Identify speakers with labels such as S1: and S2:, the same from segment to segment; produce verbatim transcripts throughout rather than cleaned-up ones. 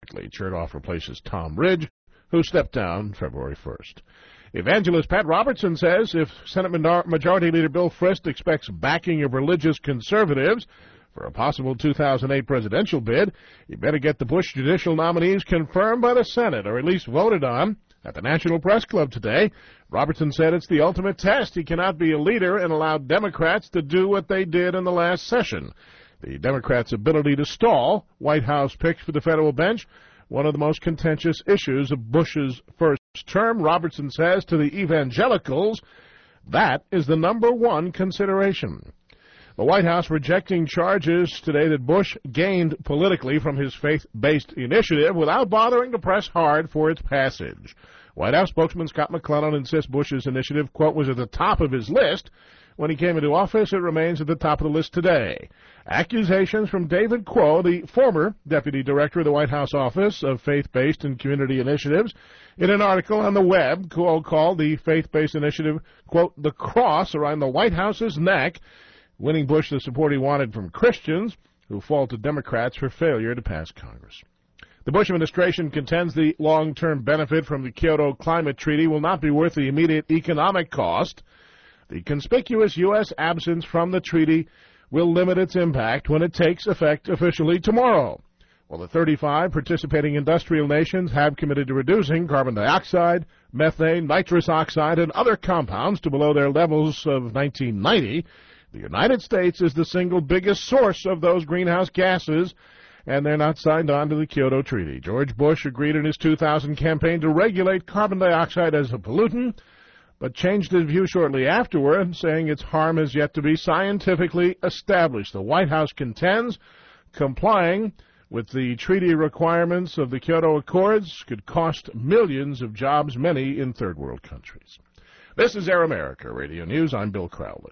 S1: Chertoff replaces Tom Ridge, who stepped down February first. Evangelist Pat Robertson says if Senate Majority Leader Bill Frist expects backing of religious conservatives for a possible two thousand eight presidential bid, he better get the Bush judicial nominees confirmed by the Senate, or at least voted on. At the National Press Club today, Robertson said it's the ultimate test. He cannot be a leader and allow Democrats to do what they did in the last session. The Democrats' ability to stall White House picks for the federal bench, one of the most contentious issues of Bush's first term. Robertson says to the evangelicals, that is the number one consideration. The White House rejecting charges today that Bush gained politically from his faith-based initiative without bothering to press hard for its passage. White House spokesman Scott McClellan insists Bush's initiative, quote, was at the top of his list when he came into office. It remains at the top of the list today. Accusations from David Quo, the former deputy director of the White House Office of Faith-Based and Community Initiatives, in an article on the web, Quo called the faith-based initiative, quote, the cross around the White House's neck, winning Bush the support he wanted from Christians, who faulted Democrats for failure to pass Congress. The Bush administration contends the long-term benefit from the Kyoto Climate Treaty will not be worth the immediate economic cost. The conspicuous U S absence from the treaty will limit its impact when it takes effect officially tomorrow. While the thirty-five participating industrial nations have committed to reducing carbon dioxide, methane, nitrous oxide, and other compounds to below their levels of nineteen ninety, the United States is the single biggest source of those greenhouse gases, and they're not signed on to the Kyoto Treaty. George Bush agreed in his two thousand campaign to regulate carbon dioxide as a pollutant, but changed his view shortly afterward, saying its harm is yet to be scientifically established. The White House contends complying with the treaty requirements of the Kyoto Accords could cost millions of jobs, many in third world countries. This is Air America Radio News. I'm Bill Crowley.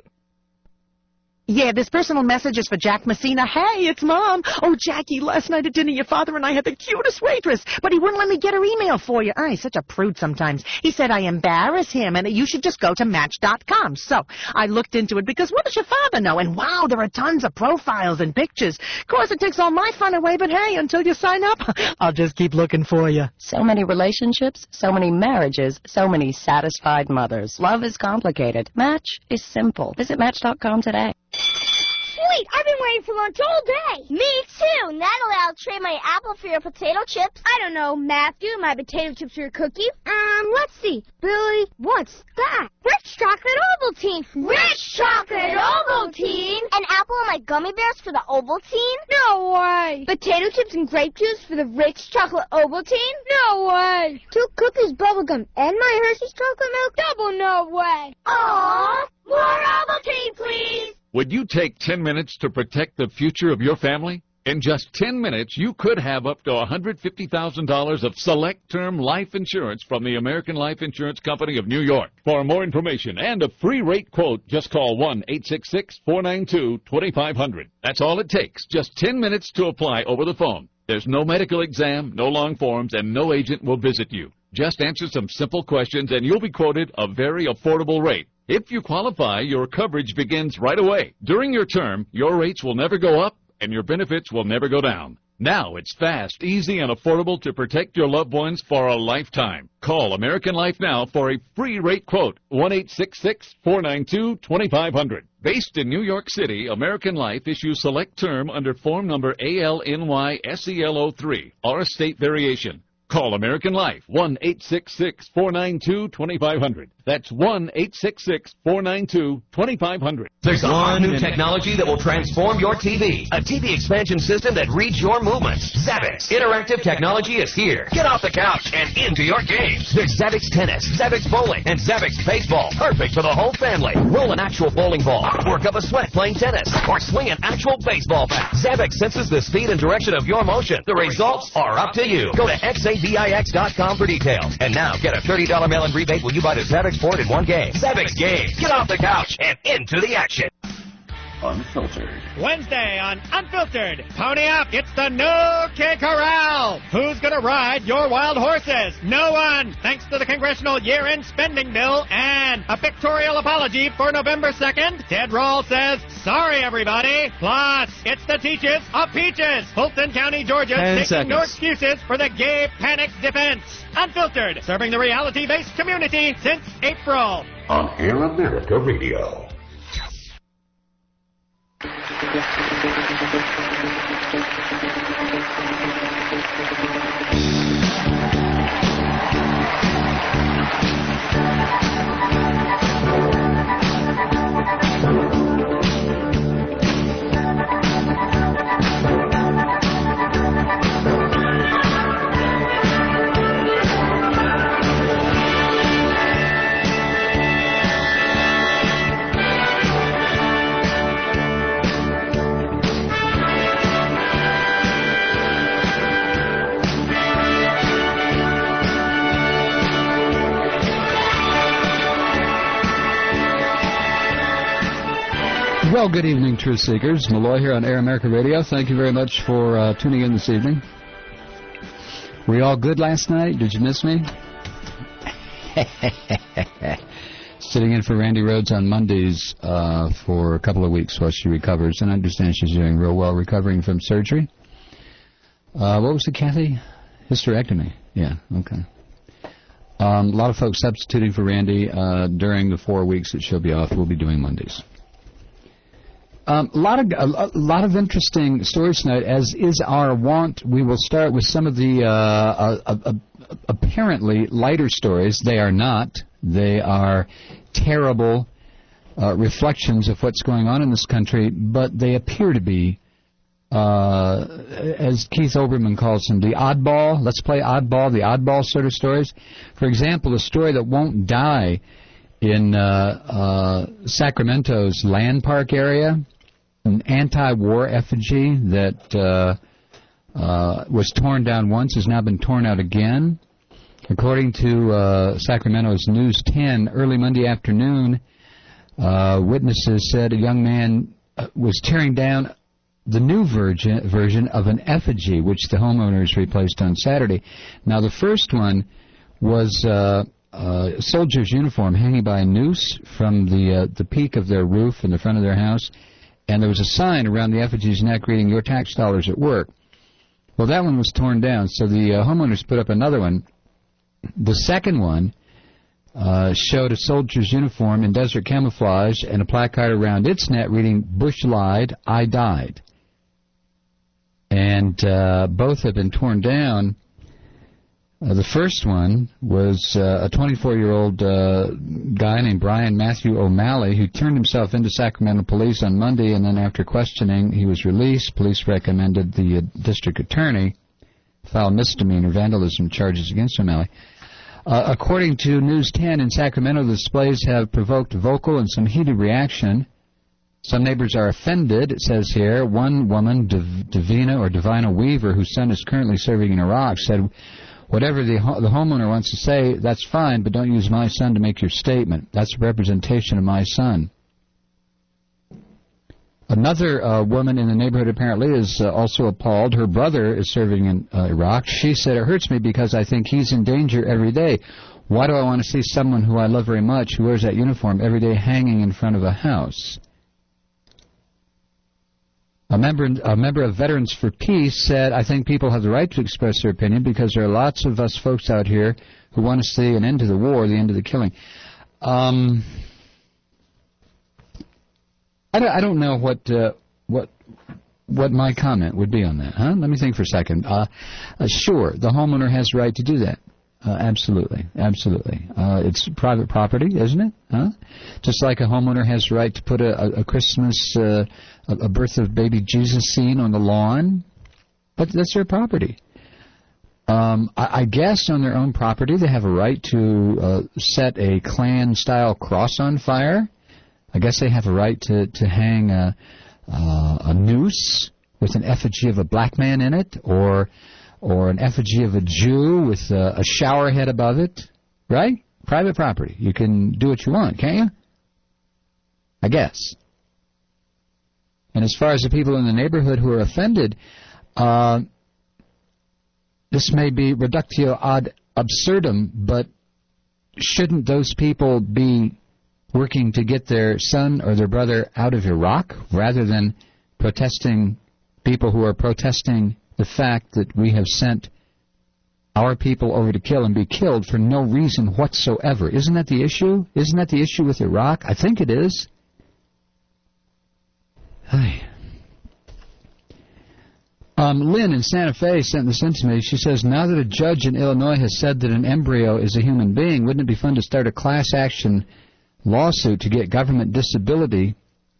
S2: Yeah, this personal message is for Jack Messina. Hey, it's Mom. Oh, Jackie, last night at dinner your father and I had the cutest waitress, but he wouldn't let me get her email for you. Oh, he's such a prude sometimes. He said I embarrass him and you should just go to Match dot com. So I looked into it because what does your father know? And wow, there are tons of profiles and pictures. Of course, it takes all my fun away, but hey, until you sign up, I'll just keep looking for you.
S3: So many relationships, so many marriages, so many satisfied mothers. Love is complicated. Match is simple. Visit Match dot com today.
S4: Sweet! I've been waiting for lunch all day. Me too. Natalie, I'll trade my apple for your potato chips. I don't know, Matthew, my potato chips for your cookie. Um, let's see. Billy, what's that? Rich chocolate Ovaltine. Rich chocolate Ovaltine? An apple and my gummy bears for the Ovaltine? No way. Potato chips and grape juice for the rich chocolate Ovaltine? No way. Two cookies, bubblegum, and my Hershey's chocolate milk? Double no way. Aww. More Ovaltine, please.
S5: Would you take ten minutes to protect the future of your family? In just ten minutes, you could have up to one hundred fifty thousand dollars of select term life insurance from the American Life Insurance Company of New York. For more information and a free rate quote, just call one eight six six, four nine two, two five zero zero. That's all it takes, just ten minutes to apply over the phone. There's no medical exam, no long forms, and no agent will visit you. Just answer some simple questions and you'll be quoted a very affordable rate. If you qualify, your coverage begins right away. During your term, your rates will never go up and your benefits will never go down. Now it's fast, easy, and affordable to protect your loved ones for a lifetime. Call American Life now for a free rate quote, one eight six six, four nine two, two five zero zero. Based in New York City, American Life issues select term under form number A L N Y S E L zero three or a state variation. Call American Life, one eight six six, four nine two, two five zero zero. That's one eight six six, four nine two, two five zero zero.
S6: There's a hot new technology that will transform your T V. A T V expansion system that reads your movements. Zavix. Interactive technology is here. Get off the couch and into your games. There's Zavix Tennis, Zavix Bowling, and Zavix Baseball. Perfect for the whole family. Roll an actual bowling ball. Work up a sweat playing tennis. Or swing an actual baseball bat. Zavix senses the speed and direction of your motion. The results are up to you. Go to X A V I X dot com for details. And now get a thirty dollars mail-in rebate when you buy the Zavix Board in one game. Zavix Games. Get off the couch and into the action.
S7: Unfiltered. Wednesday on Unfiltered. Pony up. It's the No K Corral. Who's going to ride your wild horses? No one, thanks to the congressional year-end spending bill and a pictorial apology for November second. Ted Rall says, sorry, everybody. Plus, it's the Teaches of Peaches. Fulton County, Georgia, taking
S8: seconds.
S7: no excuses for the gay panic defense. Unfiltered, serving the reality-based community since April.
S9: On Air America Radio.
S8: Well, good evening, Truth Seekers. Malloy here on Air America Radio. Thank you very much for uh, tuning in this evening. Were you all good last night? Did you miss me? Sitting in for Randy Rhodes on Mondays uh, for a couple of weeks while she recovers, and I understand she's doing real well recovering from surgery. Uh, what was it, Kathy? Hysterectomy. Yeah, okay. Um, a lot of folks substituting for Randy uh, during the four weeks that she'll be off. We'll be doing Mondays. Um, a lot of a, a lot of interesting stories tonight, as is our wont. We will start with some of the uh, uh, uh, uh, apparently lighter stories. They are not. They are terrible uh, reflections of what's going on in this country, but they appear to be, uh, as Keith Olbermann calls them, the oddball. Let's play oddball, the oddball sort of stories. For example, a story that won't die in uh, uh, Sacramento's Land Park area. An anti-war effigy that uh, uh, was torn down once has now been torn out again. According to uh, Sacramento's News ten, early Monday afternoon, uh, witnesses said a young man uh, was tearing down the new version, version of an effigy, which the homeowners replaced on Saturday. Now, the first one was uh, a soldier's uniform hanging by a noose from the uh, the peak of their roof in the front of their house. And there was a sign around the effigy's neck reading, "Your tax dollars at work." Well, that one was torn down, so the uh, homeowners put up another one. The second one uh, showed a soldier's uniform in desert camouflage and a placard around its neck reading, "Bush lied, I died." And uh, both have been torn down. Uh, the first one was uh, a twenty-four-year-old uh, guy named Brian Matthew O'Malley who turned himself into Sacramento police on Monday, and then after questioning, he was released. Police recommended the uh, district attorney file misdemeanor vandalism charges against O'Malley. Uh, according to News ten, in Sacramento, the displays have provoked vocal and some heated reaction. Some neighbors are offended, it says here. One woman, Div- Divina or Divina Weaver, whose son is currently serving in Iraq, said, "Whatever the, ho- the homeowner wants to say, that's fine, but don't use my son to make your statement. That's a representation of my son." Another uh, woman in the neighborhood apparently is uh, also appalled. Her brother is serving in uh, Iraq. She said, "It hurts me because I think he's in danger every day. Why do I want to see someone who I love very much who wears that uniform every day hanging in front of a house?" A member, a member of Veterans for Peace said, "I think people have the right to express their opinion because there are lots of us folks out here who want to see an end to the war, the end of the killing." Um, I don't, I don't know what uh, what what my comment would be on that. Huh? Let me think for a second. Uh, uh, sure, the homeowner has the right to do that. Uh, absolutely, absolutely. Uh, it's private property, isn't it? Huh? Just like a homeowner has the right to put a, a, a Christmas, uh, a, a birth of baby Jesus scene on the lawn, but that's their property. Um, I, I guess on their own property they have a right to uh, set a Klan-style cross on fire. I guess they have a right to, to hang a, uh, a noose with an effigy of a black man in it, or or an effigy of a Jew with a, a shower head above it, right? Private property. You can do what you want, can't you? I guess. And as far as the people in the neighborhood who are offended, uh, this may be reductio ad absurdum, but shouldn't those people be working to get their son or their brother out of Iraq rather than protesting people who are protesting the fact that we have sent our people over to kill and be killed for no reason whatsoever? Isn't that the issue? Isn't that the issue with Iraq? I think it is. Hi. Um, Lynn in Santa Fe sent this in to me. She says, now that a judge in Illinois has said that an embryo is a human being, wouldn't it be fun to start a class action lawsuit to get government disability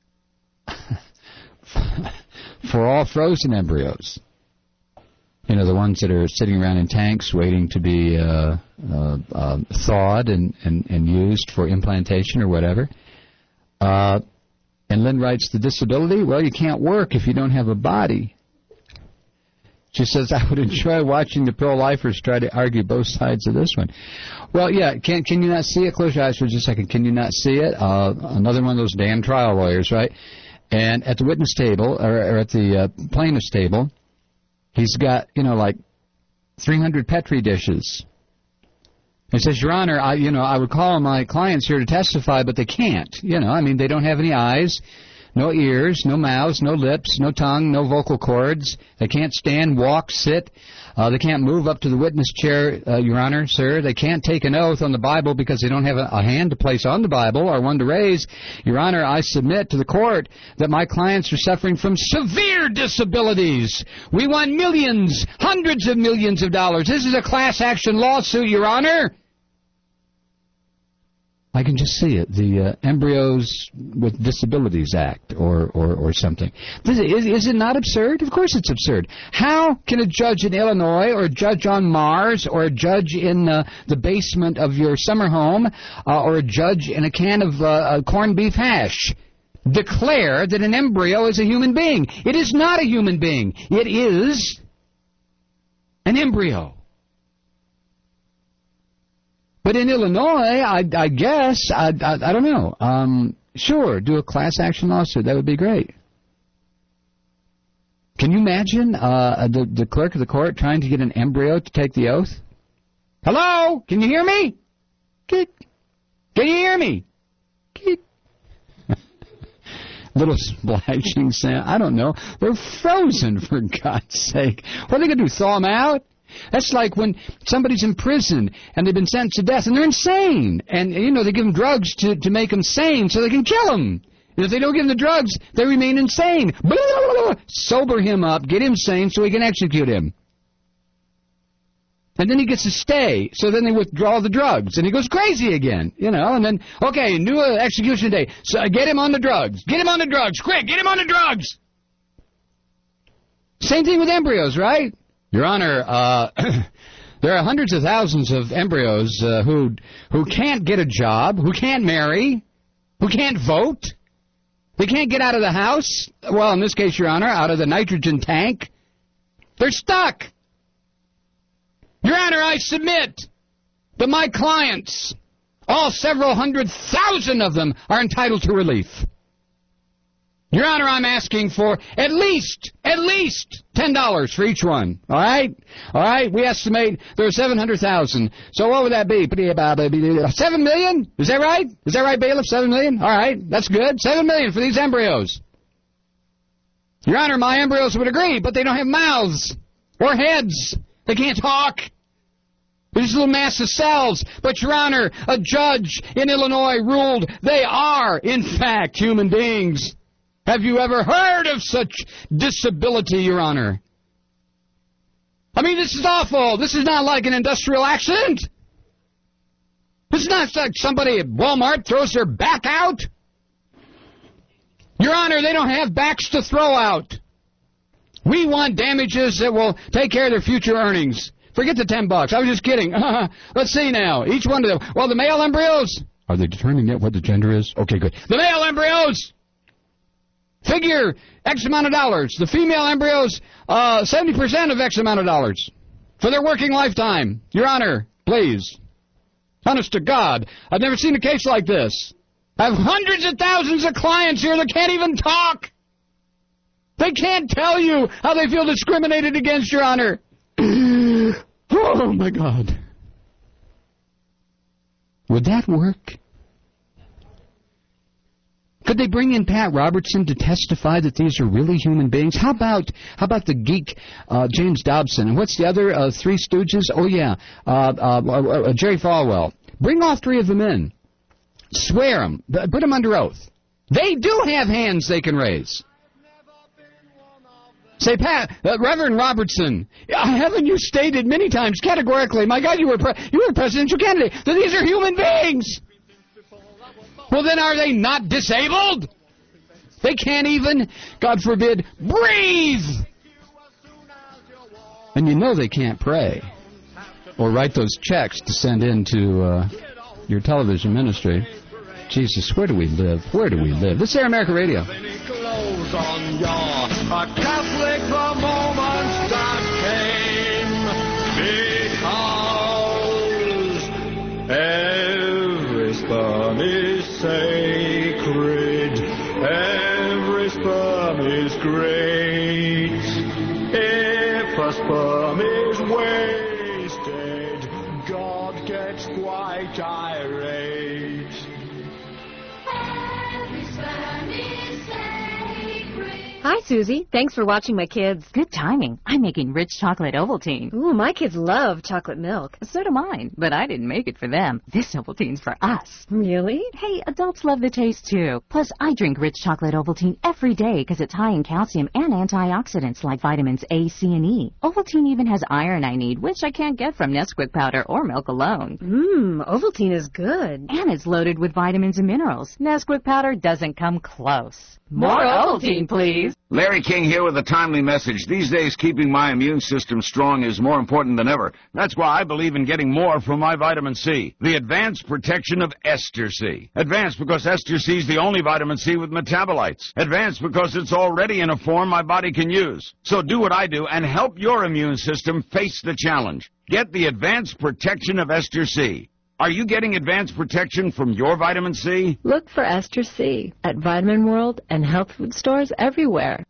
S8: for all frozen embryos? You know, the ones that are sitting around in tanks waiting to be uh, uh, uh, thawed and, and, and used for implantation or whatever. Uh, and Lynn writes, the disability? Well, you can't work if you don't have a body. She says, I would enjoy watching the pro-lifers try to argue both sides of this one. Well, yeah, can can you not see it? Close your eyes for just a second. Can you not see it? Uh, another one of those damn trial lawyers, right? And at the witness table, or, or at the uh, plaintiff's table, he's got, you know, like three hundred Petri dishes. He says, Your Honor, I, you know, I would call my clients here to testify, but they can't. You know, I mean, they don't have any eyes. No ears, no mouths, no lips, no tongue, no vocal cords. They can't stand, walk, sit. Uh, they can't move up to the witness chair, uh, Your Honor, sir. They can't take an oath on the Bible because they don't have a, a hand to place on the Bible or one to raise. Your Honor, I submit to the court that my clients are suffering from severe disabilities. We want millions, hundreds of millions of dollars. This is a class action lawsuit, Your Honor. I can just see it, the uh, Embryos with Disabilities Act or, or, or something. Is, is, is it not absurd? Of course it's absurd. How can a judge in Illinois or a judge on Mars or a judge in uh, the basement of your summer home uh, or a judge in a can of uh, corned beef hash declare that an embryo is a human being? It is not a human being. It is an embryo. But in Illinois, I, I guess, I, I, I don't know. Um, sure, do a class action lawsuit. That would be great. Can you imagine uh, the, the clerk of the court trying to get an embryo to take the oath? Hello? Can you hear me? Can, can you hear me? Little splashing sound. I don't know. They're frozen, for God's sake. What are they going to do, thaw them out? That's like when somebody's in prison and they've been sentenced to death and they're insane. And, you know, they give them drugs to, to make them sane so they can kill them. And if they don't give them the drugs, they remain insane. Blah, blah, blah, blah. Sober him up, get him sane so we can execute him. And then he gets to stay, so then they withdraw the drugs, and he goes crazy again, you know, and then, okay, new uh, execution day, so uh, get him on the drugs, get him on the drugs, quick, get him on the drugs! Same thing with embryos, right? Your Honor, uh, there are hundreds of thousands of embryos uh, who who can't get a job, who can't marry, who can't vote, they can't get out of the house, well, in this case, Your Honor, out of the nitrogen tank. They're stuck. Your Honor, I submit that my clients, all several hundred thousand of them, are entitled to relief. Your Honor, I'm asking for at least, at least ten dollars for each one. All right? All right? We estimate there are seven hundred thousand. So what would that be? seven million? Is that right? Is that right, bailiff? seven million? All right. That's good. seven million for these embryos. Your Honor, my embryos would agree, but they don't have mouths or heads. They can't talk. They're just a little mass of cells. But, Your Honor, a judge in Illinois ruled they are, in fact, human beings. Have you ever heard of such disability, Your Honor? I mean, this is awful. This is not like an industrial accident. This is not like somebody at Walmart throws their back out. Your Honor, they don't have backs to throw out. We want damages that will take care of their future earnings. Forget the ten bucks. I was just kidding. Let's see now. Each one of them. Well, the male embryos. Are they determining yet what the gender is? Okay, good. The male embryos. Figure X amount of dollars. The female embryos, uh, seventy percent of X amount of dollars for their working lifetime. Your Honor, please. Honest to God, I've never seen a case like this. I have hundreds of thousands of clients here that can't even talk. They can't tell you how they feel discriminated against, Your Honor. Oh, my God. Would that work? Could they bring in Pat Robertson to testify that these are really human beings? How about how about the geek uh, James Dobson? And what's the other uh, Three Stooges? Oh, yeah, uh, uh, uh, Jerry Falwell. Bring all three of them in. Swear them. Put them under oath. They do have hands they can raise. Say, Pat, uh, Reverend Robertson, haven't you stated many times categorically, my God, you were pre- you were a presidential candidate, that these are human beings? Well, then are they not disabled? They can't even, God forbid, breathe. And you know they can't pray or write those checks to send into uh, your television ministry. Jesus, where do we live? Where do we live? This is Air America Radio.
S10: A Catholic the moment that came, because every sperm is sacred, every sperm is great. If a sperm is wasted, God gets quite irate.
S11: Hi, Susie. Thanks for watching my kids.
S3: Good timing. I'm making rich chocolate Ovaltine.
S11: Ooh, my kids love chocolate milk.
S3: So do mine, but I didn't make it for them. This Ovaltine's for us.
S11: Really?
S3: Hey, adults love the taste, too. Plus, I drink rich chocolate Ovaltine every day because it's high in calcium and antioxidants like vitamins A, C, and E. Ovaltine even has iron I need, which I can't get from Nesquik powder or milk alone.
S11: Mmm, Ovaltine is good.
S3: And it's loaded with vitamins and minerals. Nesquik powder doesn't come close. More Ovaltine, please.
S12: Larry King here with a timely message. These days, keeping my immune system strong is more important than ever. That's why I believe in getting more from my vitamin C. The advanced protection of Ester C. Advanced because Ester C is the only vitamin C with metabolites. Advanced because it's already in a form my body can use. So do what I do and help your immune system face the challenge. Get the advanced protection of Ester C. Are you getting advanced protection from your vitamin C?
S11: Look for Ester C at Vitamin World and health food stores everywhere.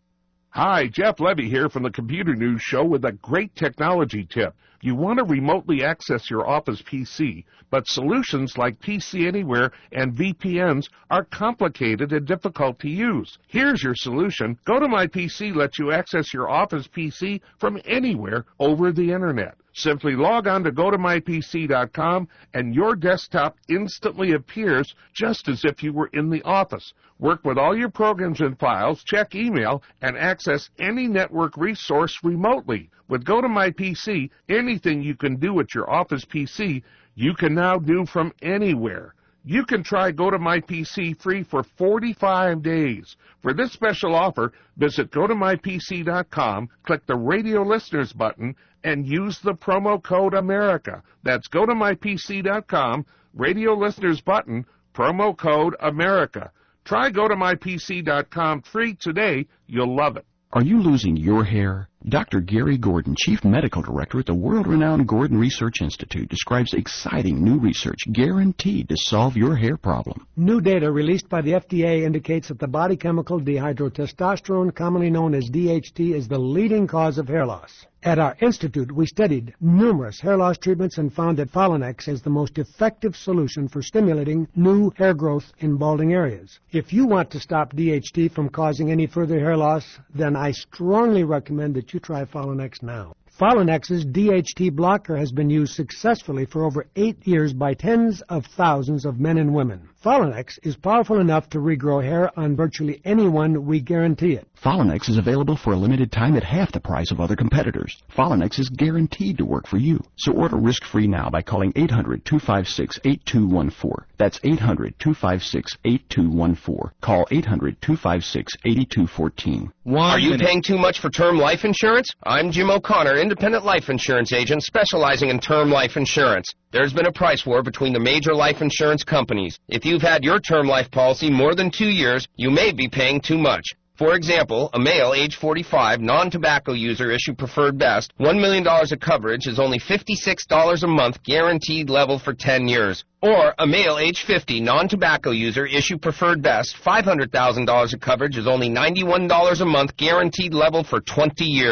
S1: Hi, Jeff Levy here from the Computer News Show with a great technology tip. You want to remotely access your Office P C, but solutions like P C Anywhere and V P Ns are complicated and difficult to use. Here's your solution. GoToMyPC lets you access your Office P C from anywhere over the Internet. Simply log on to go to my P C dot com and your desktop instantly appears just as if you were in the office. Work with all your programs and files, check email, and access any network resource remotely. With GoToMyPC, anything you can do at your Office P C, you can now do from anywhere. You can try GoToMyPC free for forty-five days. For this special offer, visit go to my P C dot com, click the Radio Listeners button, and use the promo code America. That's go to my P C dot com, Radio Listeners button, promo code America. Try go to my P C dot com free today. You'll love it.
S13: Are you losing your hair? Doctor Gary Gordon, Chief Medical Director at the world-renowned Gordon Research Institute, describes exciting new research guaranteed to solve your hair problem.
S14: New data released by the F D A indicates that the body chemical dihydrotestosterone, commonly known as D H T, is the leading cause of hair loss. At our institute, we studied numerous hair loss treatments and found that Folinex is the most effective solution for stimulating new hair growth in balding areas. If you want to stop D H T from causing any further hair loss, then I strongly recommend that you try Folinex now. Folinex's D H T blocker has been used successfully for over eight years by tens of thousands of men and women. Folinex is powerful enough to regrow hair on virtually anyone, we guarantee it.
S13: Folinex is available for a limited time at half the price of other competitors. Folinex is guaranteed to work for you. So order risk-free now by calling eight hundred, two five six, eight two one four. That's eight hundred, two five six, eight two one four. Call eight hundred, two five six, eight two one four.
S6: Are you paying too much for term life insurance? I'm Jim O'Connor, independent life insurance agent specializing in term life insurance. There's been a price war between the major life insurance companies. If you've had your term life policy more than two years, you may be paying too much. For example, a male age forty-five, non-tobacco user issue preferred best, one million dollars of coverage is only fifty-six dollars a month guaranteed level for ten years. Or a male age fifty, non-tobacco user issue preferred best, five hundred thousand dollars of coverage is only ninety-one dollars a month guaranteed level for twenty years.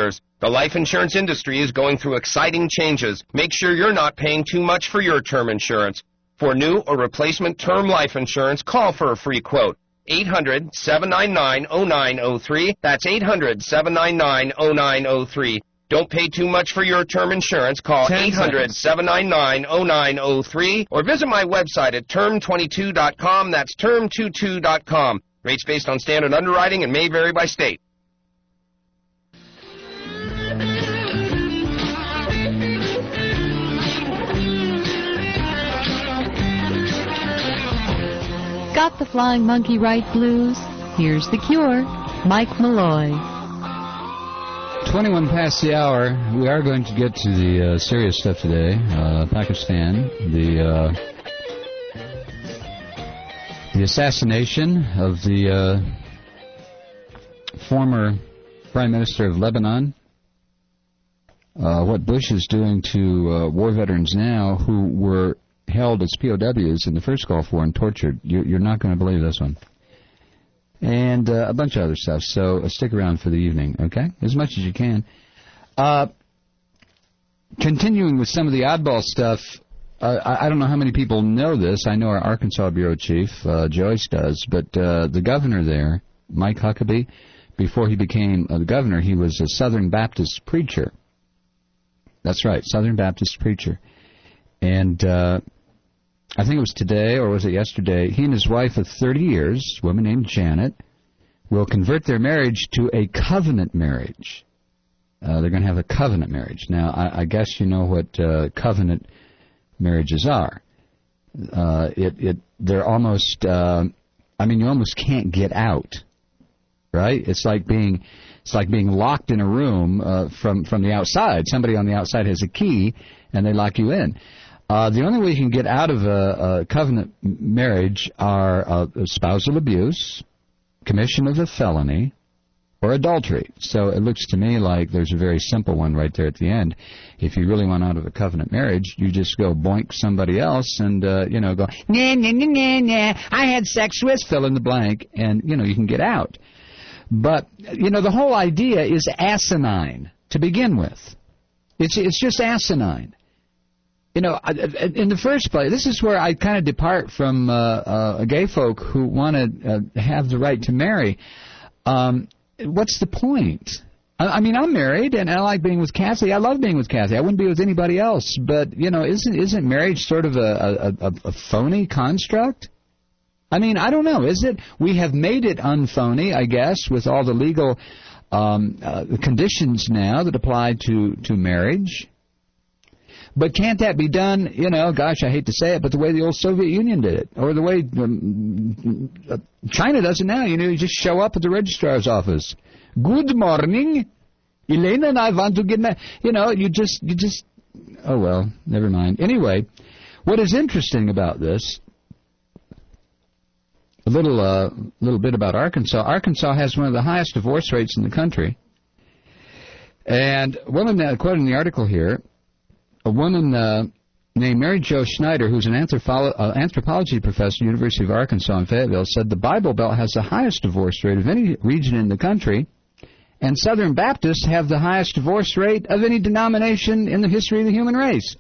S15: The life insurance industry is going through exciting changes. Make sure you're not paying too much for your term insurance. For new or replacement term life insurance, call for a free quote. eight hundred, seven nine nine, oh nine oh three. That's eight hundred, seven nine nine, oh nine oh three. Don't pay too much for your term insurance. Call eight hundred, seven nine nine, oh nine oh three or visit my website at term twenty-two dot com. That's term twenty-two dot com. Rates based on standard underwriting and may vary by state.
S3: Got the flying monkey right blues? Here's the cure. Mike Malloy.
S8: twenty-one past the hour. We are going to get to the uh, serious stuff today. Uh, Pakistan, the uh, the assassination of the uh, former Prime Minister of Lebanon. Uh, what Bush is doing to uh, war veterans now who were held as P O Ws in the first Gulf War and tortured. You're, you're not going to believe this one. And uh, a bunch of other stuff. So uh, stick around for the evening, okay? As much as you can. Uh, continuing with some of the oddball stuff, uh, I, I don't know how many people know this. I know our Arkansas bureau chief, uh, Joyce, does. But uh, the governor there, Mike Huckabee, before he became uh, the governor, he was a Southern Baptist preacher. That's right, Southern Baptist preacher. And uh, I think it was today, or was it yesterday, he and his wife of thirty years, a woman named Janet, will convert their marriage to a covenant marriage. Uh, they're going to have a covenant marriage. Now, I, I guess you know what uh, covenant marriages are. Uh, it, it, they're almost, uh, I mean, you almost can't get out, right? It's like being, it's like being locked in a room uh, from from the outside. Somebody on the outside has a key, and they lock you in. Uh, the only way you can get out of a, a covenant marriage are uh, spousal abuse, commission of a felony, or adultery. So it looks to me like there's a very simple one right there at the end. If you really want out of a covenant marriage, you just go boink somebody else and, uh, you know, go, nah, nah, nah, nah, nah, I had sex with, fill in the blank, and, you know, you can get out. But, you know, the whole idea is asinine to begin with. It's, it's just asinine. You know, in the first place, this is where I kind of depart from uh, uh, gay folk who want to uh, have the right to marry. Um, what's the point? I, I mean, I'm married, and I like being with Kathy. I love being with Kathy. I wouldn't be with anybody else. But, you know, isn't isn't marriage sort of a, a, a phony construct? I mean, I don't know. Is it? We have made it unphony, I guess, with all the legal um, uh, conditions now that apply to, to marriage. But can't that be done, you know, gosh, I hate to say it, but the way the old Soviet Union did it, or the way um, China does it now? You know, you just show up at the registrar's office. Good morning, Elena and I want to get married. You know, you just, you just, oh, well, never mind. Anyway, what is interesting about this, a little, uh, little bit about Arkansas. Arkansas has one of the highest divorce rates in the country. And a woman, uh, quoting the article here, a woman uh, named Mary Jo Schneider, who's an anthropo- uh, anthropology professor at the University of Arkansas in Fayetteville, said the Bible Belt has the highest divorce rate of any region in the country, and Southern Baptists have the highest divorce rate of any denomination in the history of the human race.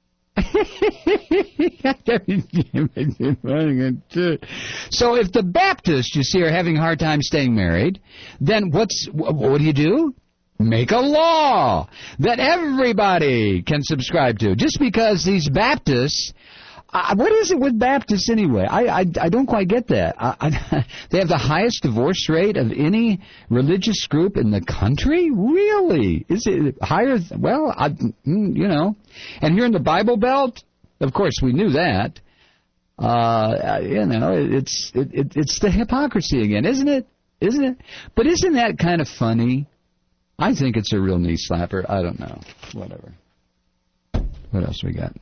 S8: So if the Baptists, you see, are having a hard time staying married, then what's what do you do? Make a law that everybody can subscribe to. Just because these Baptists, uh, what is it with Baptists anyway? I, I, I don't quite get that. I, I, they have the highest divorce rate of any religious group in the country? Really? Is it higher? Well, I, you know. And here in the Bible Belt, of course, we knew that. Uh, you know, it's it, it, it's the hypocrisy again, isn't it? Isn't it? But isn't that kind of funny? I think it's a real knee slapper. I don't know. Whatever. What else we got?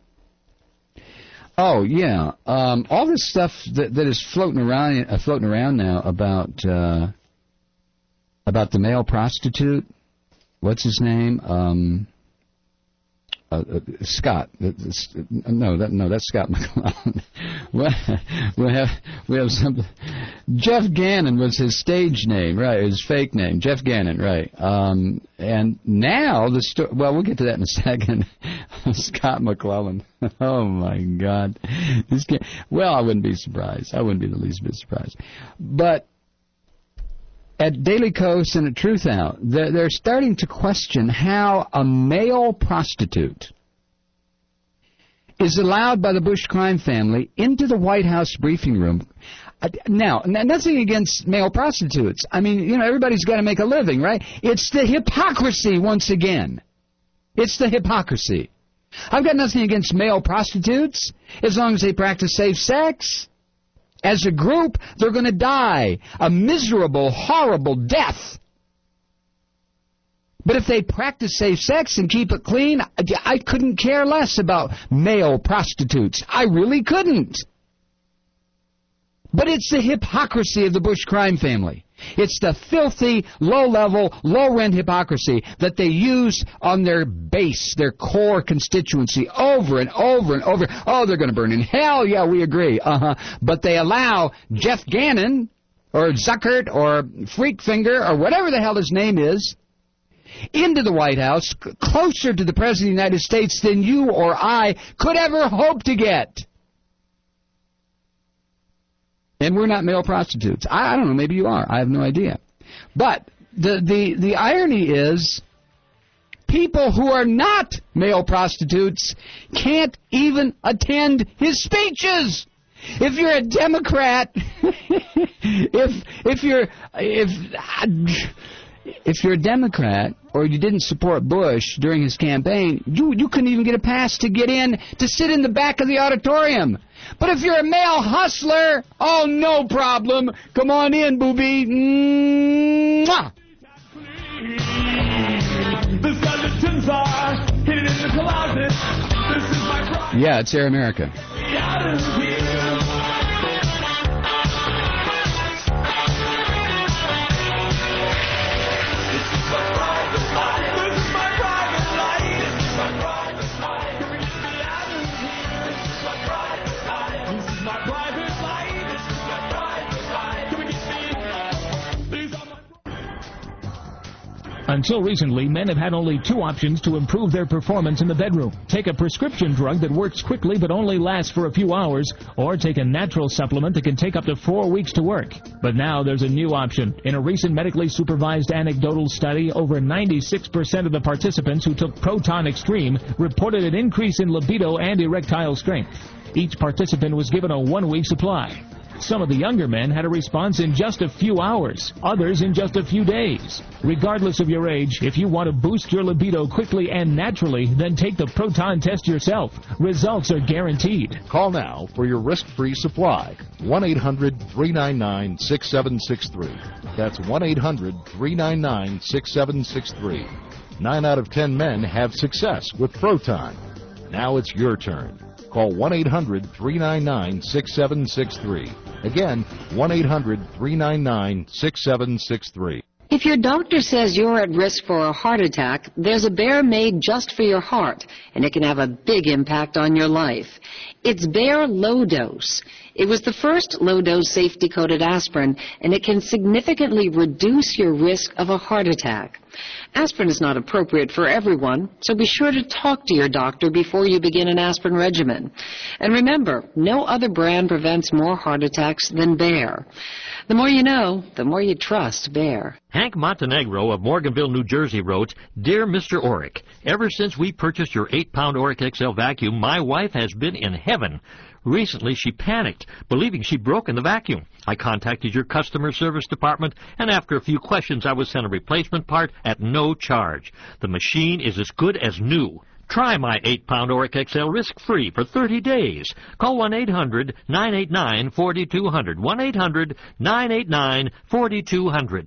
S8: Oh, yeah. Um, all this stuff that, that is floating around uh, floating around now about uh, about the male prostitute. What's his name? Um, uh, uh, Scott. No, that no, that's Scott McClellan. we have we have some. Jeff Gannon was his stage name, right? His fake name, Jeff Gannon, right? Um, and now the sto- well, we'll get to that in a second. Scott McClellan. Oh my God. This guy, well, I wouldn't be surprised. I wouldn't be the least bit surprised. But at Daily Kos and at Truth Out, they're, they're starting to question how a male prostitute is allowed by the Bush crime family into the White House briefing room. Now, nothing against male prostitutes. I mean, you know, everybody's got to make a living, right? It's the hypocrisy, once again. It's the hypocrisy. I've got nothing against male prostitutes as long as they practice safe sex. As a group, they're going to die a miserable, horrible death. But if they practice safe sex and keep it clean, I couldn't care less about male prostitutes. I really couldn't. But it's the hypocrisy of the Bush crime family. It's the filthy, low-level, low-rent hypocrisy that they use on their base, their core constituency, over and over and over. Oh, they're going to burn in hell. Yeah, we agree. Uh-huh. But they allow Jeff Gannon or Zuckert or Freakfinger or whatever the hell his name is into the White House, c- closer to the President of the United States than you or I could ever hope to get. And we're not male prostitutes. I, I don't know, maybe you are. I have no idea. But the, the, the irony is people who are not male prostitutes can't even attend his speeches. If you're a Democrat, if if you're if if you're a Democrat or you didn't support Bush during his campaign, you you couldn't even get a pass to get in to sit in the back of the auditorium. But if you're a male hustler, oh, no problem. Come on in, booby. Mwah! Yeah, it's Air America.
S16: Until recently, men have had only two options to improve their performance in the bedroom. Take a prescription drug that works quickly but only lasts for a few hours, or take a natural supplement that can take up to four weeks to work. But now there's a new option. In a recent medically supervised anecdotal study, over ninety-six percent of the participants who took Proton Extreme reported an increase in libido and erectile strength. Each participant was given a one-week supply. Some of the younger men had a response in just a few hours, others in just a few days. Regardless of your age, if you want to boost your libido quickly and naturally, then take the Proton test yourself. Results are guaranteed.
S1: Call now for your risk-free supply. one eight hundred three nine nine six seven six three. That's one eight hundred three nine nine six seven six three. Nine out of ten men have success with Proton. Now it's your turn. Call one eight hundred three nine nine six seven six three. Again, one eight hundred three nine nine six seven six three.
S17: If your doctor says you're at risk for a heart attack, there's a Bayer made just for your heart, and it can have a big impact on your life. It's Bayer Low Dose. It was the first low-dose safety-coated aspirin, and it can significantly reduce your risk of a heart attack. Aspirin is not appropriate for everyone, so be sure to talk to your doctor before you begin an aspirin regimen. And remember, no other brand prevents more heart attacks than Bayer. The more you know, the more you trust Bayer.
S18: Hank Montenegro of Morganville, New Jersey wrote, Dear Mister Oric, ever since we purchased your eight pound Oric X L vacuum, my wife has been in heaven. Recently, she panicked, believing she'd broken the vacuum. I contacted your customer service department, and after a few questions, I was sent a replacement part at no charge. The machine is as good as new. Try my eight pound Oric X L risk-free for thirty days. Call one eight hundred nine eight nine four two zero zero. one eight hundred nine eight nine four two zero zero.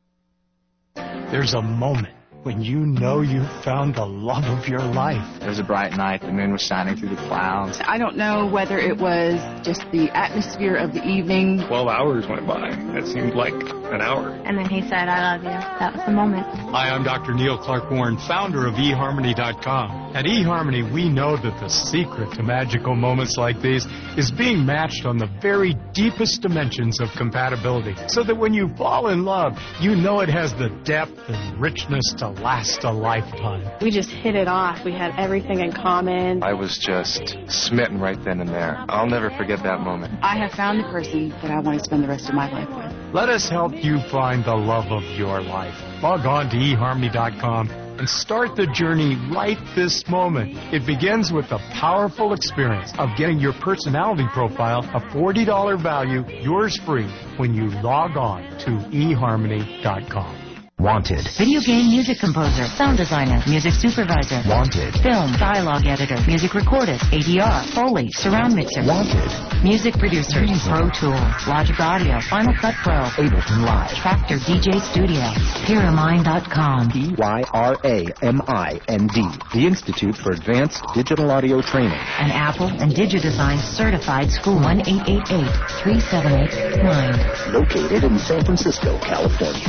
S19: There's a moment when you know you've found the love of your life.
S20: It was a bright night. The moon was shining through the clouds.
S21: I don't know whether it was just the atmosphere of the evening.
S20: Twelve hours went by. That seemed like
S21: an hour.
S22: And then he said, I love you. That was the moment.
S19: Hi, I'm Doctor Neil Clark Warren, founder of e harmony dot com. At eHarmony, we know that the secret to magical moments like these is being matched on the very deepest dimensions of compatibility, so that when you fall in love, you know it has the depth and richness to last a lifetime.
S22: We just hit it off. We had everything in common.
S21: I was just smitten right then and there. I'll never forget that moment.
S23: I have found the person that I want to spend the rest of my life with.
S19: Let us help you find the love of your life. Log on to e harmony dot com and start the journey right this moment. It begins with the powerful experience of getting your personality profile, a forty dollars value, yours free, when you log on to e harmony dot com.
S24: Wanted.
S3: Video game music composer, sound designer, music supervisor.
S24: Wanted.
S3: Film, dialogue editor, music recordist, A D R, Foley, surround mixer.
S24: Wanted.
S3: Music producer, Pro Tools, Logic Audio, Final Cut Pro,
S24: Ableton Live,
S3: Tractor D J Studio, Pyramine dot com.
S24: E Y R A M I N D, the Institute for Advanced Digital Audio Training.
S3: An Apple and DigiDesign certified school. one eight eight eight, three seven eight, nine.
S24: Located in San Francisco, California.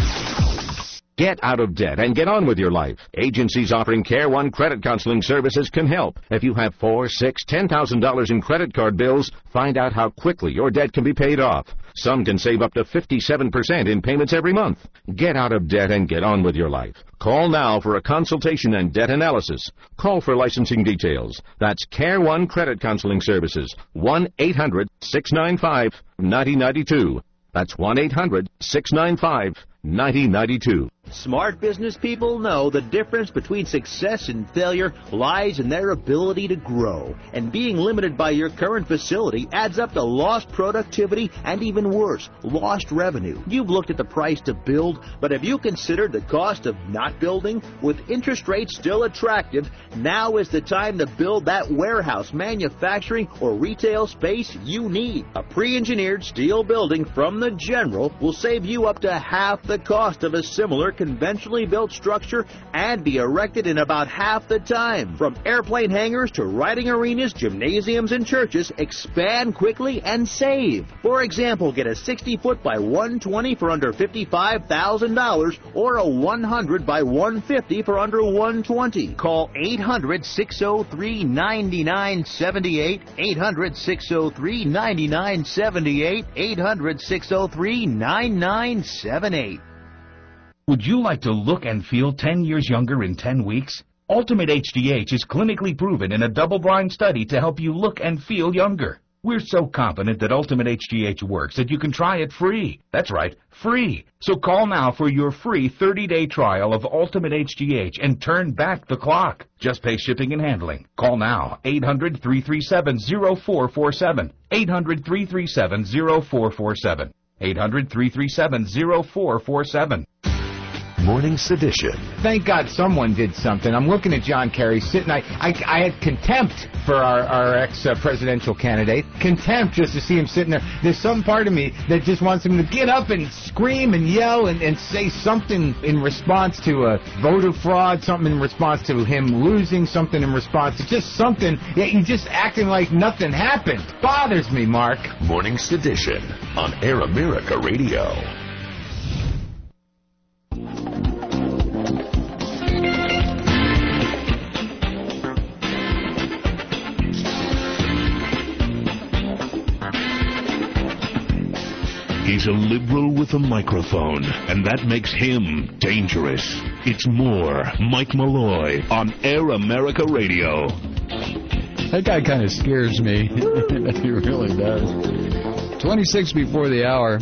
S25: Get out of debt and get on with your life. Agencies offering Care One credit counseling services can help. If you have four, six, ten thousand dollars in credit card bills, find out how quickly your debt can be paid off. Some can save up to fifty-seven percent in payments every month. Get out of debt and get on with your life. Call now for a consultation and debt analysis. Call for licensing details. That's Care One credit counseling services. one eight hundred, six nine five, nine zero nine two. That's one eight hundred, six nine five, nine zero nine two.
S26: Smart business people know the difference between success and failure lies in their ability to grow. And being limited by your current facility adds up to lost productivity and, even worse, lost revenue. You've looked at the price to build, but have you considered the cost of not building? With interest rates still attractive, now is the time to build that warehouse, manufacturing, or retail space you need. A pre-engineered steel building from the General will save you up to half the cost of a similar conventionally built structure and be erected in about half the time. From airplane hangars to riding arenas, gymnasiums, and churches, expand quickly and save. For example, get a sixty foot by one twenty for under fifty-five thousand dollars or a one hundred by one fifty for under one hundred twenty dollars. Call eight hundred, six oh three, nine nine seven eight, eight hundred, six oh three, nine nine seven eight, eight hundred, six oh three, nine nine seven eight.
S27: Would you like to look and feel ten years younger in ten weeks? Ultimate H D H is clinically proven in a double-blind study to help you look and feel younger. We're so confident that Ultimate H D H works that you can try it free. That's right, free. So call now for your free thirty day trial of Ultimate H D H and turn back the clock. Just pay shipping and handling. Call now, eight hundred, three three seven, oh four four seven, eight hundred, three three seven, oh four four seven, eight hundred, three three seven, oh four four seven.
S24: Morning Sedition.
S28: Thank God someone did something. I'm looking at John Kerry sitting. I, I, I had contempt for our, our ex-presidential candidate. Contempt just to see him sitting there. There's some part of me that just wants him to get up and scream and yell and, and say something in response to a voter fraud, something in response to him losing, something in response to just something. Yeah, he's just acting like nothing happened. Bothers me, Mark.
S24: Morning Sedition on Air America Radio.
S29: He's a liberal with a microphone, and that makes him dangerous. It's more Mike Malloy on Air America Radio.
S8: That guy kind of scares me. He really does. twenty-six before the hour.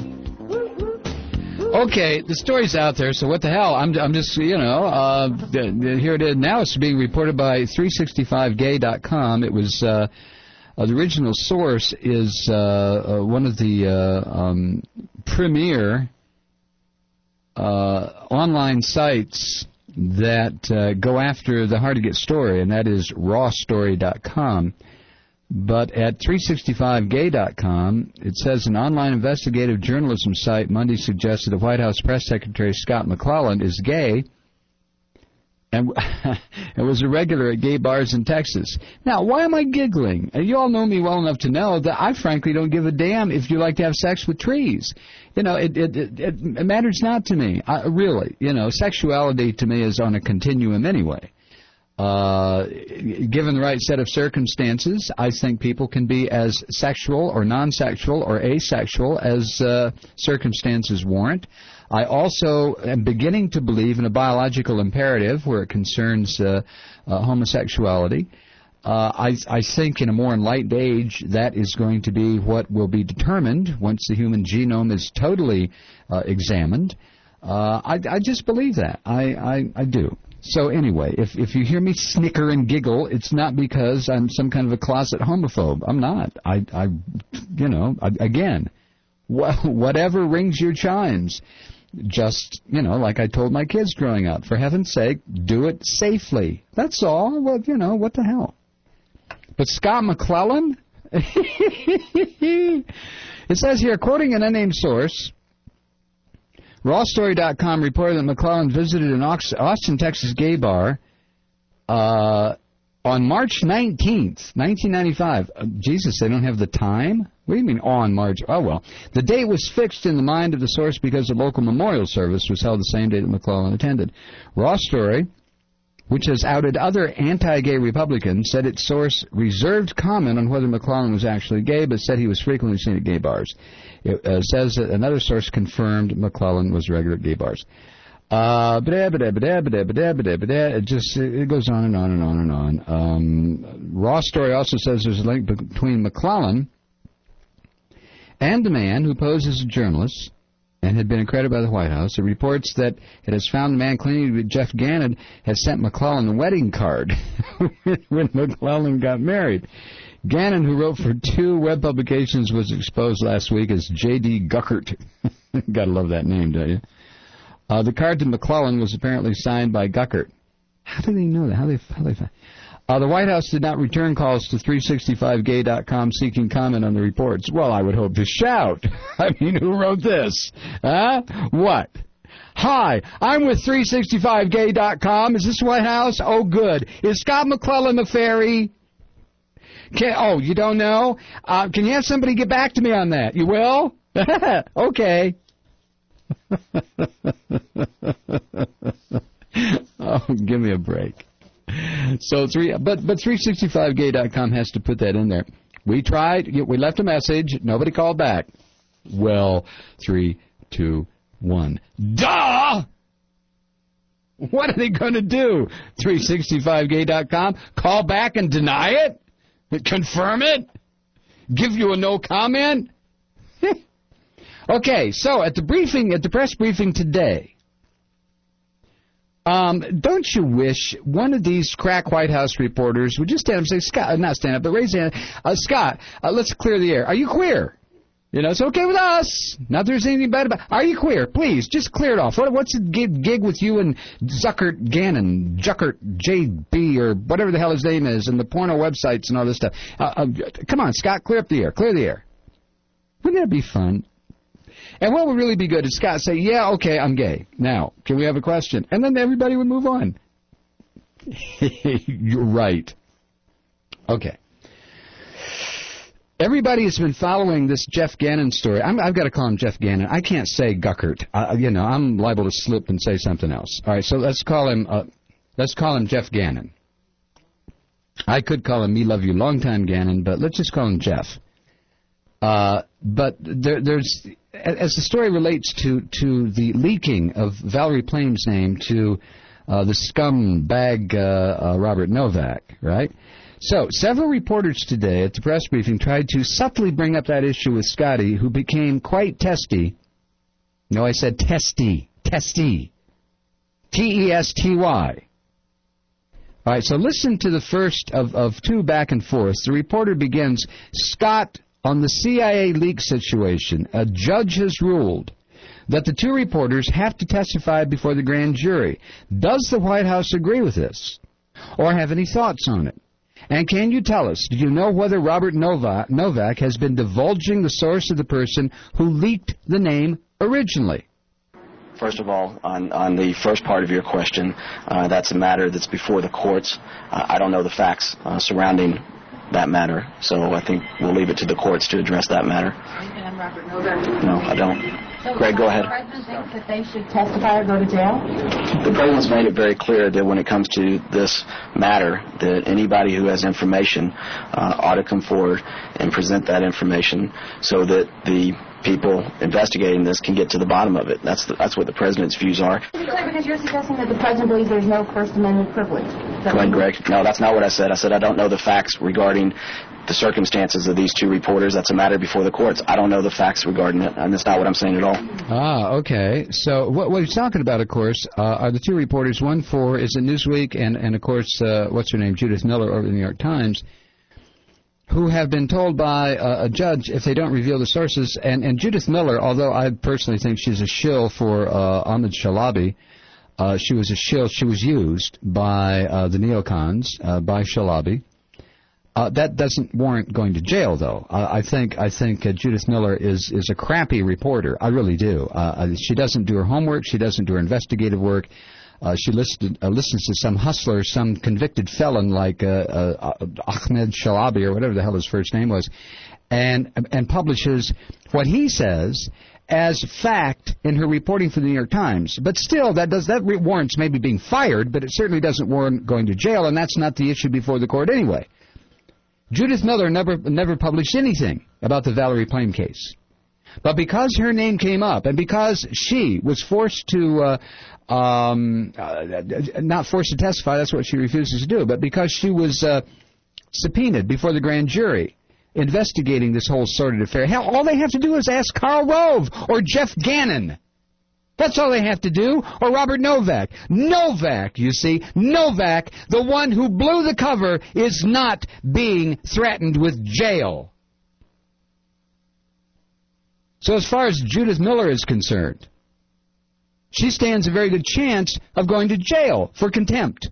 S8: Okay, the story's out there, so what the hell? I'm, I'm just, you know, uh, here it is. Now it's being reported by three sixty-five gay dot com. It was, uh, uh, the original source is uh, uh, one of the uh, um, premier uh, online sites that uh, go after the hard-to-get story, and that is raw story dot com. But at three sixty-five gay dot com, it says an online investigative journalism site Monday suggested that White House Press Secretary Scott McClellan is gay and it was a regular at gay bars in Texas. Now, why am I giggling? You all know me well enough to know that I frankly don't give a damn if you like to have sex with trees. You know, it it, it, it matters not to me, I, really. You know, sexuality to me is on a continuum anyway. Uh, given the right set of circumstances, I think people can be as sexual or non-sexual or asexual as uh, circumstances warrant. I also am beginning to believe in a biological imperative where it concerns uh, uh, homosexuality. Uh, I, I think in a more enlightened age that is going to be what will be determined once the human genome is totally uh, examined. Uh, I, I just believe that. I, I, I do. So anyway, if, if you hear me snicker and giggle, it's not because I'm some kind of a closet homophobe. I'm not. I, I you know, I, again, wh- whatever rings your chimes. Just, you know, like I told my kids growing up, for heaven's sake, do it safely. That's all. Well, you know, what the hell? But Scott McClellan? It says here, quoting an unnamed source, Raw Story dot com reported that McClellan visited an Austin, Texas gay bar uh, on March nineteenth, nineteen ninety-five. Uh, Jesus, they don't have the time? What do you mean on March? Oh, well. The date was fixed in the mind of the source because a local memorial service was held the same day that McClellan attended. Raw Story, which has outed other anti-gay Republicans, said its source reserved comment on whether McClellan was actually gay, but said he was frequently seen at gay bars. It uh, says that another source confirmed McClellan was regular at gay bars. Uh, it just it goes on and on and on and on. Um, Raw Story also says there's a link between McClellan and the man who posed as a journalist and had been accredited by the White House. It reports that it has found the man claiming to be Jeff Gannon has sent McClellan a wedding card when McClellan got married. Gannon, who wrote for two web publications, was exposed last week as J D Guckert. Gotta love that name, don't you? Uh, the card to McClellan was apparently signed by Guckert. How do they know that? How they? How they? Uh, the White House did not return calls to three sixty-five gay dot com seeking comment on the reports. Well, I would hope to shout. I mean, who wrote this? Huh? What? Hi, I'm with three sixty-five gay dot com. Is this White House? Oh, good. Is Scott McClellan a fairy? Can, oh, you don't know? Uh, can you have somebody get back to me on that? You will? Okay. Oh, give me a break. So three, but but three sixty-five gay dot com has to put that in there. We tried, we left a message, nobody called back. Well, three, two, one. Duh! What are they going to do? three sixty-five gay dot com? Call back and deny it? Confirm it? Give you a no comment? Okay, so at the briefing, at the press briefing today, um, don't you wish one of these crack White House reporters would just stand up and say, Scott, uh, not stand up, but raise your hand, uh, Scott, uh, let's clear the air. Are you queer? You know, it's okay with us. Not that there's anything bad about it. Are you queer? Please, just clear it off. What, what's the gig, gig with you and Zuckert Gannon, Juckert J B, or whatever the hell his name is, and the porno websites and all this stuff? Uh, uh, come on, Scott, clear up the air. Clear the air. Wouldn't that be fun? And what would really be good is Scott say, yeah, okay, I'm gay. Now, can we have a question? And then everybody would move on. You're right. Okay. Everybody has been following this Jeff Gannon story. I'm, I've got to call him Jeff Gannon. I can't say Guckert. Uh, you know, I'm liable to slip and say something else. All right, so let's call him. Uh, let's call him Jeff Gannon. I could call him Me Love You Long Time Gannon, but let's just call him Jeff. Uh, but there, there's, as the story relates to to the leaking of Valerie Plame's name to uh, the scumbag uh, uh, Robert Novak, right? So, several reporters today at the press briefing tried to subtly bring up that issue with Scotty, who became quite testy. No, I said testy. Testy. T E S T Y. All right, so listen to the first of, of two back and forth. The reporter begins, Scott, on the C I A leak situation, a judge has ruled that the two reporters have to testify before the grand jury. Does the White House agree with this? Or have any thoughts on it? And can you tell us, do you know whether Robert Novak, Novak has been divulging the source of the person who leaked the name originally?
S2: First of all, on, on the first part of your question, uh, that's a matter that's before the courts. Uh, I don't know the facts uh, surrounding that matter, so I think we'll leave it to the courts to address that matter.
S4: And Robert Novak.
S2: No, I don't.
S4: So
S2: Greg, go ahead.
S4: The president thinks that they should testify or go to jail?
S2: The president's made it very clear that when it comes to this matter, that anybody who has information uh, ought to come forward and present that information so that the people investigating this can get to the bottom of it. That's the, that's what the president's views are.
S4: To be clear, because you're suggesting that the president believes there's no First Amendment privilege.
S2: Go ahead, Greg. No, that's not what I said. I said I don't know the facts regarding the circumstances of these two reporters. That's a matter before the courts. I don't know the facts regarding it, and that's not what I'm saying at all.
S8: Ah, okay. So what, what he's talking about, of course, uh, are the two reporters, one for, is it Newsweek, and, and of course, uh, what's her name, Judith Miller over the New York Times, who have been told by uh, a judge if they don't reveal the sources, and, and Judith Miller, although I personally think she's a shill for uh, Ahmed Shalabi, uh, she was a shill, she was used by uh, the neocons, uh, by Shalabi. Uh, that doesn't warrant going to jail, though. Uh, I think I think uh, Judith Miller is, is a crappy reporter. I really do. Uh, she doesn't do her homework. She doesn't do her investigative work. Uh, she listed, uh, listens to some hustler, some convicted felon like uh, uh, Ahmed Shalabi or whatever the hell his first name was, and and publishes what he says as fact in her reporting for the New York Times. But still, that does that warrants maybe being fired, but it certainly doesn't warrant going to jail, and that's not the issue before the court anyway. Judith Miller never never published anything about the Valerie Plame case. But because her name came up, and because she was forced to, uh, um, uh, not forced to testify, that's what she refuses to do, but because she was uh, subpoenaed before the grand jury investigating this whole sordid affair, hell, all they have to do is ask Karl Rove or Jeff Gannon. That's all they have to do, or Robert Novak. Novak, you see, Novak, the one who blew the cover, is not being threatened with jail. So as far as Judith Miller is concerned, she stands a very good chance of going to jail for contempt.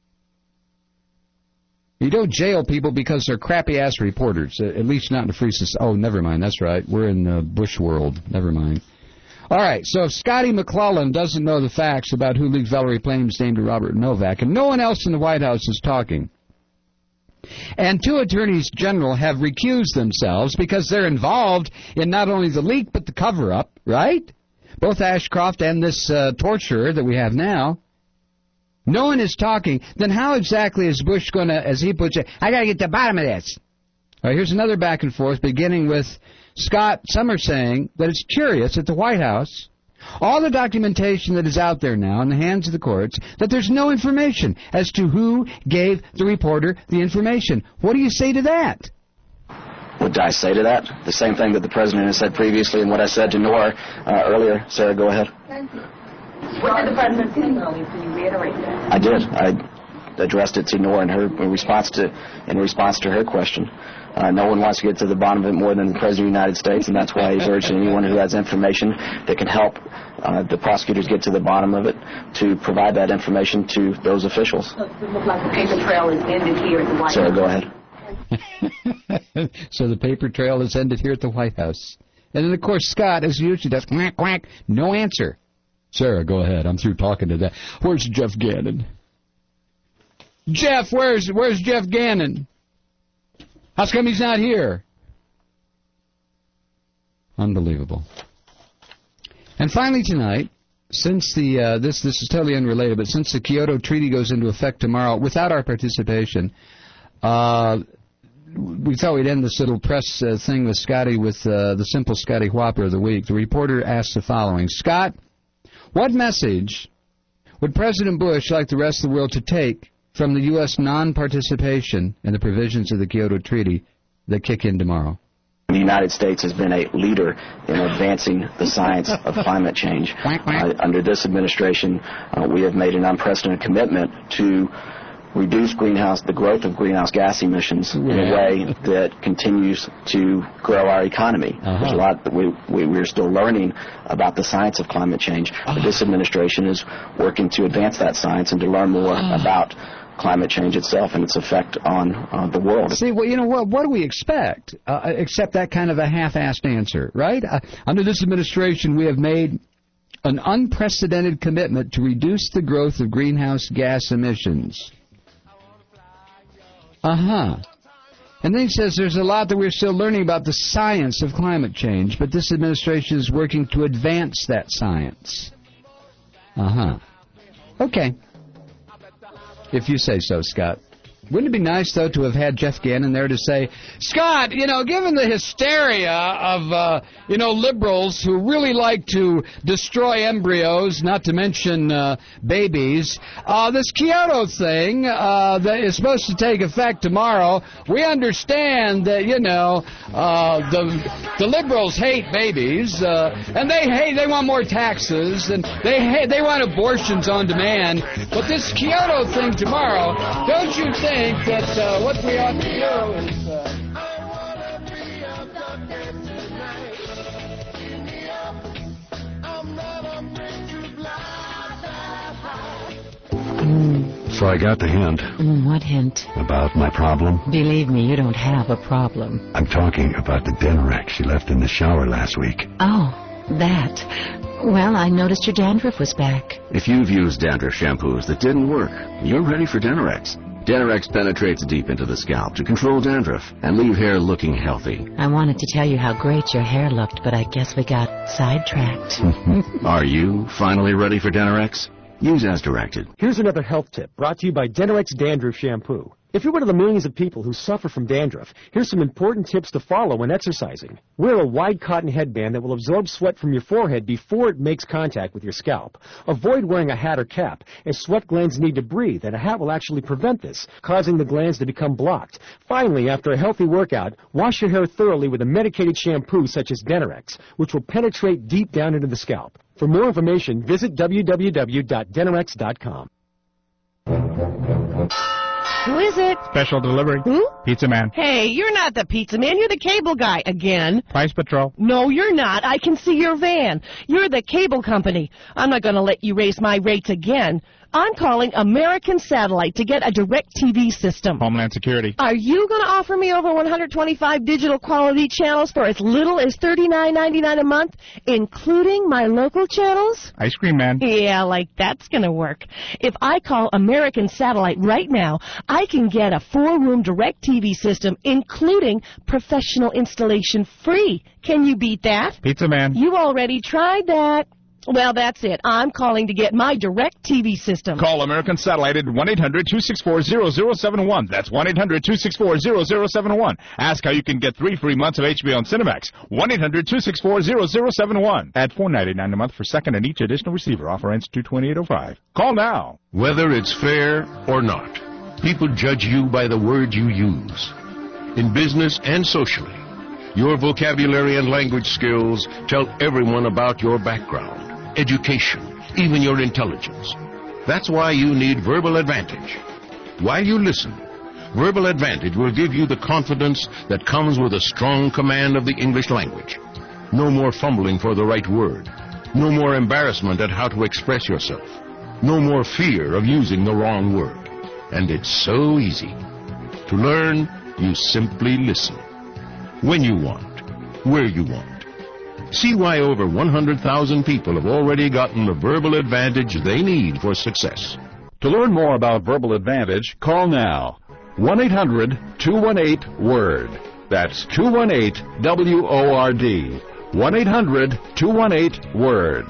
S8: You don't jail people because they're crappy-ass reporters, at least not in a free society. Oh, never mind, that's right. We're in the Bush world. Never mind. All right, so if Scotty McClellan doesn't know the facts about who leaked Valerie Plame's name to Robert Novak, and no one else in the White House is talking, and two attorneys general have recused themselves because they're involved in not only the leak but the cover-up, right? Both Ashcroft and this uh, torturer that we have now. No one is talking. Then how exactly is Bush going to, as he puts it, I got to get to the bottom of this? All right, here's another back and forth, beginning with Scott. Some are saying that it's curious at the White House, all the documentation that is out there now in the hands of the courts, that there's no information as to who gave the reporter the information. What do you say to that?
S2: What did I say to that? The same thing that the president has said previously and what I said to Nora uh, earlier. Sarah, go ahead.
S4: What did the president say earlier? Can you reiterate that?
S2: I did. I addressed it to Nora in her in response to in response to her question. Uh, no one wants to get to the bottom of it more than the President of the United States, and that's why he's urging anyone who has information that can help uh, the prosecutors get to the bottom of it to provide that information to those officials.
S4: So it looks like the paper trail is ended here at the White House.
S2: Sarah, go ahead.
S8: So the paper trail is ended here at the White House. And then, of course, Scott, as usually does, quack, quack, no answer. Sarah, go ahead. I'm through talking to that. Where's Jeff Gannon? Jeff, where's where's Jeff Gannon? How come he's not here? Unbelievable. And finally tonight, since the uh, this this is totally unrelated, but since the Kyoto Treaty goes into effect tomorrow without our participation, uh, we thought we'd end this little press uh, thing with Scotty with uh, the simple Scotty Whopper of the week. The reporter asked the following: Scott, what message would President Bush like the rest of the world to take from the U S non-participation in the provisions of the Kyoto Treaty that kick in tomorrow?
S2: The United States has been a leader in advancing the science of climate change. Uh, under this administration, uh, we have made an unprecedented commitment to reduce greenhouse, the growth of greenhouse gas emissions in a way that continues to grow our economy. Uh-huh. There's a lot that we, we, we're still learning about the science of climate change, but uh-huh. this administration is working to advance that science and to learn more uh-huh. about climate change itself and its effect on uh, the world.
S8: See, well, you know, what, what do we expect, uh, except that kind of a half-assed answer, right? Uh, under this administration, we have made an unprecedented commitment to reduce the growth of greenhouse gas emissions. Uh-huh. And then he says there's a lot that we're still learning about the science of climate change, but this administration is working to advance that science. Uh-huh. Okay. If you say so, Scott. Wouldn't it be nice, though, to have had Jeff Gannon there to say, Scott, you know, given the hysteria of, uh, you know, liberals who really like to destroy embryos, not to mention uh, babies, uh, this Kyoto thing uh, that is supposed to take effect tomorrow, we understand that, you know, uh, the the liberals hate babies, uh, and they hate, they want more taxes, and they hate, they want abortions on demand, but this Kyoto thing tomorrow, don't you think that uh, what we ought to do is... Uh...
S5: Mm. So I got the hint.
S3: Mm, what hint?
S5: About my problem.
S3: Believe me, you don't have a problem.
S5: I'm talking about the Denorex she left in the shower last week.
S3: Oh, that. Well, I noticed your dandruff was back.
S6: If you've used dandruff shampoos that didn't work, you're ready for Denorex. Denorex penetrates deep into the scalp to control dandruff and leave hair looking healthy.
S3: I wanted to tell you how great your hair looked, but I guess we got sidetracked.
S6: Are you finally ready for Denorex? Use as directed.
S7: Here's another health tip brought to you by Denorex Dandruff Shampoo. If you're one of the millions of people who suffer from dandruff, here's some important tips to follow when exercising. Wear a wide cotton headband that will absorb sweat from your forehead before it makes contact with your scalp. Avoid wearing a hat or cap, as sweat glands need to breathe, and a hat will actually prevent this, causing the glands to become blocked. Finally, after a healthy workout, wash your hair thoroughly with a medicated shampoo such as Denorex, which will penetrate deep down into the scalp. For more information, visit w w w dot denorex dot com.
S9: Who is it?
S10: Special delivery.
S9: Who?
S10: Pizza Man.
S9: Hey, you're not the pizza man. You're the cable guy again.
S10: Price Patrol.
S9: No, you're not. I can see your van. You're the cable company. I'm not going to let you raise my rates again. I'm calling American Satellite to get a direct T V system.
S10: Homeland Security.
S9: Are you going to offer me over one hundred twenty-five digital quality channels for as little as thirty-nine ninety-nine a month, including my local channels?
S10: Ice Cream Man.
S9: Yeah, like that's going to work. If I call American Satellite right now, I can get a four-room direct T V system, including professional installation free. Can you beat that?
S10: Pizza Man.
S9: You already tried that. Well, that's it. I'm calling to get my direct T V system.
S10: Call American Satellite at one eight hundred two six four zero zero seven one. That's one eight hundred two six four zero zero seven one. Ask how you can get three free months of H B O and Cinemax. one eight hundred two six four zero zero seven one. Add four ninety-nine a month for second and each additional receiver. Offer ends two twenty-eight oh five. Call now.
S29: Whether it's fair or not, people judge you by the words you use. In business and socially, your vocabulary and language skills tell everyone about your background, education, even your intelligence. That's why you need Verbal Advantage. While you listen, Verbal Advantage will give you the confidence that comes with a strong command of the English language. No more fumbling for the right word. No more embarrassment at how to express yourself. No more fear of using the wrong word. And it's so easy. To learn, you simply listen. When you want, where you want. See why over one hundred thousand people have already gotten the Verbal Advantage they need for success.
S11: To learn more about Verbal Advantage, call now. one eight hundred two one eight WORD. That's two one eight W O R D. one eight hundred two one eight WORD.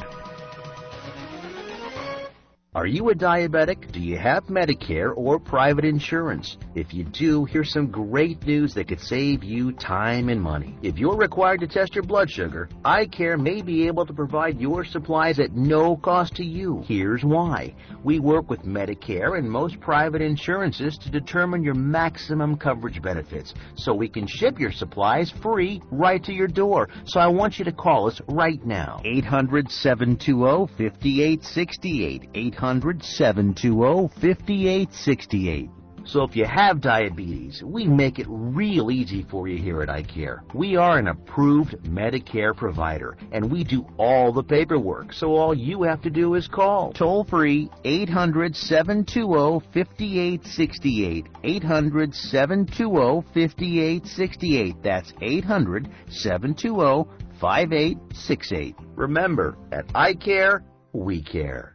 S26: Are you a diabetic? Do you have Medicare or private insurance? If you do, here's some great news that could save you time and money. If you're required to test your blood sugar, iCare may be able to provide your supplies at no cost to you. Here's why. We work with Medicare and most private insurances to determine your maximum coverage benefits, so we can ship your supplies free right to your door. So I want you to call us right now. eight hundred seven two zero five eight six eight. eight hundred seven two zero five eight six eight. So if you have diabetes, we make it real easy for you here at iCare. We are an approved Medicare provider, and we do all the paperwork, so all you have to do is call. Toll free, eight hundred seven two zero five eight six eight. eight hundred seven two zero five eight six eight. That's eight hundred seven two zero five five eight six eight. Remember, at I Care, we care.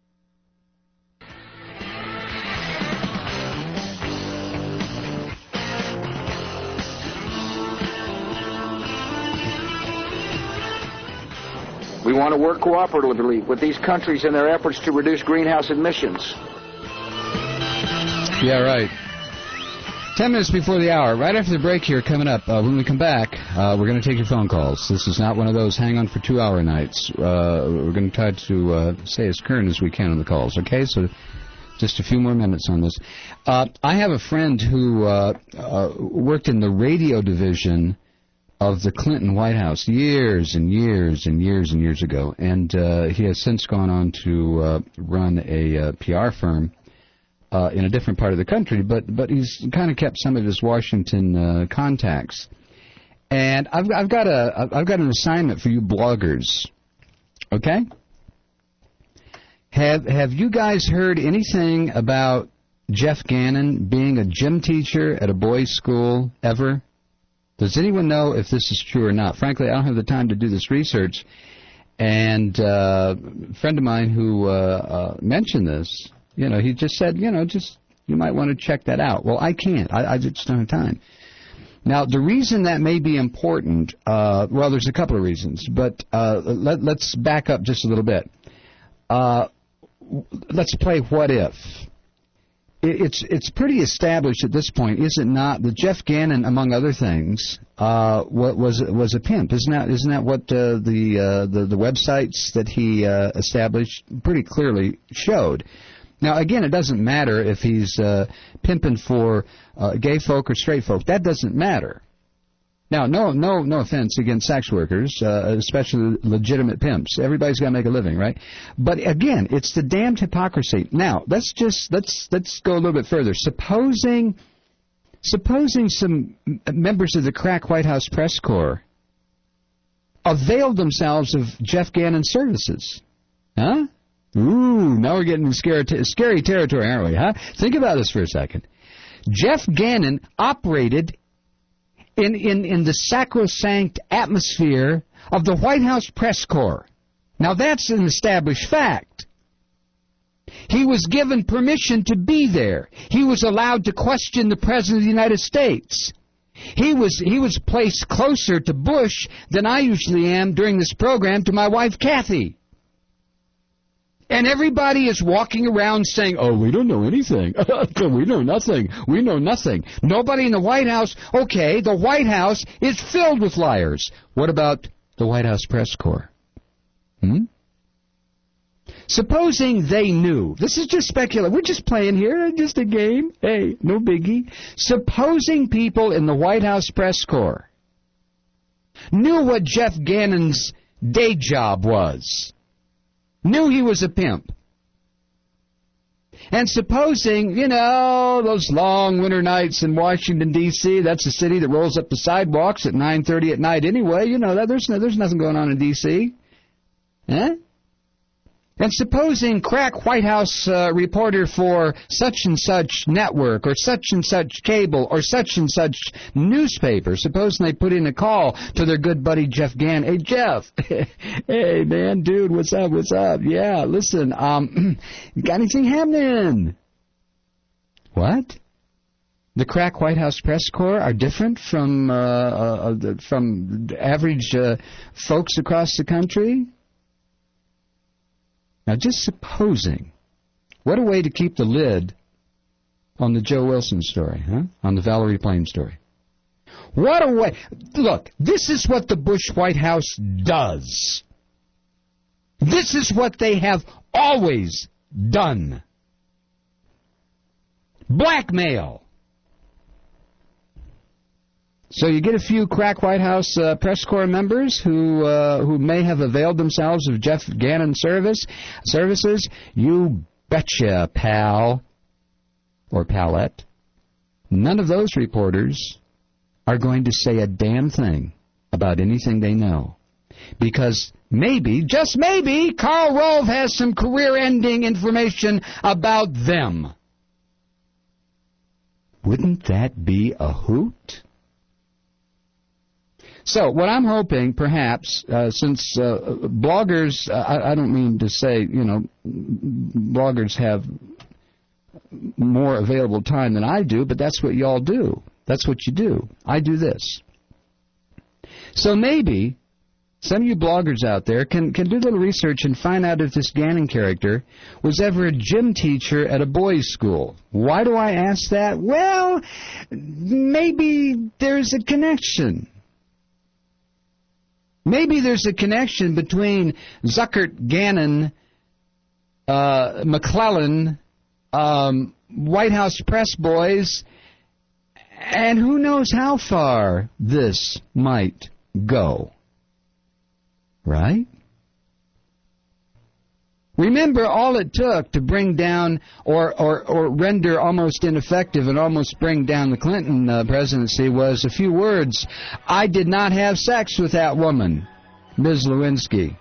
S1: We want to work cooperatively with these countries in their efforts to reduce greenhouse emissions.
S8: Yeah, right. Ten minutes before the hour, right after the break here coming up. Uh, when we come back, uh, we're going to take your phone calls. This is not one of those hang on for two-hour nights. Uh, we're going to try to uh, stay as current as we can on the calls, okay? So just a few more minutes on this. Uh, I have a friend who uh, uh, worked in the radio division of the Clinton White House years and years and years and years ago, and uh, he has since gone on to uh, run a uh, P R firm uh, in a different part of the country, but but he's kind of kept some of his Washington uh, contacts. And I've I've got a I've got an assignment for you bloggers, okay? Have have you guys heard anything about Jeff Gannon being a gym teacher at a boys' school ever? Does anyone know if this is true or not? Frankly, I don't have the time to do this research. And uh, a friend of mine who uh, uh, mentioned this, you know, he just said, you know, just you might want to check that out. Well, I can't. I, I just don't have time. Now, the reason that may be important, uh, well, there's a couple of reasons, but uh, let, let's back up just a little bit. Uh, let's play what if. It's it's pretty established at this point, is it not, that Jeff Gannon, among other things, uh, was was a pimp? Isn't that isn't that what uh, the, uh, the the websites that he uh, established pretty clearly showed? Now, again, it doesn't matter if he's uh, pimping for uh, gay folk or straight folk. That doesn't matter. Now, no, no, no offense against sex workers, uh, especially legitimate pimps. Everybody's got to make a living, right? But again, it's the damned hypocrisy. Now, let's just let's let's go a little bit further. Supposing, supposing some members of the crack White House press corps availed themselves of Jeff Gannon's services, huh? Ooh, now we're getting in scary, scary territory, aren't we? Huh? Think about this for a second. Jeff Gannon operated In, in, in the sacrosanct atmosphere of the White House press corps. Now, that's an established fact. He was given permission to be there. He was allowed to question the President of the United States. He was, he was placed closer to Bush than I usually am during this program to my wife, Kathy. And everybody is walking around saying, oh, we don't know anything. we know nothing. We know nothing. Nobody in the White House. Okay, the White House is filled with liars. What about the White House press corps? Hmm? Supposing they knew. This is just speculation. We're just playing here. Just a game. Hey, no biggie. Supposing people in the White House press corps knew what Jeff Gannon's day job was. Knew he was a pimp. And supposing, you know, those long winter nights in Washington, D C, that's a city that rolls up the sidewalks at nine thirty at night anyway, you know, that there's no, there's nothing going on in D C. Huh? And supposing crack White House uh, reporter for such and such network or such and such cable or such and such newspaper, supposing they put in a call to their good buddy Jeff Gannon. Hey, Jeff. Hey, man, dude, what's up, what's up? Yeah, listen, um, got anything happening? What? The crack White House press corps are different from, uh, uh, from average uh, folks across the country? Now, just supposing, what a way to keep the lid on the Joe Wilson story, huh? On the Valerie Plame story. What a way. Look, this is what the Bush White House does. This is what they have always done. Blackmail. So you get a few crack White House uh, press corps members who uh, who may have availed themselves of Jeff Gannon service services. You betcha, pal, or palette. None of those reporters are going to say a damn thing about anything they know. Because maybe, just maybe, Karl Rove has some career-ending information about them. Wouldn't that be a hoot? So what I'm hoping, perhaps, uh, since uh, bloggers, uh, I, I don't mean to say, you know, bloggers have more available time than I do, but that's what y'all do. That's what you do. I do this. So maybe some of you bloggers out there can, can do a little research and find out if this Gannon character was ever a gym teacher at a boys' school. Why do I ask that? Well, maybe there's a connection. Maybe there's a connection between Zuckert, Gannon, uh, McClellan, um, White House press boys, and who knows how far this might go. Right? Remember, all it took to bring down or, or, or render almost ineffective and almost bring down the Clinton uh, presidency was a few words. I did not have sex with that woman, Miz Lewinsky.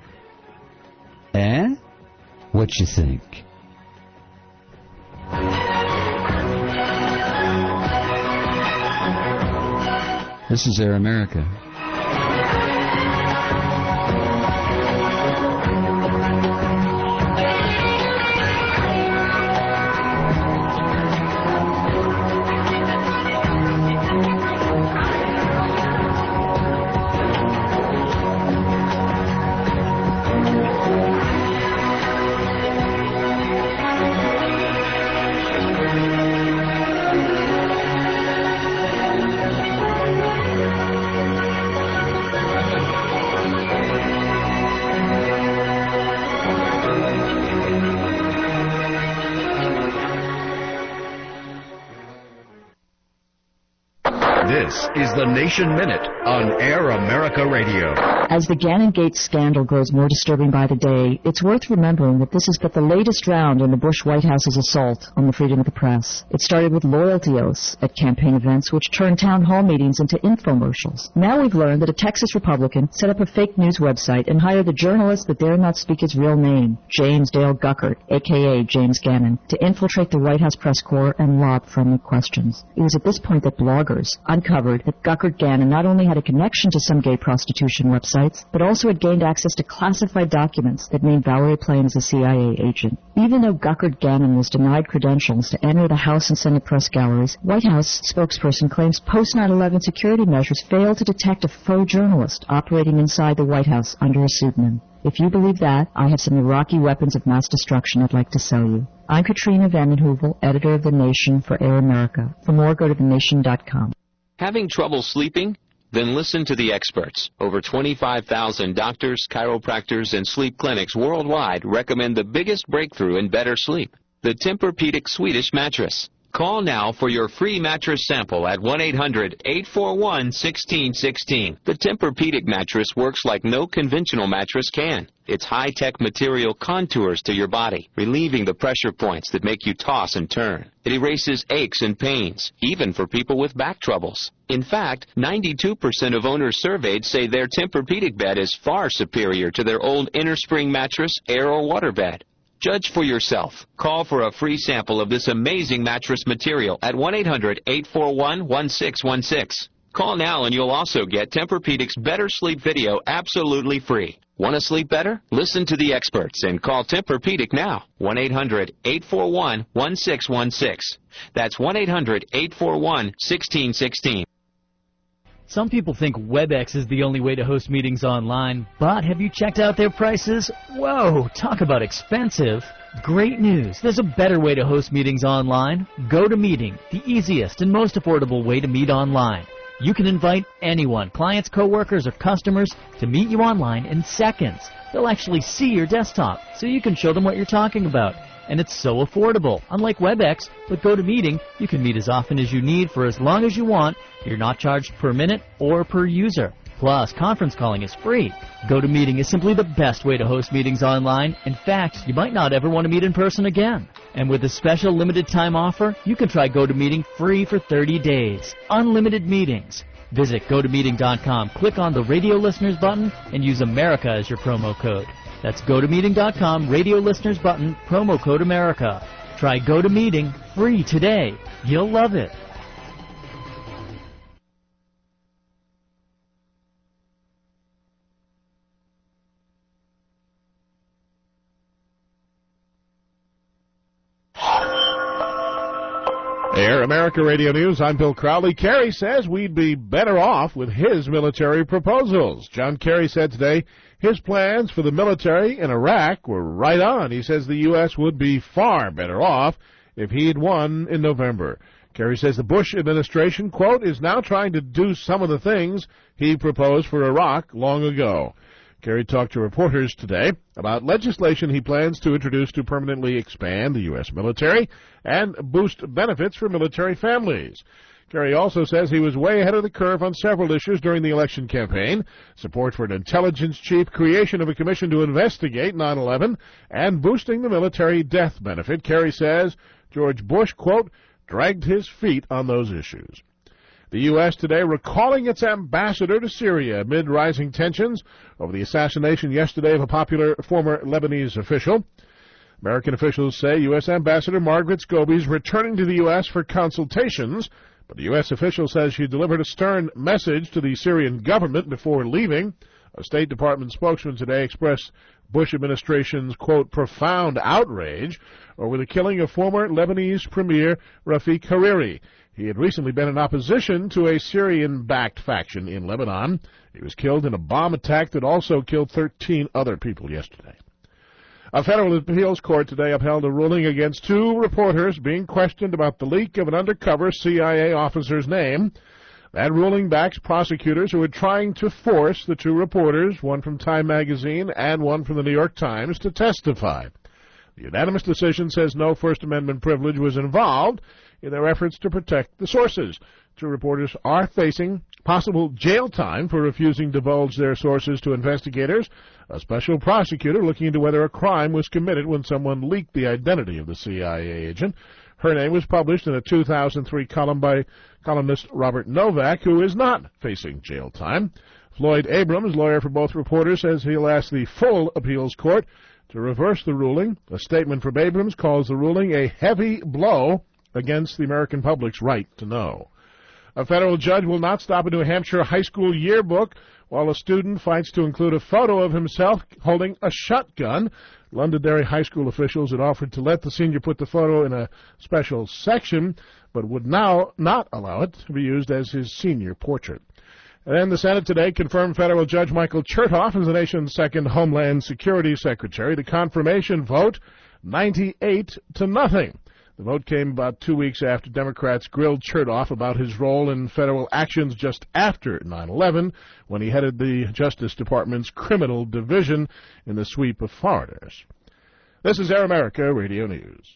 S8: Eh? What you think? This is Air America.
S12: This is the Nation Minute on Air America Radio.
S13: As the Gannon Gates scandal grows more disturbing by the day, it's worth remembering that this is but the latest round in the Bush White House's assault on the freedom of the press. It started with loyalty oaths at campaign events, which turned town hall meetings into infomercials. Now we've learned that a Texas Republican set up a fake news website and hired a journalist that dare not speak his real name, James Dale Guckert, a k a. James Gannon, to infiltrate the White House press corps and lob friendly questions. It was at this point that bloggers uncovered that Guckert Gannon not only had a connection to some gay prostitution websites, but also had gained access to classified documents that named Valerie Plame as a C I A agent. Even though Guckert Gannon was denied credentials to enter the House and Senate press galleries, White House spokesperson claims post nine eleven security measures failed to detect a faux journalist operating inside the White House under a pseudonym. If you believe that, I have some Iraqi weapons of mass destruction I'd like to sell you. I'm Katrina Vanden Heuvel, editor of The Nation for Air America. For more, go to the nation dot com.
S14: Having trouble sleeping? Then listen to the experts. Over twenty-five thousand doctors, chiropractors, and sleep clinics worldwide recommend the biggest breakthrough in better sleep, the Tempur-Pedic Swedish mattress. Call now for your free mattress sample at one eight hundred, eight four one, one six one six. The Tempur-Pedic mattress works like no conventional mattress can. Its high-tech material contours to your body, relieving the pressure points that make you toss and turn. It erases aches and pains, even for people with back troubles. In fact, ninety-two percent of owners surveyed say their Tempur-Pedic bed is far superior to their old innerspring mattress, air or water bed. Judge for yourself. Call for a free sample of this amazing mattress material at one eight hundred, eight four one, one six one six. Call now and you'll also get Tempur-Pedic's Better Sleep video absolutely free. Want to sleep better? Listen to the experts and call Tempur-Pedic now. one eight hundred, eight four one, one six one six. That's one eight hundred, eight four one, one six one six.
S15: Some people think WebEx is the only way to host meetings online, but have you checked out their prices? Whoa, talk about expensive. Great news. There's a better way to host meetings online. GoToMeeting, the easiest and most affordable way to meet online. You can invite anyone, clients, coworkers, or customers, to meet you online in seconds. They'll actually see your desktop, so you can show them what you're talking about. And it's so affordable. Unlike WebEx, with GoToMeeting, you can meet as often as you need for as long as you want. You're not charged per minute or per user. Plus, conference calling is free. GoToMeeting is simply the best way to host meetings online. In fact, you might not ever want to meet in person again. And with a special limited time offer, you can try GoToMeeting free for thirty days. Unlimited meetings. Visit go to meeting dot com, click on the Radio Listeners button, and use America as your promo code. That's go to meeting dot com, Radio Listeners button, promo code America. Try GoToMeeting free today. You'll love it.
S16: Air America Radio News, I'm Bill Crowley. Kerry says we'd be better off with his military proposals. John Kerry said today his plans for the military in Iraq were right on. He says the U S would be far better off if he'd won in November. Kerry says the Bush administration, quote, is now trying to do some of the things he proposed for Iraq long ago. Kerry talked to reporters today about legislation he plans to introduce to permanently expand the U S military and boost benefits for military families. Kerry also says he was way ahead of the curve on several issues during the election campaign: support for an intelligence chief, creation of a commission to investigate nine eleven, and boosting the military death benefit. Kerry says George Bush, quote, dragged his feet on those issues. The U S today recalling its ambassador to Syria amid rising tensions over the assassination yesterday of a popular former Lebanese official. American officials say U S Ambassador Margaret Scobie is returning to the U S for consultations, but the U S official says she delivered a stern message to the Syrian government before leaving. A State Department spokesman today expressed Bush administration's, quote, profound outrage over the killing of former Lebanese Premier Rafik Hariri. He had recently been in opposition to a Syrian-backed faction in Lebanon. He was killed in a bomb attack that also killed thirteen other people yesterday. A federal appeals court today upheld a ruling against two reporters being questioned about the leak of an undercover C I A officer's name. That ruling backs prosecutors who were trying to force the two reporters, one from Time magazine and one from the New York Times, to testify. The unanimous decision says no First Amendment privilege was involved in their efforts to protect the sources. Two reporters are facing possible jail time for refusing to divulge their sources to investigators. A special prosecutor looking into whether a crime was committed when someone leaked the identity of the C I A agent. Her name was published in a two thousand three column by columnist Robert Novak, who is not facing jail time. Floyd Abrams, lawyer for both reporters, says he'll ask the full appeals court to reverse the ruling. A statement from Abrams calls the ruling a heavy blow against the American public's right to know. A federal judge will not stop a New Hampshire high school yearbook while a student fights to include a photo of himself holding a shotgun. Londonderry high school officials had offered to let the senior put the photo in a special section, but would now not allow it to be used as his senior portrait. And then the Senate today confirmed federal judge Michael Chertoff as the nation's second Homeland Security Secretary. The confirmation vote, ninety-eight to nothing. The vote came about two weeks after Democrats grilled Chertoff about his role in federal actions just after nine eleven, when he headed the Justice Department's criminal division in the sweep of foreigners. This is Air America Radio News.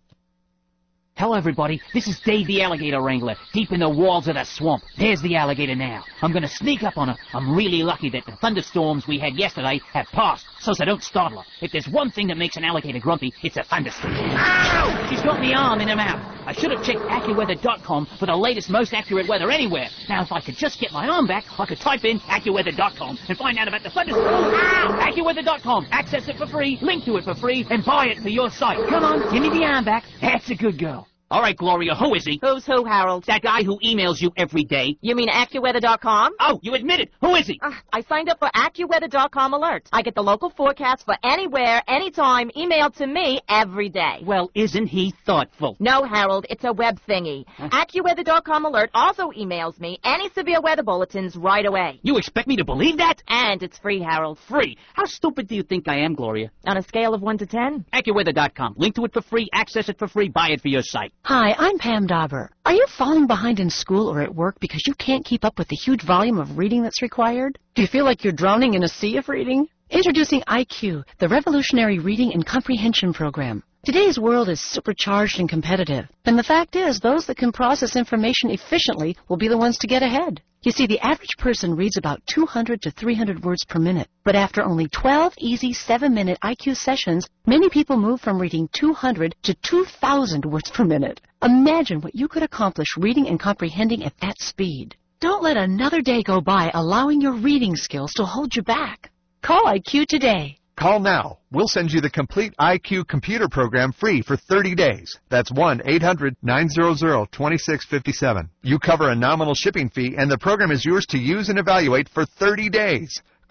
S17: Hello, everybody. This is Dave the Alligator Wrangler, deep in the walls of the swamp. There's the alligator now. I'm going to sneak up on her. I'm really lucky that the thunderstorms we had yesterday have passed, so I don't startle her. If there's one thing that makes an alligator grumpy, it's a thunderstorm. Ow! She's got my arm in her mouth. I should have checked AccuWeather dot com for the latest, most accurate weather anywhere. Now, if I could just get my arm back, I could type in AccuWeather dot com and find out about the thunderstorm. Ow! AccuWeather dot com. Access it for free, link to it for free, and buy it for your site. Come on, give me the arm back. That's a good girl. All right, Gloria, who is he?
S4: Who's who, Harold?
S17: That guy who emails you every day.
S4: You mean AccuWeather dot com?
S17: Oh, you admit it. Who is he?
S4: Uh, I signed up for AccuWeather dot com alerts. I get the local forecast for anywhere, anytime, emailed to me every day.
S17: Well, isn't he thoughtful?
S4: No, Harold, it's a web thingy. Huh? AccuWeather dot com alert also emails me any severe weather bulletins right away.
S17: You expect me to believe that?
S4: And it's free, Harold.
S17: Free? How stupid do you think I am, Gloria?
S4: On a scale of one to ten?
S17: AccuWeather dot com. Link to it for free, access it for free, buy it for your site.
S9: Hi, I'm Pam Dauber. Are you falling behind in school or at work because you can't keep up with the huge volume of reading that's required? Do you feel like you're drowning in a sea of reading? Introducing I Q, the revolutionary reading and comprehension program. Today's world is supercharged and competitive, and the fact is those that can process information efficiently will be the ones to get ahead. You see, the average person reads about two hundred to three hundred words per minute, but after only twelve easy seven-minute I Q sessions, many people move from reading two hundred to two thousand words per minute. Imagine what you could accomplish reading and comprehending at that speed. Don't let another day go by allowing your reading skills to hold you back. Call I Q today.
S18: Call now. We'll send you the complete I Q computer program free for thirty days. That's one eight hundred nine hundred twenty-six fifty-seven. You cover a nominal shipping fee, and the program is yours to use and evaluate for thirty days.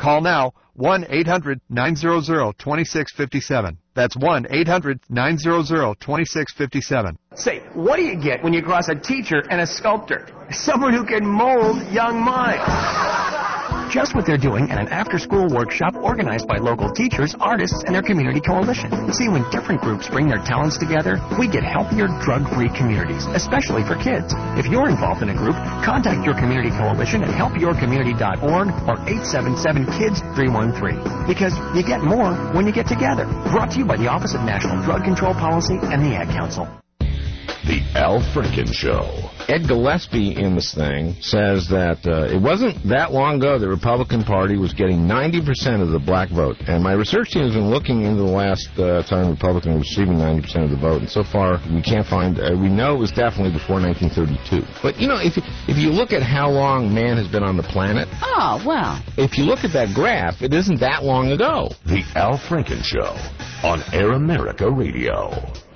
S18: Call now, one eight hundred nine hundred twenty-six fifty-seven. That's one eight hundred nine hundred twenty-six fifty-seven.
S19: Say, what do you get when you cross a teacher and a sculptor? Someone who can mold young minds. Just what they're doing at an after-school workshop organized by local teachers, artists, and their community coalition. See, when different groups bring their talents together, we get healthier, drug-free communities, especially for kids. If you're involved in a group, contact your community coalition at help your community dot org or eight seven seven kids three one three. Because you get more when you get together. Brought to you by the Office of National Drug Control Policy and the Ad Council.
S11: The Al Franken Show.
S20: Ed Gillespie in this thing says that uh, it wasn't that long ago the Republican Party was getting ninety percent of the black vote. And my research team has been looking into the last uh, time Republican was receiving ninety percent of the vote. And so far, we can't find, uh, we know it was definitely before nineteen thirty-two. But, you know, if you, if you look at how long man has been on the planet.
S3: Oh, well.
S20: If you look at that graph, it isn't that long ago.
S11: The Al Franken Show on Air America Radio.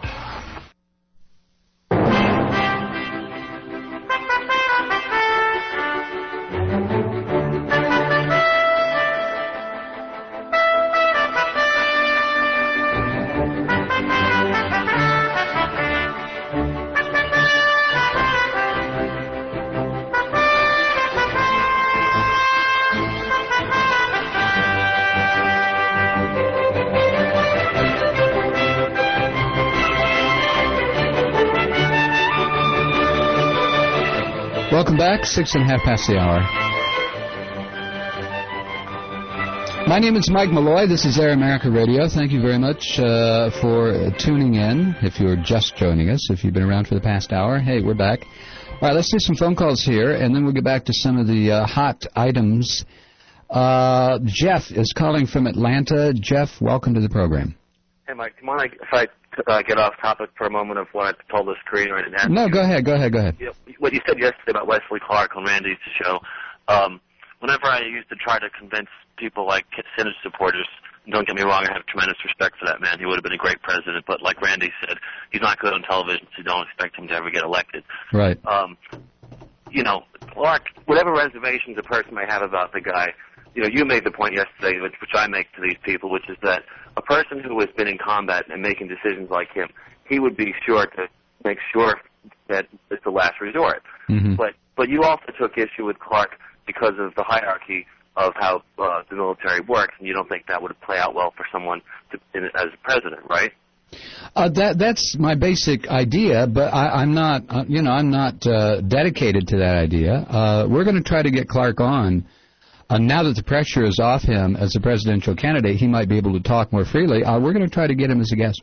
S8: Welcome back, six and a half past the hour. My name is Mike Malloy. This is Air America Radio. Thank you very much uh, for tuning in. If you're just joining us, if you've been around for the past hour, hey, we're back. All right, let's do some phone calls here, and then we'll get back to some of the uh, hot items. Uh, Jeff is calling from Atlanta. Jeff, welcome to the program.
S21: Hey, Mike, do you mind if I uh, get off topic for a moment of what I told this screener? And
S8: no, go ahead, go ahead, go ahead.
S21: You know, what you said yesterday about Wesley Clark on Randy's show, um, whenever I used to try to convince people like Senate supporters, don't get me wrong, I have tremendous respect for that man. He would have been a great president, but like Randy said, he's not good on television, so don't expect him to ever get elected.
S8: Right.
S21: Um, you know, Clark, whatever reservations a person may have about the guy, you know, you made the point yesterday, which, which I make to these people, which is that a person who has been in combat and making decisions like him, he would be sure to make sure that it's the last resort.
S8: Mm-hmm.
S21: But but you also took issue with Clark because of the hierarchy of how uh, the military works, and you don't think that would play out well for someone to, in, as a president, right?
S8: Uh, that that's my basic idea, but I, I'm not, uh, you know, I'm not uh, dedicated to that idea. Uh, we're going to try to get Clark on. Uh, now that the pressure is off him as a presidential candidate, he might be able to talk more freely. Uh, we're going to try to get him as a guest.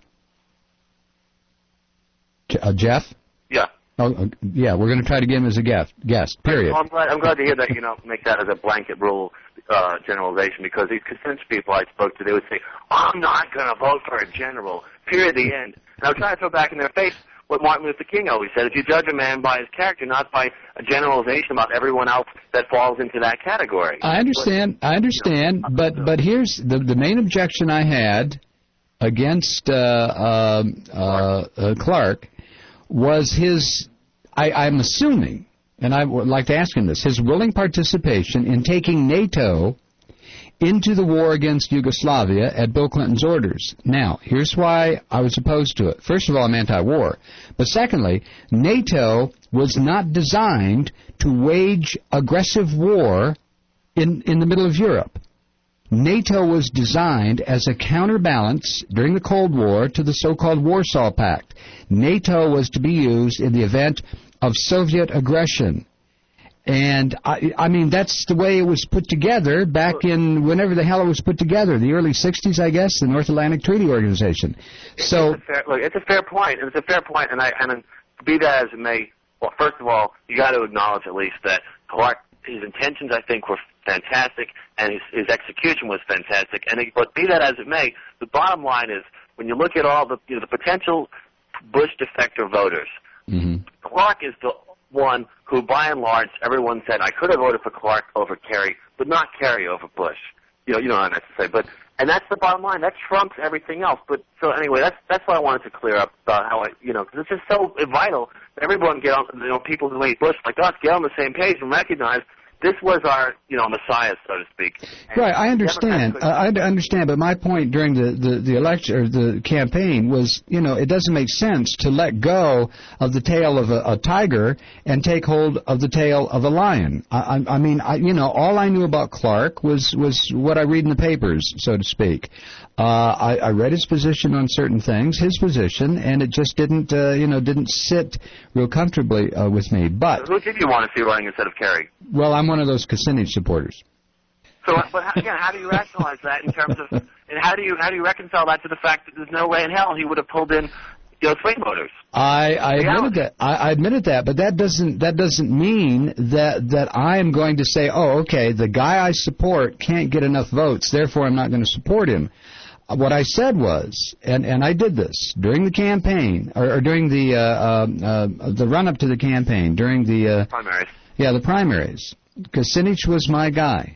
S8: J- uh, Jeff?
S21: Yeah.
S8: Oh, uh, yeah, we're going to try to get him as a guest. Guest. Period.
S21: Well, I'm glad. I'm glad to hear that. You know, make that as a blanket rule uh, generalization, because these consensus people I spoke to, they would say, "I'm not going to vote for a general." Period. The end. And I was trying to throw back in their face what Martin Luther King always said: if you judge a man by his character, not by a generalization about everyone else that falls into that category.
S8: I understand. I understand. But but here's the the main objection I had against uh, uh, uh, uh, Clark was his. I, I'm assuming, and I would like to ask him this: his willing participation in taking NATO into the war against Yugoslavia at Bill Clinton's orders. Now, here's why I was opposed to it. First of all, I'm anti-war. But secondly, NATO was not designed to wage aggressive war in, in the middle of Europe. NATO was designed as a counterbalance during the Cold War to the so-called Warsaw Pact. NATO was to be used in the event of Soviet aggression. And, I, I mean, that's the way it was put together back in whenever the hell it was put together, the early sixties, I guess, the North Atlantic Treaty Organization. So,
S21: it's a fair, look, it's a fair point. It's a fair point, and I and be that as it may, well, first of all, you got to acknowledge at least that Clark, his intentions, I think, were fantastic, and his, his execution was fantastic. And it, but be that as it may, the bottom line is when you look at all the you know, the potential Bush defector voters,
S8: mm-hmm.
S21: Clark is the one who, by and large, everyone said, I could have voted for Clark over Kerry, but not Kerry over Bush. You know, you know what I meant to say. But, and that's the bottom line. That trumps everything else. But, so anyway, that's that's what I wanted to clear up about how I, you know, because it's just so vital that everyone get on, you know, people who hate Bush like us get on the same page and recognize this was our, you know, messiah, so to speak. And
S2: right, I understand. Uh, I understand, but my point during the, the, the election or the campaign was, you know, it doesn't make sense to let go of the tail of a, a tiger and take hold of the tail of a lion. I, I, I mean, I, you know, all I knew about Clark was, was what I read in the papers, so to speak. Uh, I, I read his position on certain things, his position, and it just didn't, uh, you know, didn't sit real comfortably uh, with me. But
S21: who did you want to see running instead of Kerry?
S2: well, I'm one of those Kucinich supporters.
S21: So, but how, again, how do you rationalize that in terms of, and how do you how do you reconcile that to the fact that there's no way in hell he would have pulled in, you know, swing voters?
S2: I, I admitted that. I, I admitted that, but that doesn't that doesn't mean that that I am going to say, oh, okay, the guy I support can't get enough votes, therefore I'm not going to support him. What I said was, and, and I did this during the campaign, or, or during the uh, uh, uh, the run-up to the campaign, during the uh,
S21: primaries.
S2: Yeah, the primaries. Kucinich was my guy.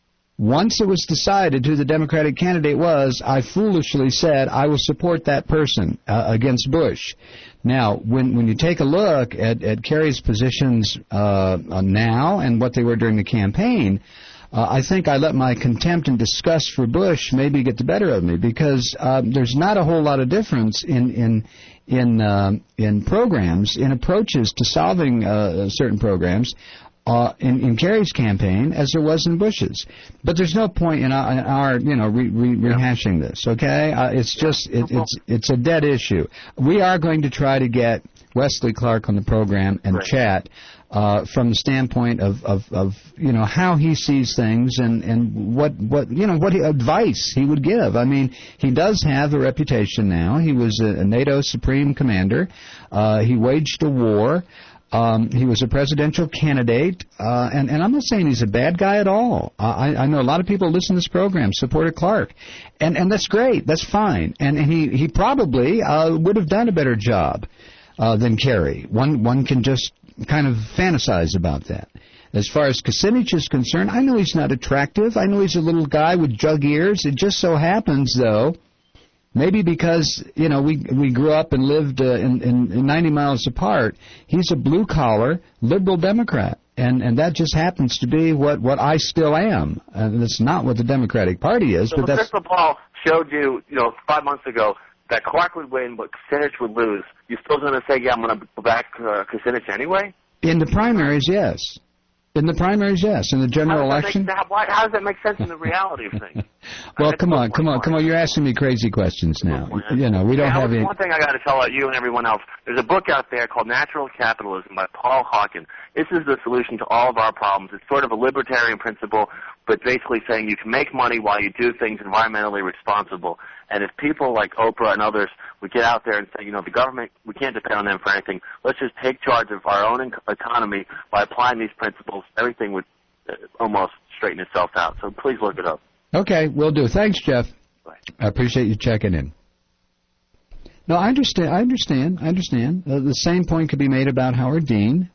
S2: Once it was decided who the Democratic candidate was, I foolishly said I will support that person uh, against Bush. Now, when when you take a look at, at Kerry's positions uh, now and what they were during the campaign, Uh, I think I let my contempt and disgust for Bush maybe get the better of me, because um, there's not a whole lot of difference in in in uh, in programs, in approaches to solving uh, certain programs uh, in, in Kerry's campaign as there was in Bush's. But there's no point in our, in our you know re, re, rehashing this. Okay, uh, it's just it, it's it's a dead issue. We are going to try to get Wesley Clark on the program and
S21: Right.
S2: chat. Uh, from the standpoint of, of, of you know how he sees things and, and what what you know what he, advice he would give. I mean, he does have a reputation now. He was a, a NATO Supreme Commander. Uh, he waged a war. Um, he was a presidential candidate, uh, and, and I'm not saying he's a bad guy at all. Uh, I, I know a lot of people listen to this program supported Clark, and and that's great. That's fine. And, and he he probably uh, would have done a better job uh, than Kerry. One one can just kind of fantasize about that. As far as Kucinich is concerned, I know he's not attractive. I know he's a little guy with jug ears. It just so happens, though, maybe because, you know, we we grew up and lived uh, in, in, in ninety miles apart, he's a blue-collar liberal Democrat. And and that just happens to be what, what I still am. And it's not what the Democratic Party is.
S21: So
S2: but
S21: if
S2: that's
S21: Crystal Ball showed you, you know, five months ago that Clark would win, but Kucinich would lose, you still going to say, yeah, I'm going to back uh, Kucinich anyway?
S2: In the primaries, yes. In the primaries, yes. In the general
S21: how
S2: election?
S21: Make, how, why, how does that make sense in the reality of things?
S2: Well, come on, come on, come on. You're asking me crazy questions now. You know, we don't
S21: yeah,
S2: have any...
S21: One thing I got to tell you and everyone else, there's a book out there called Natural Capitalism by Paul Hawken. This is the solution to all of our problems. It's sort of a libertarian principle, but basically saying you can make money while you do things environmentally responsible. And if people like Oprah and others would get out there and say, you know, the government, we can't depend on them for anything. Let's just take charge of our own economy by applying these principles. Everything would uh, almost straighten itself out. So please look it up.
S2: Okay, will do. Thanks, Jeff.
S21: Bye.
S2: I appreciate you checking in. No, I understand. I understand. I understand. Uh, the same point could be made about Howard Dean.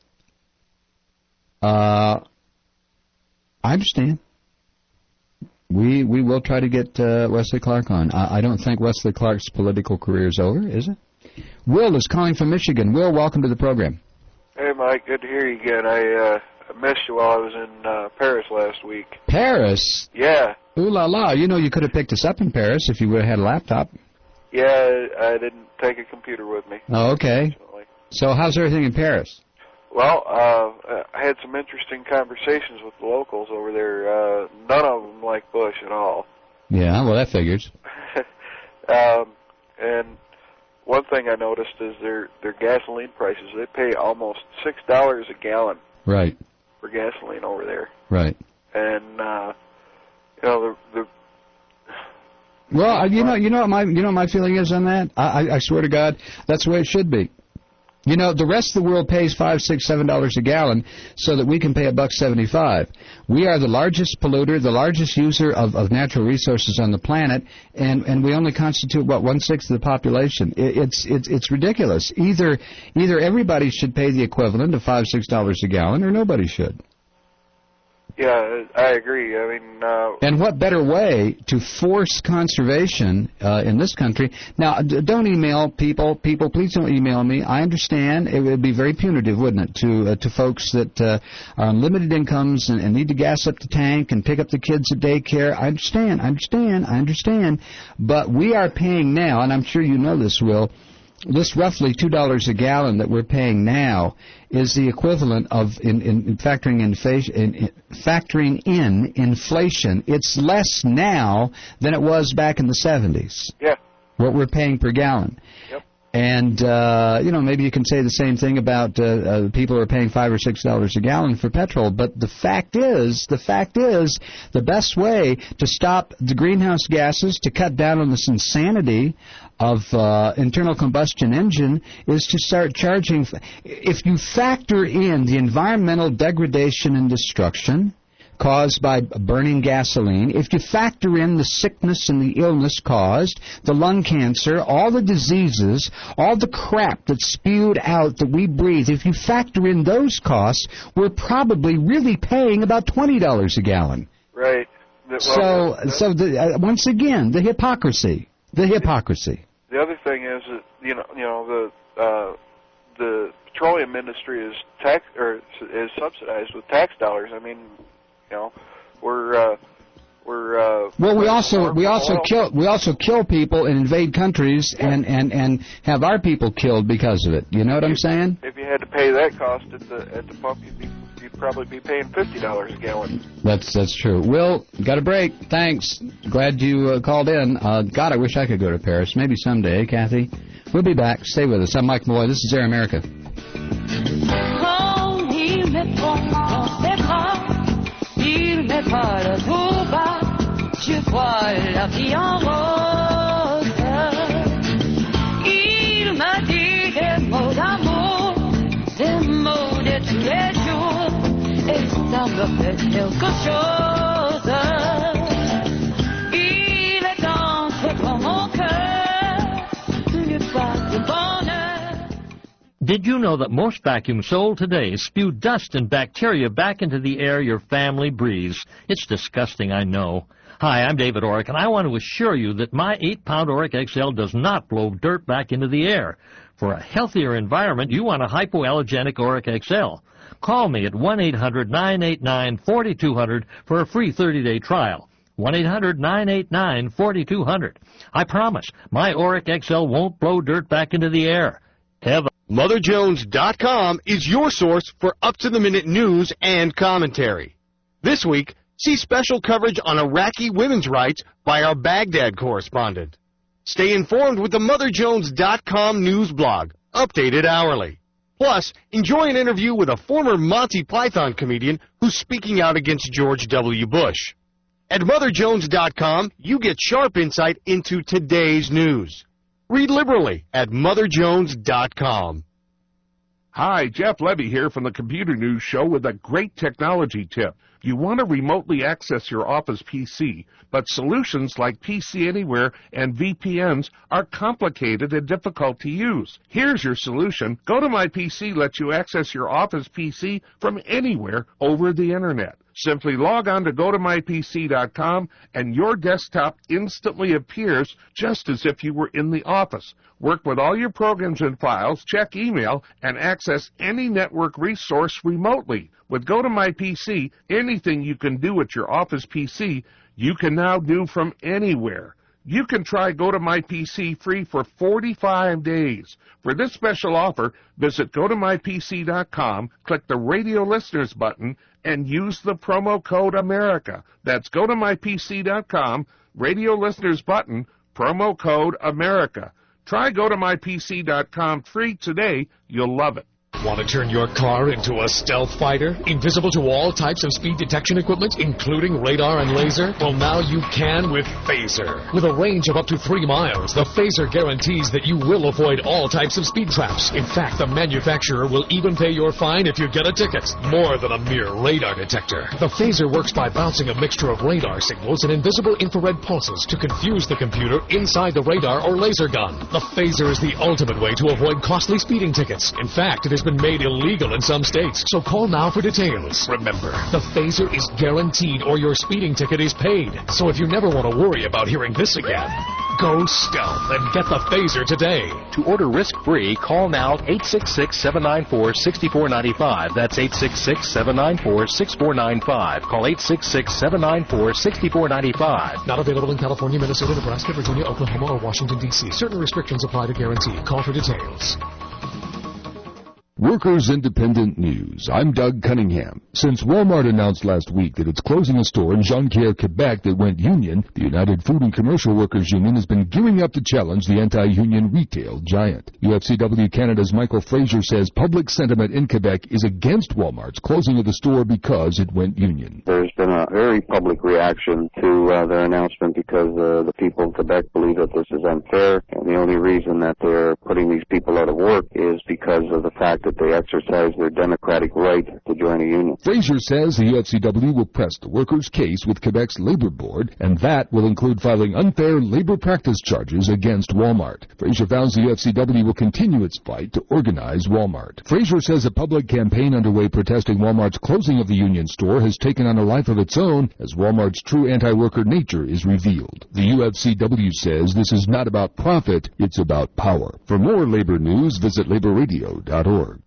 S2: Uh, I understand. We we will try to get uh, Wesley Clark on. I, I don't think Wesley Clark's political career is over, is it? Will is calling from Michigan. Will, welcome to the program.
S5: Hey, Mike. Good to hear you again. I uh, missed you while I was in uh, Paris last week.
S2: Paris?
S5: Yeah.
S2: Ooh la la. You know you could have picked us up in Paris if you would have had a laptop.
S5: Yeah, I didn't take a computer with me.
S2: Oh, okay. So how's everything in Paris?
S5: Well, uh, I had some interesting conversations with the locals over there. Uh, none of them like Bush at all.
S2: Yeah, well, that figures.
S5: um, and one thing I noticed is their their gasoline prices. They pay almost six dollars a gallon.
S2: Right.
S5: For gasoline over there.
S2: Right.
S5: And uh, you know the the.
S2: Well, you know, you know what my you know what my feeling is on that. I, I, I swear to God, that's the way it should be. You know, the rest of the world pays five, six, seven dollars a gallon, so that we can pay a buck seventy-five. We are the largest polluter, the largest user of, of natural resources on the planet, and, and we only constitute what one sixth of the population. It, it's it's it's ridiculous. Either either everybody should pay the equivalent of five, six dollars a gallon, or nobody should.
S5: Yeah, I agree. I mean, uh,
S2: and what better way to force conservation uh, in this country? Now, d- don't email people. People, please don't email me. I understand it would be very punitive, wouldn't it, to uh, to folks that uh, are on limited incomes and, and need to gas up the tank and pick up the kids at daycare. I understand. I understand. I understand. But we are paying now, and I'm sure you know this, Will. This roughly two dollars a gallon that we're paying now is the equivalent of in, in factoring in, in, in factoring in inflation. It's less now than it was back in the seventies.
S5: Yeah.
S2: What we're paying per gallon.
S5: Yep.
S2: And uh, you know, maybe you can say the same thing about uh, uh, people who are paying five or six dollars a gallon for petrol. But the fact is, the fact is, the best way to stop the greenhouse gases, to cut down on this insanity of uh, internal combustion engine, is to start charging. If you factor in the environmental degradation and destruction caused by burning gasoline, if you factor in the sickness and the illness caused, the lung cancer, all the diseases, all the crap that's spewed out that we breathe, if you factor in those costs, we're probably really paying about twenty dollars a gallon.
S5: Right. Well,
S2: so,
S5: that,
S2: so the, uh, once again, the hypocrisy, the hypocrisy.
S5: The other thing is that, you know, you know, the uh, the petroleum industry is tax or is subsidized with tax dollars. I mean, you know, we're uh, we're uh,
S2: well. We also we also
S5: oil.
S2: kill we also kill people and invade countries and, and, and have our people killed because of it. You know what I'm saying?
S5: If you had to pay that cost at the at the pump, you'd, be, you'd probably be paying fifty dollars a gallon.
S2: That's that's true. Will, got a break. Thanks. Glad you uh, called in. Uh, God, I wish I could go to Paris. Maybe someday, Kathy. We'll be back. Stay with us. I'm Mike Malloy. This is Air America.
S6: Quand il me prend dans ses bras, il me parle tout bas, je vois la vie en rose. Il m'a dit des mots d'amour, des mots de tous les jours, et ça me fait quelque chose. Il est entré dans mon cœur, une part de bonheur.
S7: Did you know that most vacuums sold today spew dust and bacteria back into the air your family breathes? It's disgusting, I know. Hi, I'm David Orrick, and I want to assure you that my eight pound Orrick X L does not blow dirt back into the air. For a healthier environment, you want a hypoallergenic Orrick X L. Call me at one eight hundred nine eight nine four two zero zero for a free thirty day trial. one eight hundred nine eight nine four two zero zero. I promise, my Orrick X L won't blow dirt back into the air. Have a
S10: Mother Jones dot com is your source for up-to-the-minute news and commentary. This week, see special coverage on Iraqi women's rights by our Baghdad correspondent. Stay informed with the Mother Jones dot com news blog, updated hourly. Plus, enjoy an interview with a former Monty Python comedian who's speaking out against George W. Bush. At Mother Jones dot com, you get sharp insight into today's news. Read liberally at Mother Jones dot com.
S11: Hi, Jeff Levy here from the Computer News Show with a great technology tip. You want to remotely access your Office P C, but solutions like P C Anywhere and V P Ns are complicated and difficult to use. Here's your solution. GoToMyPC lets you access your Office P C from anywhere over the Internet. Simply log on to Go To My P C dot com and your desktop instantly appears just as if you were in the office. Work with all your programs and files, check email, and access any network resource remotely. With GoToMyPC, anything you can do at your Office P C, you can now do from anywhere. You can try GoToMyPC free for forty-five days. For this special offer, visit Go To My P C dot com, click the Radio Listeners button, and use the promo code America. That's Go To My P C dot com, Radio Listeners button, promo code America. Try Go To My P C dot com free today. You'll love it.
S22: Want to turn your car into a stealth fighter? Invisible to all types of speed detection equipment, including radar and laser? Well, now you can with Phaser. With a range of up to three miles, the Phaser guarantees that you will avoid all types of speed traps. In fact, the manufacturer will even pay your fine if you get a ticket. More than a mere radar detector. The Phaser works by bouncing a mixture of radar signals and invisible infrared pulses to confuse the computer inside the radar or laser gun. The Phaser is the ultimate way to avoid costly speeding tickets. In fact, it has been been made illegal in some states, so call now for details. Remember, the phaser is guaranteed or your speeding ticket is paid. So if you never want to worry about hearing this again, go stealth and get the phaser today.
S1: To order risk-free, call now eight six six, seven nine four, six four nine five. That's eight six six, seven nine four, six four nine five. Call eight six six, seven nine four, six four nine five.
S22: Not available in California, Minnesota, Nebraska, Virginia, Oklahoma, or Washington, D C. Certain restrictions apply to guarantee. Call for details.
S12: Workers Independent News. I'm Doug Cunningham. Since Walmart announced last week that it's closing a store in Jonquière, Quebec that went union, the United Food and Commercial Workers Union has been gearing up to challenge the anti-union retail giant. U F C W Canada's Michael Fraser says public sentiment in Quebec is against Walmart's closing of the store because it went union.
S23: There's been a very public reaction to uh, their announcement because uh, the people of Quebec believe that this is unfair, and the only reason that they're putting these people out of work is because of the fact that they exercise their democratic right to join a union.
S12: Fraser says the U F C W will press the workers' case with Quebec's Labor Board, and that will include filing unfair labor practice charges against Walmart. Fraser vows the U F C W will continue its fight to organize Walmart. Fraser says a public campaign underway protesting Walmart's closing of the union store has taken on a life of its own as Walmart's true anti-worker nature is revealed. The U F C W says this is not about profit, it's about power. For more labor news, visit labor radio dot org.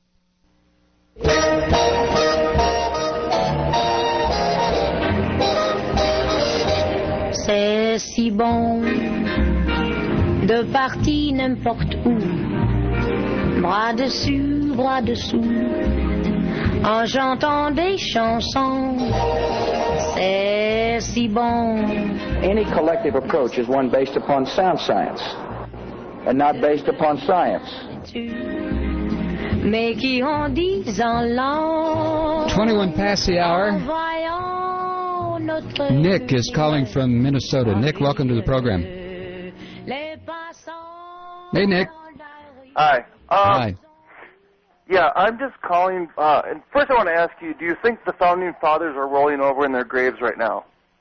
S24: C'est si bon de partir n'importe où, bras dessus, bras dessous, en chantant des chansons. C'est si bon.
S25: Any collective approach is one based upon sound science and not based upon science.
S24: Mais qui en disent en langue.
S2: twenty-one past the hour. Nick is calling from Minnesota. Nick, welcome to the program. Hey, Nick.
S26: Hi. Um,
S2: Hi.
S26: Yeah, I'm just calling. Uh, and first, I want to ask you: do you think the founding fathers are rolling over in their graves right now?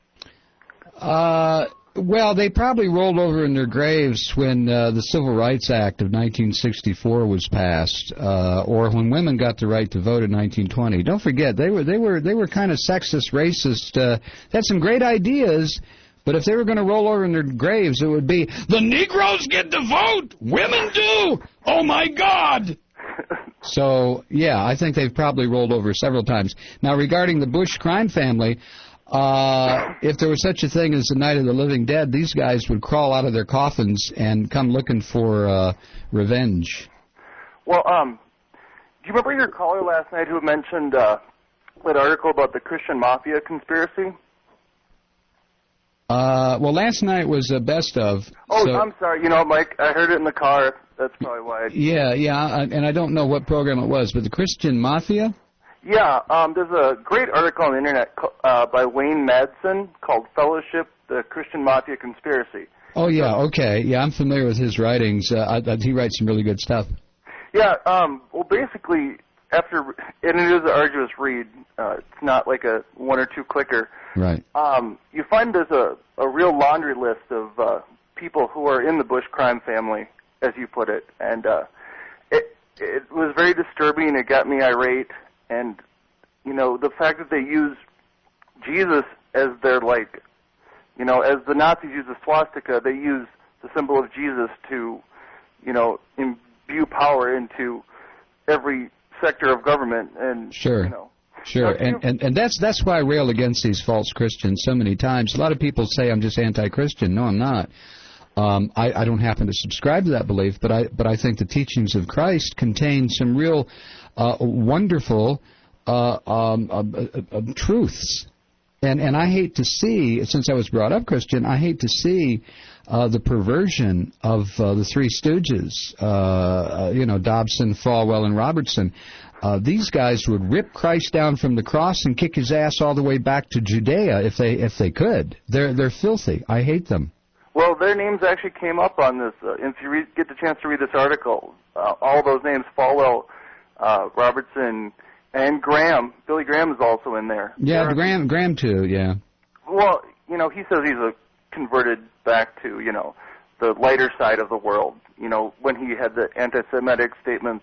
S2: Uh, well, they probably rolled over in their graves when uh, the Civil Rights Act of nineteen sixty-four was passed, uh, or when women got the right to vote in nineteen twenty. Don't forget, they were they were they were kind of sexist, racist. Uh, they had some great ideas, but if they were going to roll over in their graves, it would be the Negroes get to vote, women do. Oh my God! So yeah, I think they've probably rolled over several times. Now, regarding the Bush crime family. Uh, if there was such a thing as the Night of the Living Dead, these guys would crawl out of their coffins and come looking for uh, revenge.
S26: Well, um, do you remember your caller last night who mentioned uh, that article about the Christian Mafia conspiracy?
S2: Uh, well, last night was a best of.
S26: Oh,
S2: so,
S26: I'm sorry. You know, Mike, I heard it in the car. That's probably why. I...
S2: Yeah, yeah, and I don't know what program it was, but the Christian Mafia?
S26: Yeah, um, there's a great article on the internet uh, by Wayne Madsen called Fellowship, the Christian Mafia Conspiracy.
S2: Oh, yeah, okay. Yeah, I'm familiar with his writings. Uh, I, I, he writes some really good stuff.
S26: Yeah, um, well, basically, after, and it is an arduous read, uh, it's not like a one or two clicker.
S2: Right.
S26: Um, you find there's a, a real laundry list of uh, people who are in the Bush crime family, as you put it, and uh, it, it was very disturbing. It got me irate. And, you know, the fact that they use Jesus as their, like, you know, as the Nazis use the swastika, they use the symbol of Jesus to, you know, imbue power into every sector of government. And,
S2: sure.
S26: you know.
S2: Sure, and, and and that's that's why I rail against these false Christians so many times. A lot of people say I'm just anti-Christian. No, I'm not. Um, I, I don't happen to subscribe to that belief, but I but I think the teachings of Christ contain some real uh, wonderful uh, um, uh, uh, uh, truths. And and I hate to see, since I was brought up Christian, I hate to see uh, the perversion of uh, the Three Stooges, uh, uh, you know, Dobson, Falwell, and Robertson. Uh, these guys would rip Christ down from the cross and kick his ass all the way back to Judea if they if they could. They're they're filthy. I hate them.
S26: Well, their names actually came up on this. Uh, if you read, get the chance to read this article, uh, all those names, Falwell, uh, Robertson, and Graham. Billy Graham is also in there.
S2: Yeah,
S26: They're,
S2: Graham Graham too. Yeah.
S26: Well, you know, he says he's a converted back to, you know, the lighter side of the world. You know, when he had the anti-Semitic statements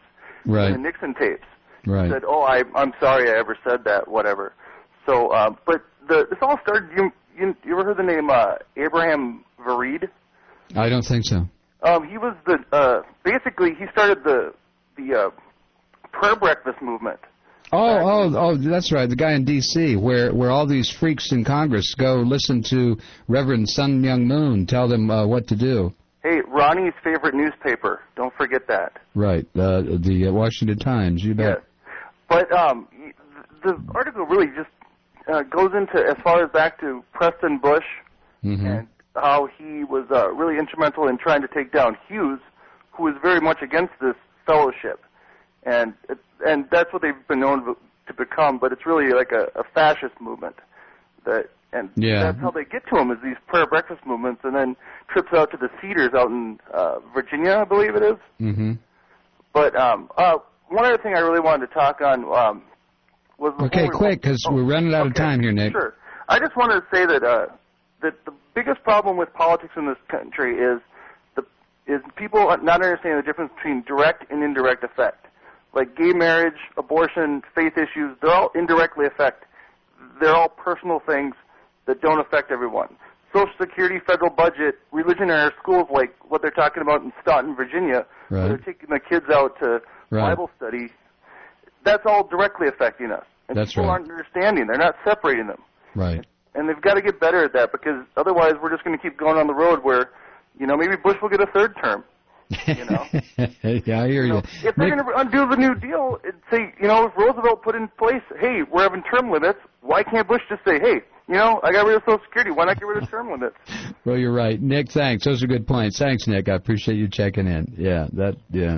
S2: Right.
S26: in the Nixon tapes.
S2: Right.
S26: Said, "Oh, I, I'm sorry I ever said that, whatever." So, uh, but the, this all started. You, you, you ever heard the name uh, Abraham Vereid?
S2: I don't think so.
S26: Um, he was the uh, basically he started the the uh, prayer breakfast movement.
S2: Oh, oh, oh, that's right. The guy in D C where where all these freaks in Congress go listen to Reverend Sun Myung Moon tell them uh, what to do.
S26: Hey, Ronnie's favorite newspaper. Don't forget that.
S2: Right. Uh, the uh, Washington Times. You bet.
S26: Yes. But um, the article really just uh, goes into as far as back to Preston Bush
S2: mm-hmm.
S26: and how he was uh, really instrumental in trying to take down Hughes, who was very much against this fellowship. And it, and that's what they've been known to become, but it's really like a, a fascist movement. That and
S2: yeah.
S26: that's how they get to him, is these prayer breakfast movements, and then trips out to the Cedars out in uh, Virginia, I believe it is.
S2: Mm-hmm.
S26: But um, uh, one other thing I really wanted to talk on um, was...
S2: Okay,
S26: we,
S2: quick, because oh, we're running out
S26: okay,
S2: of time here, Nick.
S26: Sure. I just wanted to say that uh, that the biggest problem with politics in this country is the is people not understanding the difference between direct and indirect effect. Like gay marriage, abortion, faith issues, they're all indirectly affect. They're all personal things that don't affect everyone. Social Security, federal budget, religion in our schools, like what they're talking about in Staunton, Virginia,
S2: right.
S26: where they're taking the kids out to
S2: right.
S26: Bible study, that's all directly affecting us. And
S2: that's
S26: people
S2: right.
S26: aren't understanding. They're not separating them.
S2: Right.
S26: And they've got to get better at that, because otherwise we're just going to keep going on the road where, you know, maybe Bush will get a third term. You know?
S2: yeah, I hear you.
S26: you. Know, if they're going to undo the New Deal, it'd say, you know, if Roosevelt put in place, hey, we're having term limits, why can't Bush just say, hey, you know, I got rid of Social Security, why not get rid of term limits?
S2: Well, you're right. Nick, thanks. Those are good points. Thanks, Nick. I appreciate you checking in. Yeah, that, yeah.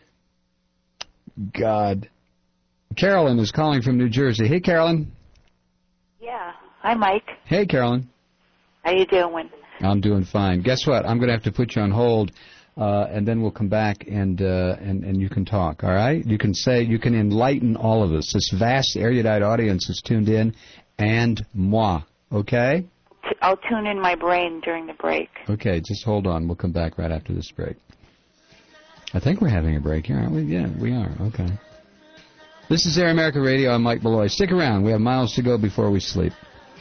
S2: God. Carolyn is calling from New Jersey. Hey, Carolyn.
S4: Yeah. Hi, Mike.
S2: Hey, Carolyn.
S4: How you doing?
S2: I'm doing fine. Guess what? I'm going to have to put you on hold. Uh, and then we'll come back and, uh, and and you can talk, all right? You can say, you can enlighten all of us. This vast, erudite audience is tuned in, and moi, okay?
S4: I'll tune in my brain during the break.
S2: Okay, just hold on. We'll come back right after this break. I think we're having a break here, aren't we? Yeah, we are. Okay. This is Air America Radio. I'm Mike Malloy. Stick around. We have miles to go before we sleep.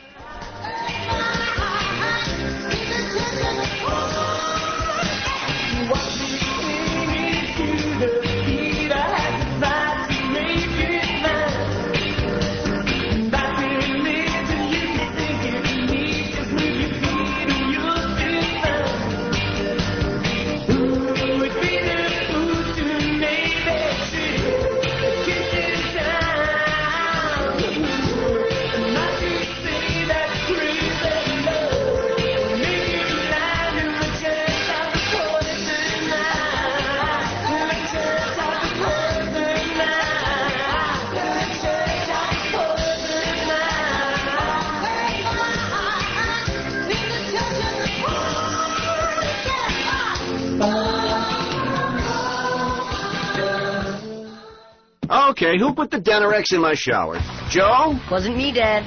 S13: Okay, who put the Denorex in my shower? Joe?
S24: Wasn't me, Dad.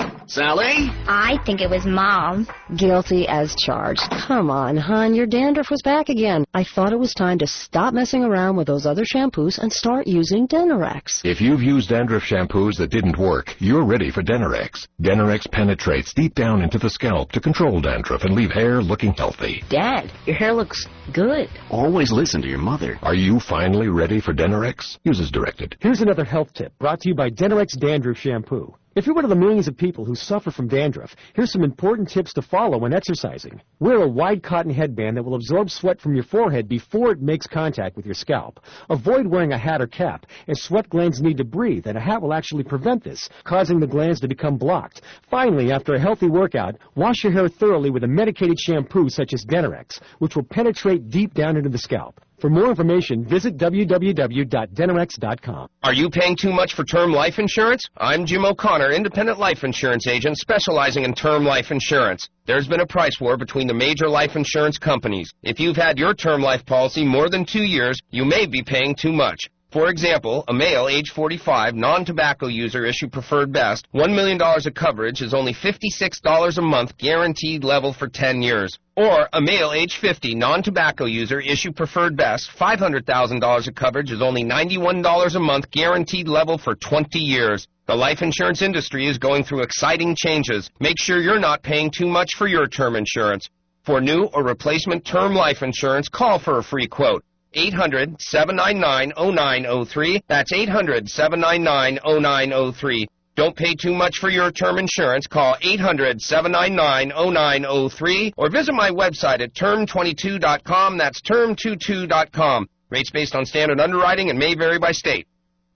S13: Sally?
S24: I think it was Mom.
S9: Guilty as charged. Come on, hon, your dandruff was back again. I thought it was time to stop messing around with those other shampoos and start using Denorex.
S1: If you've used dandruff shampoos that didn't work, you're ready for Denorex. Denorex penetrates deep down into the scalp to control dandruff and leave hair looking healthy.
S9: Dad, your hair looks good.
S13: Always listen to your mother.
S1: Are you finally ready for Denorex? Use as directed.
S14: Here's another health tip brought to you by Denorex Dandruff Shampoo. If you're one of the millions of people who suffer from dandruff, here's some important tips to follow when exercising. Wear a wide cotton headband that will absorb sweat from your forehead before it makes contact with your scalp. Avoid wearing a hat or cap, as sweat glands need to breathe, and a hat will actually prevent this, causing the glands to become blocked. Finally, after a healthy workout, wash your hair thoroughly with a medicated shampoo such as Denorex, which will penetrate deep down into the scalp. For more information, visit w w w dot denorex dot com.
S15: Are you paying too much for term life insurance? I'm Jim O'Connor, independent life insurance agent specializing in term life insurance. There's been a price war between the major life insurance companies. If you've had your term life policy more than two years, you may be paying too much. For example, a male, age forty-five, non-tobacco user, issue preferred best, one million dollars of coverage is only fifty-six dollars a month, guaranteed level for ten years. Or a male, age fifty, non-tobacco user, issue preferred best, five hundred thousand dollars of coverage is only ninety-one dollars a month, guaranteed level for twenty years. The life insurance industry is going through exciting changes. Make sure you're not paying too much for your term insurance. For new or replacement term life insurance, call for a free quote. eight hundred, seven nine nine, oh nine oh three. That's eight hundred, seven nine nine, oh nine oh three. Don't pay too much for your term insurance. Call eight hundred, seven nine nine, oh nine oh three or visit my website at term twenty-two dot com. That's term twenty-two dot com. Rates based on standard underwriting and may vary by state.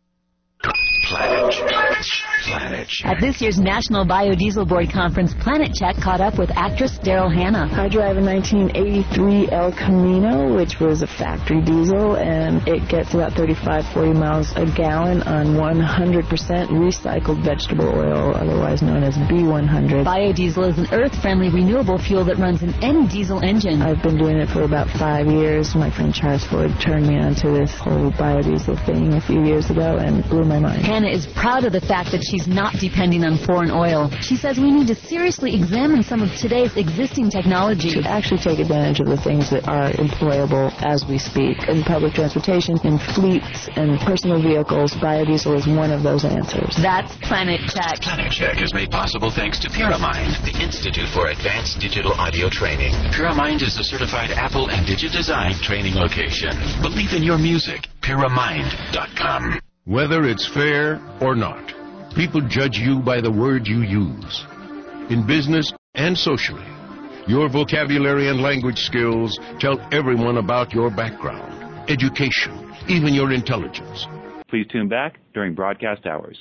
S3: Planet Check. Planet Check.
S16: At this year's National Biodiesel Board Conference, Planet Check caught up with actress Daryl Hannah.
S17: I drive a nineteen eighty-three El Camino, which was a factory diesel, and it gets about thirty-five, forty miles a gallon on one hundred percent recycled vegetable oil, otherwise known as B one hundred.
S16: Biodiesel is an earth-friendly, renewable fuel that runs in any diesel engine.
S17: I've been doing it for about five years. My friend Charles Ford turned me onto this whole biodiesel thing a few years ago and blew my mind.
S16: Hannah is proud of the fact that she's not depending on foreign oil. She says we need to seriously examine some of today's existing technology.
S17: To actually take advantage of the things that are employable as we speak. In public transportation, in fleets, and personal vehicles, biodiesel is one of those answers.
S16: That's Planet Check.
S3: Planet Check is made possible thanks to Puramind, the Institute for Advanced Digital Audio Training. Puramind is a certified Apple and Digidesign training location. Believe in your music. Puramind dot com.
S18: Whether it's fair or not, people judge you by the words you use. In business and socially, your vocabulary and language skills tell everyone about your background, education, even your intelligence.
S19: Please tune back during broadcast hours.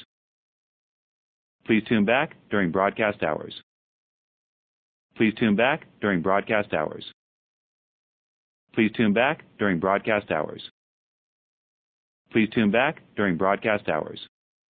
S19: Please tune back during broadcast hours. Please tune back during broadcast hours. Please tune back during broadcast hours. Please tune back during broadcast hours.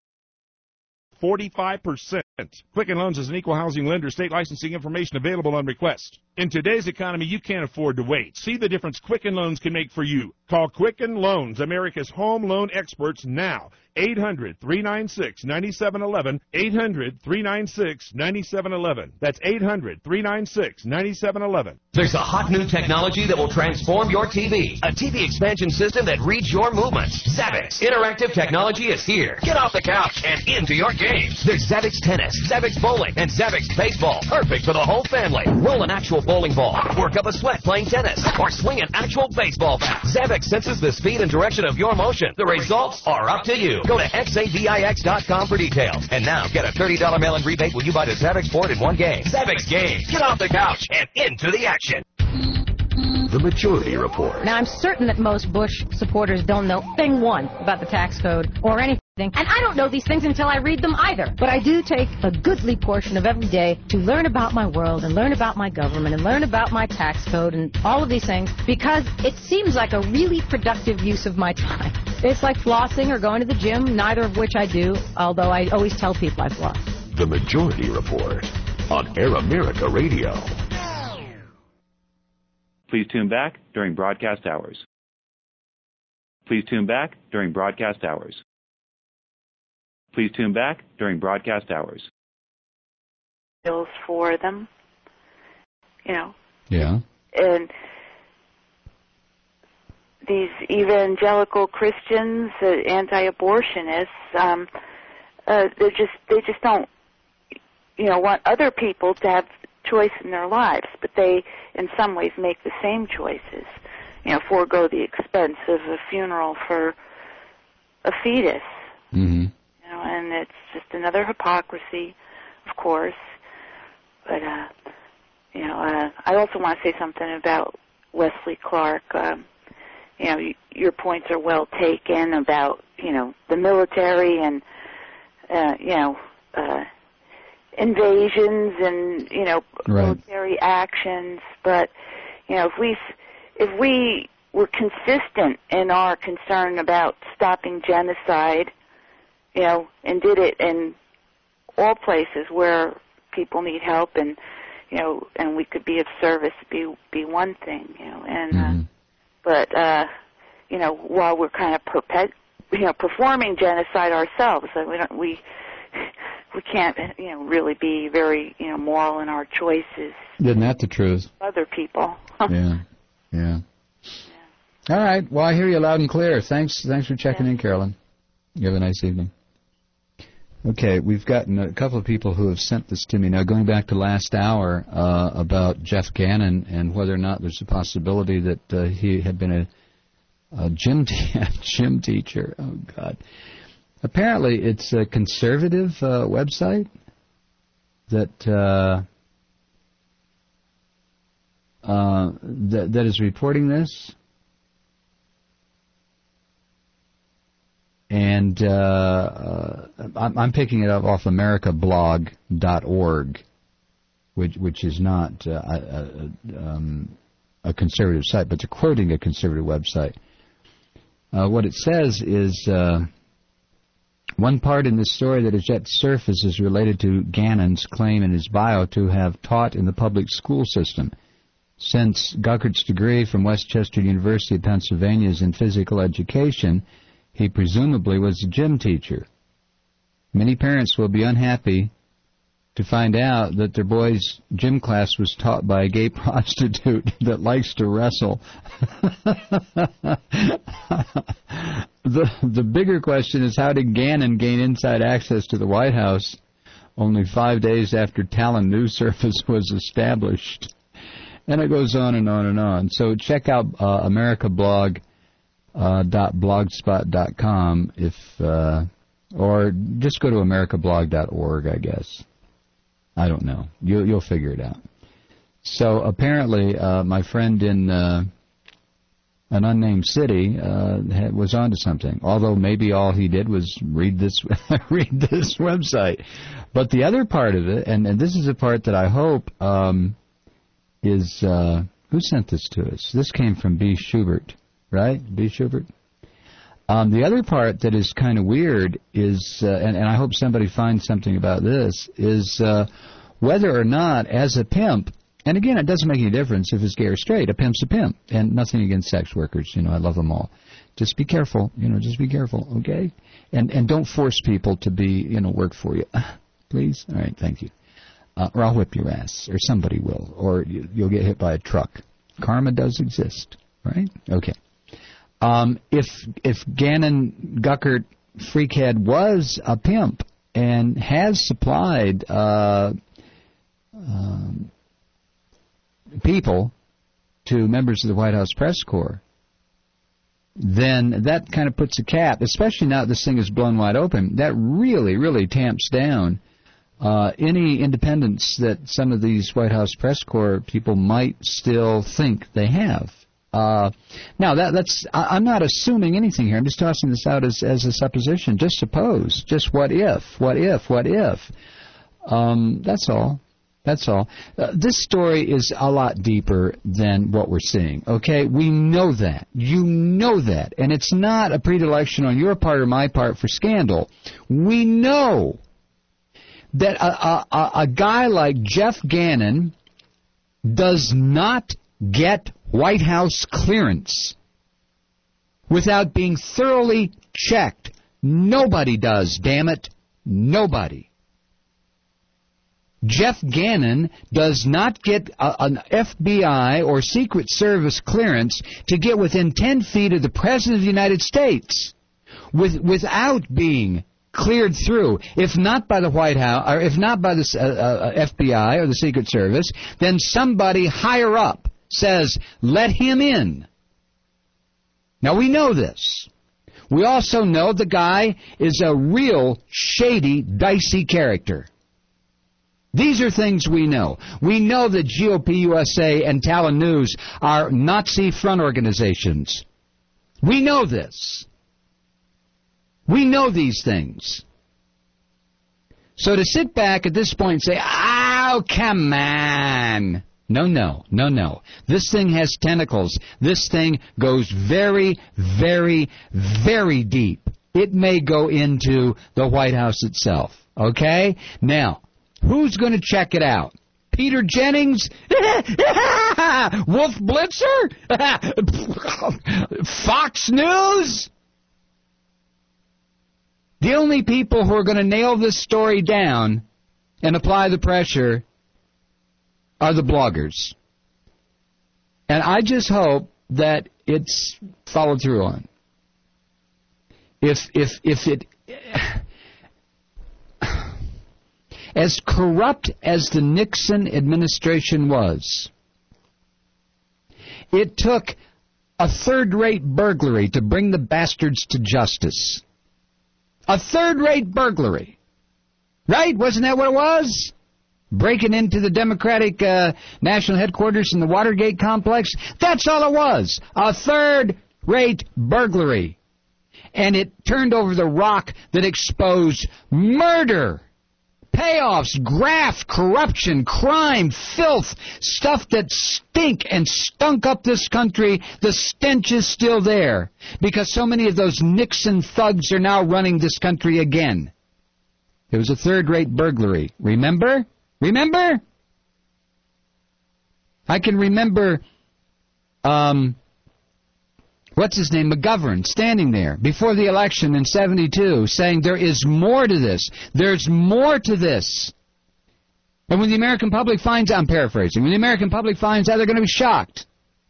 S20: forty-five percent. Quicken Loans is an equal housing lender. State licensing information available on request. In today's economy, you can't afford to wait. See the difference Quicken Loans can make for you. Call Quicken Loans, America's home loan experts, now. eight hundred, three nine six, nine seven one one. eight hundred, three nine six, nine seven one one. That's eight hundred, three nine six, nine seven one one.
S27: There's a hot new technology that will transform your T V. A T V expansion system that reads your movements. Zavix Interactive Technology is here. Get off the couch and into your games. There's Zavix Tennis, Zavix Bowling, and Zavix Baseball. Perfect for the whole family. Roll an actual bowling ball. Work up a sweat playing tennis. Or swing an actual baseball bat. Zavix senses the speed and direction of your motion. The results are up to you. Go to X A V I X dot com for details. And now get a thirty dollars mail-in rebate when you buy the Zavix board in one game. Zavix Games. Get off the couch and into the action.
S3: The Majority Report.
S28: Now, I'm certain that most Bush supporters don't know thing one about the tax code or anything. And I don't know these things until I read them either. But I do take a goodly portion of every day to learn about my world and learn about my government and learn about my tax code and all of these things because it seems like a really productive use of my time. It's like flossing or going to the gym, neither of which I do, although I always tell people I floss.
S3: The Majority Report on Air America Radio.
S19: Please tune back during broadcast hours. Please tune back during broadcast hours. Please tune back during broadcast hours.
S4: Bills for them, you know.
S8: Yeah.
S4: And these evangelical Christians, uh, anti-abortionists, um, uh, they just they just don't, you know, want other people to have choice in their lives, but they, in some ways, make the same choices. You know, forego the expense of a funeral for a fetus.
S8: Mm-hmm.
S4: You know, and it's just another hypocrisy, of course. But uh, you know, uh, I also want to say something about Wesley Clark. Um, you know, y- your points are well taken about you know the military and uh, you know. Uh, invasions and you know
S8: right.
S4: military actions, but you know if we if we were consistent in our concern about stopping genocide, you know, and did it in all places where people need help, and you know, and we could be of service, be be one thing, you know, and
S8: mm-hmm.
S4: uh, but uh, you know, while we're kind of perpet- you know, performing genocide ourselves. And we don't, we, we can't, you know, really be very, you know, moral in our choices.
S8: Isn't that the truth?
S4: Other people.
S8: yeah, yeah. All right. Well, I hear you loud and clear. Thanks, thanks for checking yeah. in, Carolyn. You have a nice evening. Okay, we've gotten a couple of people who have sent this to me. Now, going back to last hour uh, about Jeff Gannon and whether or not there's a possibility that uh, he had been a, a gym te- gym teacher. Oh, God. Apparently, it's a conservative uh, website that, uh, uh, that that is reporting this. And uh, uh, I'm, I'm picking it up off America Blog dot org, which which is not uh, a, a, um, a conservative site, but they're quoting a conservative website. Uh, what it says is uh, one part in this story that has yet to surface is related to Gannon's claim in his bio to have taught in the public school system. Since Guckert's degree from Westchester University of Pennsylvania is in physical education, he presumably was a gym teacher. Many parents will be unhappy to find out that their boy's gym class was taught by a gay prostitute that likes to wrestle. the the bigger question is, how did Gannon gain inside access to the White House only five days after Talon News Service was established? And it goes on and on and on. So check out uh, America Blog. Uh, dot blogspot dot com if uh, or just go to America Blog dot org, I guess. I don't know. You'll you'll figure it out. So apparently, uh, my friend in uh, an unnamed city uh, was onto something. Although maybe all he did was read this read this website. But the other part of it, and, and this is the part that I hope um, is uh, who sent this to us? This came from B. Schubert. Right, B. Schubert? Um, the other part that is kind of weird is, uh, and, and I hope somebody finds something about this, is uh, whether or not, as a pimp, and again, it doesn't make any difference if it's gay or straight, a pimp's a pimp, and nothing against sex workers, you know, I love them all. Just be careful, you know, just be careful, okay? And and don't force people to be, you know, work for you. Please? All right, thank you. Uh, or I'll whip your ass, or somebody will, or you, you'll get hit by a truck. Karma does exist, right? Okay. Um, if if Gannon Guckert Freakhead was a pimp and has supplied uh, um, people to members of the White House press corps, then that kind of puts a cap, especially now that this thing is blown wide open, that really, really tamps down uh, any independence that some of these White House press corps people might still think they have. Uh, now, that, that's I, I'm not assuming anything here. I'm just tossing this out as, as a supposition. Just suppose. Just what if? What if? What if? Um, that's all. That's all. Uh, this story is a lot deeper than what we're seeing, okay? We know that. You know that. And it's not a predilection on your part or my part for scandal. We know that a, a, a guy like Jeff Gannon does not get White House clearance without being thoroughly checked. Nobody does, damn it. Nobody. Jeff Gannon does not get a, an F B I or Secret Service clearance to get within ten feet of the President of the United States with, without being cleared through. If not by the White House, or if not by the uh, uh, F B I or the Secret Service, then somebody higher up says, let him in. Now, we know this. We also know the guy is a real shady, dicey character. These are things we know. We know that G O P U S A and Talon News are Nazi front organizations. We know this. We know these things. So to sit back at this point and say, oh, come on. No, no, no, no. This thing has tentacles. This thing goes very, very, very deep. It may go into the White House itself. Okay? Now, who's going to check it out? Peter Jennings? Wolf Blitzer? Fox News?
S2: The only people who are going to nail this story down and apply the pressure are the bloggers. And I just hope that it's followed through on. If if if it as corrupt as the Nixon administration was, it took a third-rate burglary to bring the bastards to justice. A third-rate burglary. Right? Wasn't that what it was? Breaking into the Democratic uh, National Headquarters in the Watergate complex? That's all it was. A third-rate burglary. And it turned over the rock that exposed murder, payoffs, graft, corruption, crime, filth, stuff that stink and stunk up this country. The stench is still there because so many of those Nixon thugs are now running this country again. It was a third-rate burglary. Remember? Remember? I can remember, um, what's his name, McGovern, standing there before the election in seventy-two saying there is more to this. There's more to this. And when the American public finds out, I'm paraphrasing, when the American public finds out, they're going to be shocked.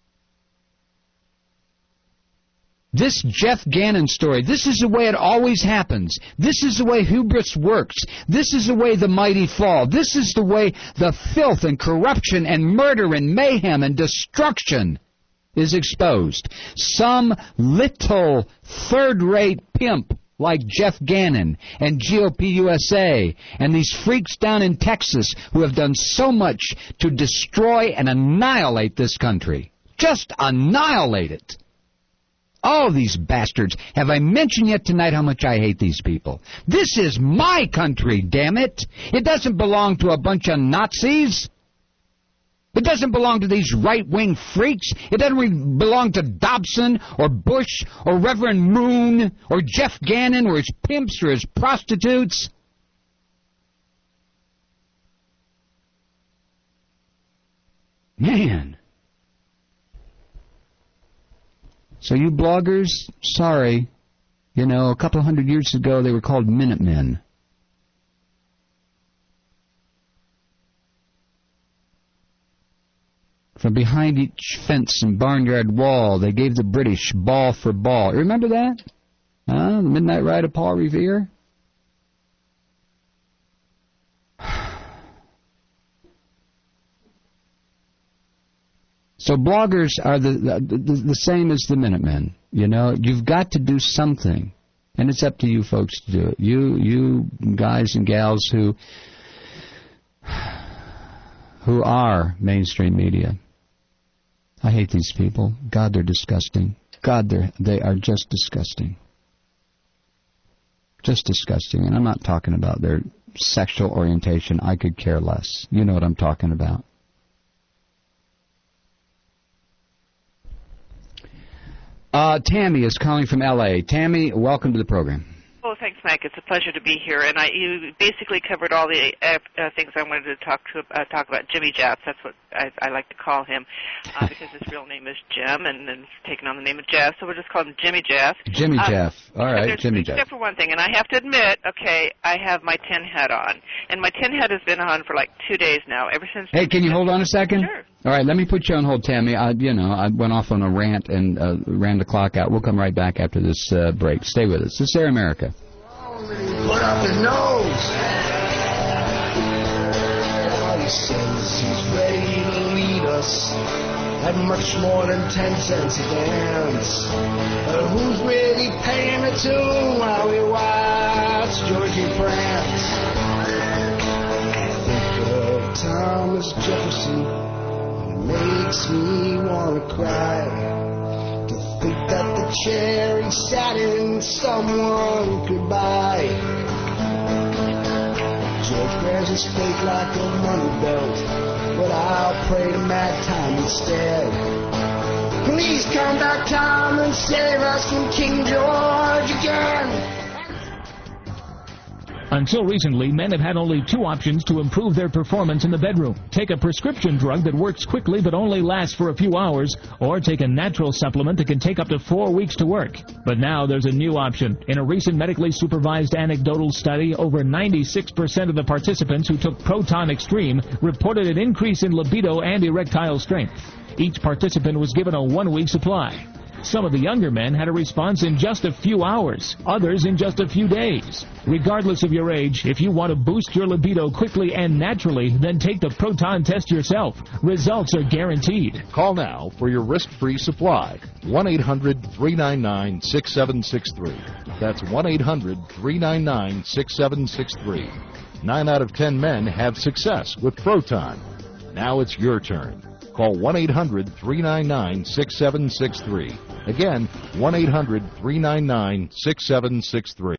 S2: This Jeff Gannon story, this is the way it always happens. This is the way hubris works. This is the way the mighty fall. This is the way the filth and corruption and murder and mayhem and destruction is exposed. Some little third-rate pimp like Jeff Gannon and G O P U S A and these freaks down in Texas who have done so much to destroy and annihilate this country. Just annihilate it. Oh, these bastards. Have I mentioned yet tonight how much I hate these people? This is my country, damn it. It doesn't belong to a bunch of Nazis. It doesn't belong to these right-wing freaks. It doesn't re- belong to Dobson or Bush or Reverend Moon or Jeff Gannon or his pimps or his prostitutes. Man. So you bloggers, sorry. You know, a couple of hundred years ago they were called Minutemen. From behind each fence and barnyard wall, they gave the British ball for ball. Remember that? Huh? The Midnight Ride of Paul Revere? So bloggers are the, the the same as the Minutemen. You know, you've got to do something, and it's up to you folks to do it. You you guys and gals who who are mainstream media. I hate these people. God, they're disgusting. God, they're they are just disgusting. Just disgusting. And I'm not talking about their sexual orientation. I could care less. You know what I'm talking about. Uh, Tammy is calling from L A. Tammy, welcome to the program.
S5: Oh, thanks, Mike. It's a pleasure to be here. And I, you basically covered all the uh, uh, things I wanted to talk to uh, talk about. Jimmy Jeff, that's what I, I like to call him, uh, because his real name is Jim, and then he's taken on the name of Jeff, so we'll just call him Jimmy Jeff.
S2: Jimmy uh, Jeff. All right, Jimmy Jeff.
S5: Except for one thing, and I have to admit, okay, I have my tin hat on, and my tin hat has been on for like two days now, ever since.
S2: Hey, can you hold on a second?
S5: Sure.
S2: All right, let me put you on hold, Tammy. I, you know, I went off on a rant and uh, ran the clock out. We'll come right back after this uh, break. Stay with us. This is Air America.
S6: Put up his nose. He says he's ready to lead us at much more than ten cents a dance. But who's really paying the tune while we watch Georgie prance? I think of Thomas Jefferson, and it makes me want to cry. To think that the chair he sat in someone could buy. George wears his fate like a money belt, but I'll pray to mad time instead. Please come back, Tom, and save us from King George again.
S7: Until recently, men have had only two options to improve their performance in the bedroom. Take a prescription drug that works quickly but only lasts for a few hours, or take a natural supplement that can take up to four weeks to work. But now there's a new option. In a recent medically supervised anecdotal study, over ninety-six percent of the participants who took Proton Extreme reported an increase in libido and erectile strength. Each participant was given a one-week supply. Some of the younger men had a response in just a few hours, others in just a few days. Regardless of your age, if you want to boost your libido quickly and naturally, then take the Proton test yourself. Results are guaranteed.
S10: Call now for your risk-free supply. one eight hundred, three nine nine, six seven six three. That's one eight hundred, three nine nine, six seven six three. Nine out of ten men have success with Proton. Now it's your turn. Call one eight hundred, three nine nine, six seven six three. Again, one eight hundred, three nine nine, six seven six three.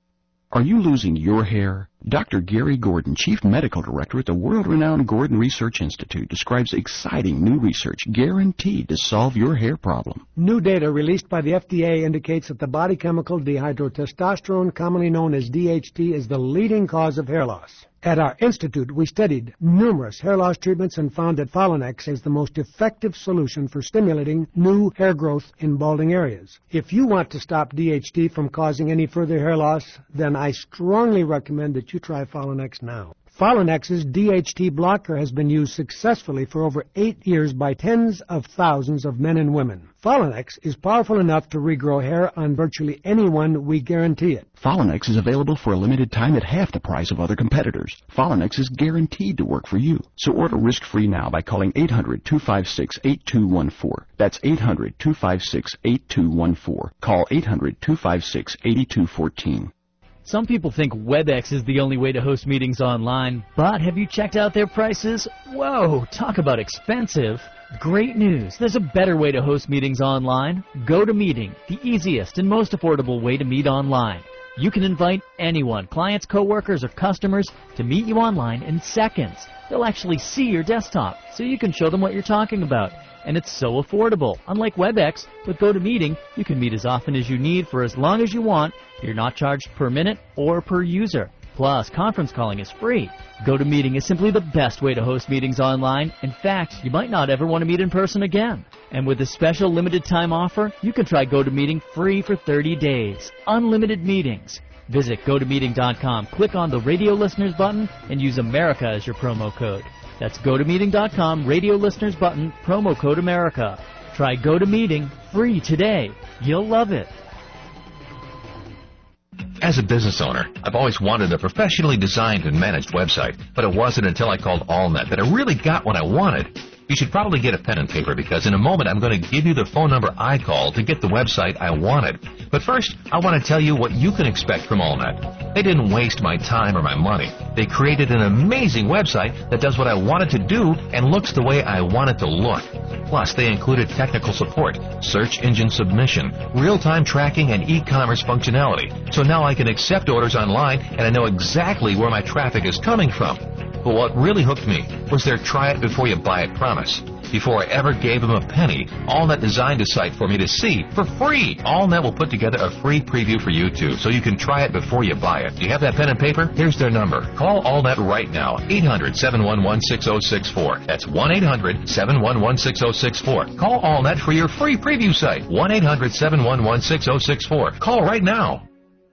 S11: Are you losing your hair? Doctor Gary Gordon, Chief Medical Director at the world-renowned Gordon Research Institute, describes exciting new research guaranteed to solve your hair problem.
S12: New data released by the F D A indicates that the body chemical dihydrotestosterone, commonly known as D H T, is the leading cause of hair loss. At our institute, we studied numerous hair loss treatments and found that Folinex is the most effective solution for stimulating new hair growth in balding areas. If you want to stop D H T from causing any further hair loss, then I strongly recommend that you try Folinex now. Folinex's D H T blocker has been used successfully for over eight years by tens of thousands of men and women. Folinex is powerful enough to regrow hair on virtually anyone, we guarantee it.
S11: Folinex is available for a limited time at half the price of other competitors. Folinex is guaranteed to work for you. So order risk-free now by calling eight hundred, two five six, eight two one four. That's eight hundred, two five six, eight two one four. Call eight hundred, two five six, eight two one four.
S21: Some people think WebEx is the only way to host meetings online, but have you checked out their prices? Whoa, talk about expensive. Great news, there's a better way to host meetings online. GoToMeeting, the easiest and most affordable way to meet online. You can invite anyone, clients, coworkers, or customers, to meet you online in seconds. They'll actually see your desktop, so you can show them what you're talking about. And it's so affordable. Unlike WebEx, with GoToMeeting, you can meet as often as you need for as long as you want. You're not charged per minute or per user. Plus, conference calling is free. GoToMeeting is simply the best way to host meetings online. In fact, you might not ever want to meet in person again. And with this special limited time offer, you can try GoToMeeting free for thirty days. Unlimited meetings. Visit go to meeting dot com, click on the Radio Listeners button, and use America as your promo code. That's go to meeting dot com, Radio Listeners button, promo code America. Try GoToMeeting free today. You'll love it.
S1: As a business owner, I've always wanted a professionally designed and managed website, but it wasn't until I called AllNet that I really got what I wanted. You should probably get a pen and paper because in a moment I'm going to give you the phone number I called to get the website I wanted. But first, I want to tell you what you can expect from AllNet. They didn't waste my time or my money. They created an amazing website that does what I want it to do and looks the way I want it to look. Plus, they included technical support, search engine submission, real-time tracking, and e-commerce functionality. So now I can accept orders online and I know exactly where my traffic is coming from. But what really hooked me was their try-it-before-you-buy-it promise. Before I ever gave them a penny, AllNet designed a site for me to see for free. AllNet will put together a free preview for you, too, so you can try it before you buy it. Do you have that pen and paper? Here's their number. Call AllNet right now, eight hundred, seven one one, six oh six four. That's one eight hundred, seven one one, six oh six four. Call AllNet for your free preview site, one eight hundred, seven one one, six oh six four. Call right now.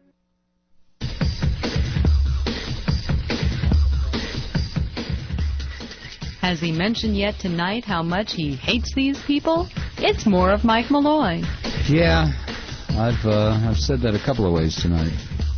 S22: Has he mentioned yet tonight how much he hates these people? It's more of Mike Malloy.
S2: Yeah, I've uh, I've said that a couple of ways tonight.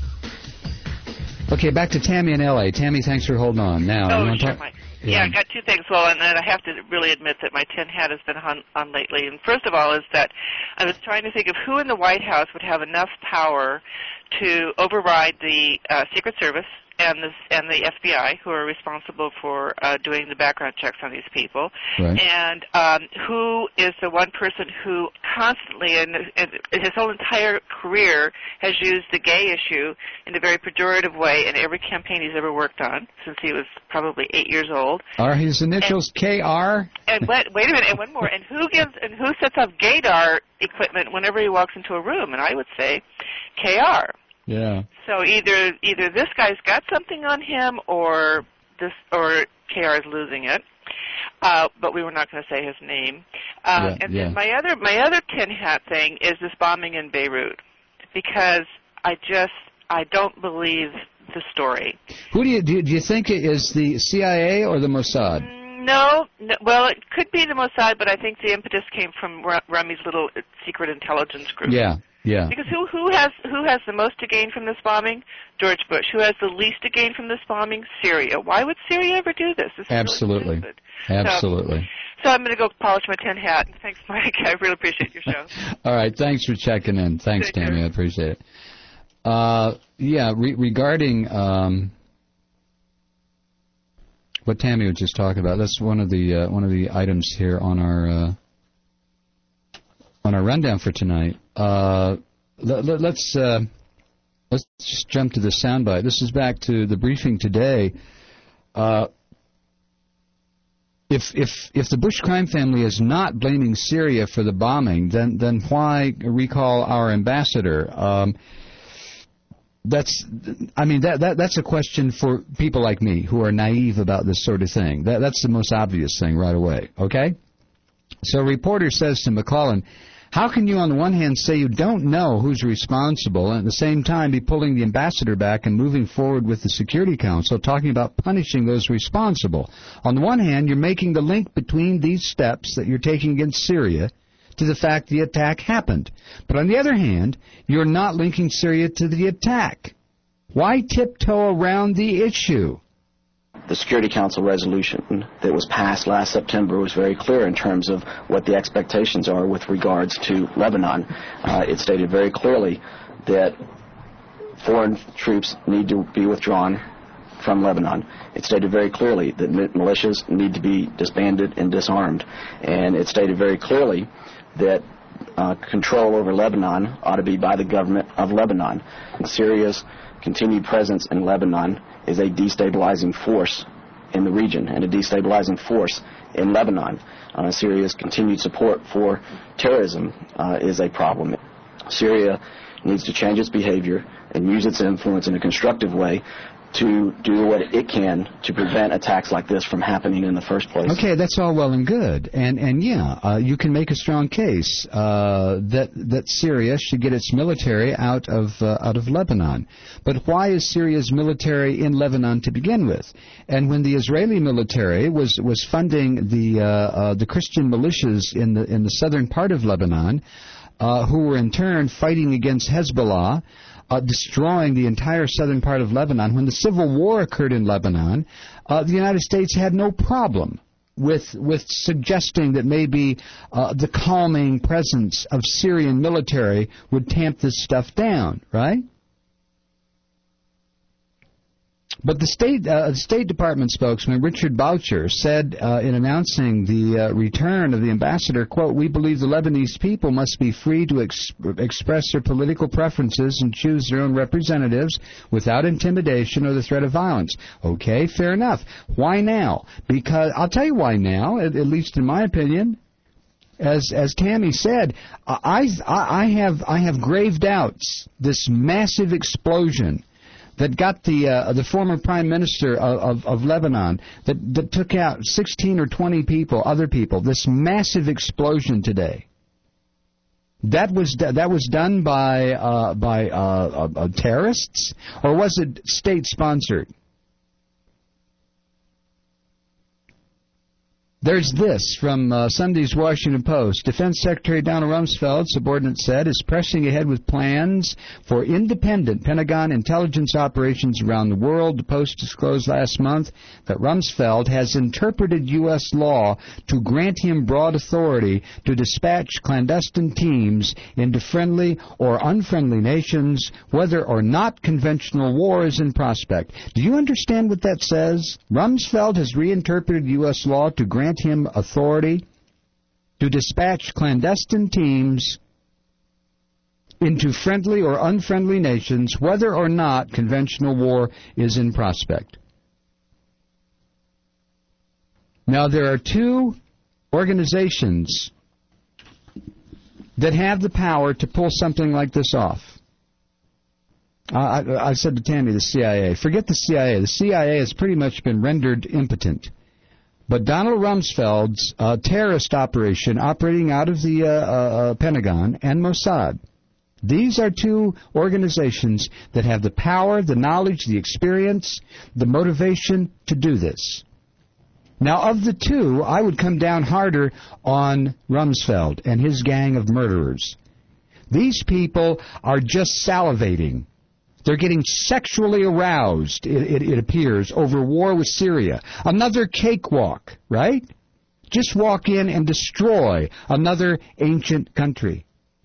S2: Okay, back to Tammy in L A. Tammy, thanks for holding on. Now,
S5: oh,
S2: you want to
S5: sure,
S2: talk?
S5: Mike. Yeah. yeah, I got two things. Well, and then I have to really admit that my tin hat has been on, on lately. And first of all is that I was trying to think of who in the White House would have enough power to override the uh, Secret Service and the, and the F B I, who are responsible for uh, doing the background checks on these people,
S2: right.
S5: and um, who is the one person who constantly, in, in his whole entire career, has used the gay issue in a very pejorative way in every campaign he's ever worked on since he was probably eight years old.
S2: Are his initials
S5: and,
S2: K R?
S5: And wait, wait a minute, and one more. And who gives and who sets up gaydar equipment whenever he walks into a room? And I would say K R.
S2: Yeah.
S5: So either either this guy's got something on him, or this, or K R is losing it. Uh, but we were not going to say his name. Uh,
S2: yeah,
S5: and
S2: yeah.
S5: then my other my other tin hat thing is this bombing in Beirut, because I just I don't believe the story.
S2: Who do you do? You, do you think it is the C I A or the Mossad?
S5: No, no, well, it could be the Mossad, but I think the impetus came from Rummy's little secret intelligence group.
S2: Yeah, yeah.
S5: Because who who has who has the most to gain from this bombing? George Bush. Who has the least to gain from this bombing? Syria. Why would Syria ever do this? This is
S2: Absolutely.
S5: Really stupid.
S2: Absolutely.
S5: So, so I'm going to go polish my tin hat. Thanks, Mike. I really appreciate your show.
S2: All right. Thanks for checking in. Thanks, Take Tammy. Care. I appreciate it. Uh, yeah, re- regarding um, what Tammy was just talking about, that's one of the uh, one of the items here on our uh, on our rundown for tonight. Uh, let, let, let's uh, let's just jump to the soundbite. This is back to the briefing today. Uh, if if if the Bush crime family is not blaming Syria for the bombing, then then why recall our ambassador? Um, That's, I mean, that, that that's a question for people like me who are naive about this sort of thing. That, that's the most obvious thing right away, okay? So a reporter says to McClellan, how can you on the one hand say you don't know who's responsible and at the same time be pulling the ambassador back and moving forward with the Security Council talking about punishing those responsible? On the one hand, you're making the link between these steps that you're taking against Syria to the fact the attack happened. But on the other hand, you're not linking Syria to the attack. Why tiptoe around the issue?
S9: The Security Council resolution that was passed last September was very clear in terms of what the expectations are with regards to Lebanon. Uh, it stated very clearly that foreign troops need to be withdrawn from Lebanon. It stated very clearly that militias need to be disbanded and disarmed. And it stated very clearly that uh, control over Lebanon ought to be by the government of Lebanon. And Syria's continued presence in Lebanon is a destabilizing force in the region and a destabilizing force in Lebanon. Uh, Syria's continued support for terrorism uh, is a problem. Syria needs to change its behavior and use its influence in a constructive way to do what it can to prevent attacks like this from happening in the first place.
S2: Okay, that's all well and good, and and yeah, uh, you can make a strong case uh, that that Syria should get its military out of uh, out of Lebanon. But why is Syria's military in Lebanon to begin with? And when the Israeli military was was funding the uh, uh, the Christian militias in the in the southern part of Lebanon, uh, who were in turn fighting against Hezbollah, Uh, destroying the entire southern part of Lebanon. When the civil war occurred in Lebanon, uh, the United States had no problem with with suggesting that maybe uh, the calming presence of Syrian military would tamp this stuff down, right? But the State uh, State Department spokesman, Richard Boucher, said uh, in announcing the uh, return of the ambassador, quote, "We believe the Lebanese people must be free to ex- express their political preferences and choose their own representatives without intimidation or the threat of violence." Okay, fair enough. Why now? Because, I'll tell you why now, at, at least in my opinion. As as Tammy said, I, I, I have I have grave doubts. This massive explosion that got the uh, the former prime minister of, of, of Lebanon, that, that took out sixteen or twenty people, other people, this massive explosion today. That was that was done by uh, by uh, uh, terrorists, or was it state sponsored? There's this from uh, Sunday's Washington Post. Defense Secretary Donald Rumsfeld, subordinate said, is pressing ahead with plans for independent Pentagon intelligence operations around the world. The Post disclosed last month that Rumsfeld has interpreted U S law to grant him broad authority to dispatch clandestine teams into friendly or unfriendly nations, whether or not conventional war is in prospect. Do you understand what that says? Rumsfeld has reinterpreted U S law to grant him authority to dispatch clandestine teams into friendly or unfriendly nations, whether or not conventional war is in prospect. Now, there are two organizations that have the power to pull something like this off. I, I said to Tammy, the C I A. Forget the C I A. The C I A has pretty much been rendered impotent. But Donald Rumsfeld's uh, terrorist operation operating out of the uh, uh, Pentagon and Mossad, these are two organizations that have the power, the knowledge, the experience, the motivation to do this. Now, of the two, I would come down harder on Rumsfeld and his gang of murderers. These people are just salivating. They're getting sexually aroused, it, it, it appears, over war with Syria. Another cakewalk, right? Just walk in and destroy another ancient country.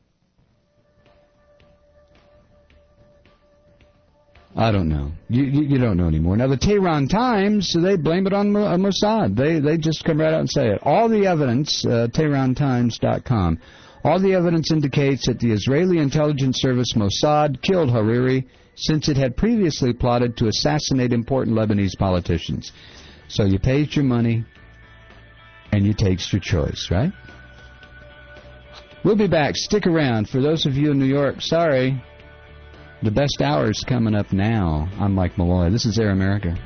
S2: I don't know. You, you, you don't know anymore. Now, the Tehran Times, they blame it on Mossad. They, they just come right out and say it. All the evidence, uh, Tehran Times dot com, all the evidence indicates that the Israeli intelligence service Mossad killed Hariri since it had previously plotted to assassinate important Lebanese politicians. So you paid your money, and you takes your choice, right? We'll be back. Stick around. For those of you in New York, sorry. The best hour is coming up now. I'm Mike Malloy. This is Air America.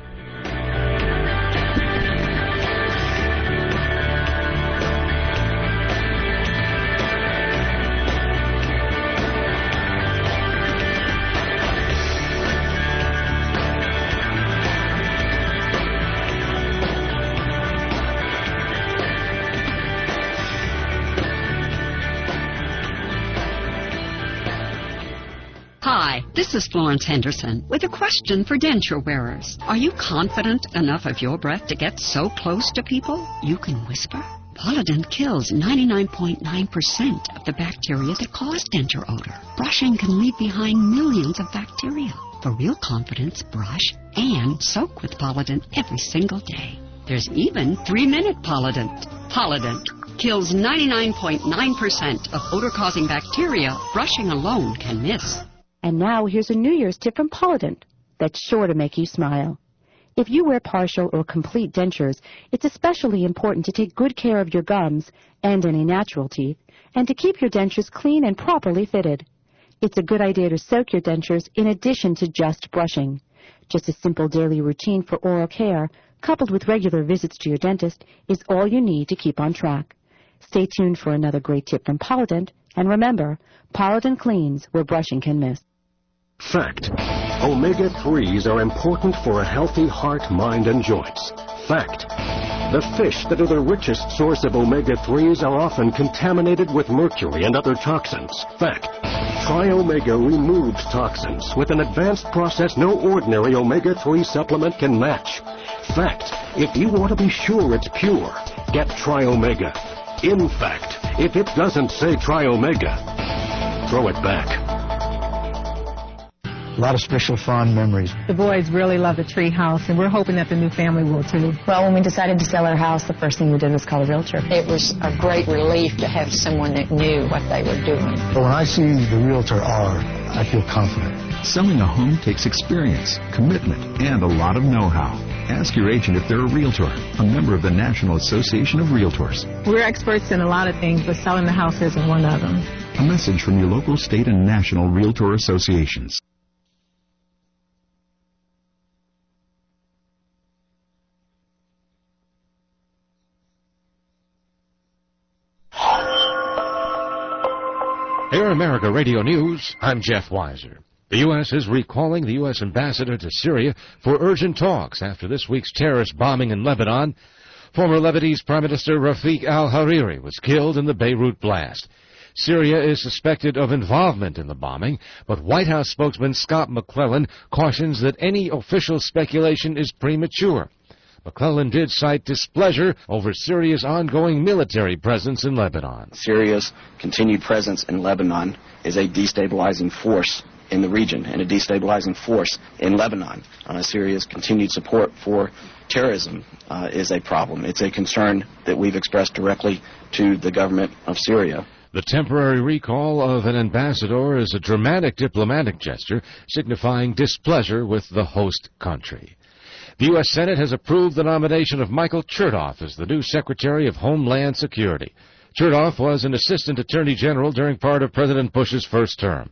S13: Hi, this is Florence Henderson with a question for denture wearers. Are you confident enough of your breath to get so close to people you can whisper? Polident kills ninety-nine point nine percent of the bacteria that cause denture odor. Brushing can leave behind millions of bacteria. For real confidence, brush and soak with Polident every single day. There's even three-minute Polident. Polident kills ninety-nine point nine percent of odor-causing bacteria brushing alone can miss.
S14: And now here's a New Year's tip from Polident that's sure to make you smile. If you wear partial or complete dentures, it's especially important to take good care of your gums and any natural teeth, and to keep your dentures clean and properly fitted. It's a good idea to soak your dentures in addition to just brushing. Just a simple daily routine for oral care, coupled with regular visits to your dentist, is all you need to keep on track. Stay tuned for another great tip from Polident, and remember, Polident cleans where brushing can miss.
S15: Fact. omega threes are important for a healthy heart, mind, and joints. Fact. The fish that are the richest source of omega threes are often contaminated with mercury and other toxins. Fact. Tri-Omega removes toxins with an advanced process no ordinary omega three supplement can match. Fact. If you want to be sure it's pure, get Tri-Omega. In fact, if it doesn't say Tri-Omega, throw it back.
S17: A lot of special fond memories.
S23: The boys really love the tree house, and we're hoping that the new family will too.
S28: Well, when we decided to sell our house, the first thing we did was call a realtor.
S13: It was a great relief to have someone that knew what they were doing.
S17: But when I see the realtor R, I feel confident.
S24: Selling a home takes experience, commitment, and a lot of know-how. Ask your agent if they're a realtor, a member of the National Association of Realtors.
S23: We're experts in a lot of things, but selling the house isn't one of them.
S24: A message from your local, state, and national realtor associations.
S25: Air America Radio News, I'm Jeff Weiser. The U S is recalling the U S ambassador to Syria for urgent talks after this week's terrorist bombing in Lebanon. Former Lebanese Prime Minister Rafiq al-Hariri was killed in the Beirut blast. Syria is suspected of involvement in the bombing, but White House spokesman Scott McClellan cautions that any official speculation is premature. McClellan did cite displeasure over Syria's ongoing military presence in Lebanon.
S9: Syria's continued presence in Lebanon is a destabilizing force in the region and a destabilizing force in Lebanon. Uh, Syria's continued support for terrorism uh, is a problem. It's a concern that we've expressed directly to the government of Syria.
S25: The temporary recall of an ambassador is a dramatic diplomatic gesture signifying displeasure with the host country. The U S Senate has approved the nomination of Michael Chertoff as the new Secretary of Homeland Security. Chertoff was an Assistant Attorney General during part of President Bush's first term.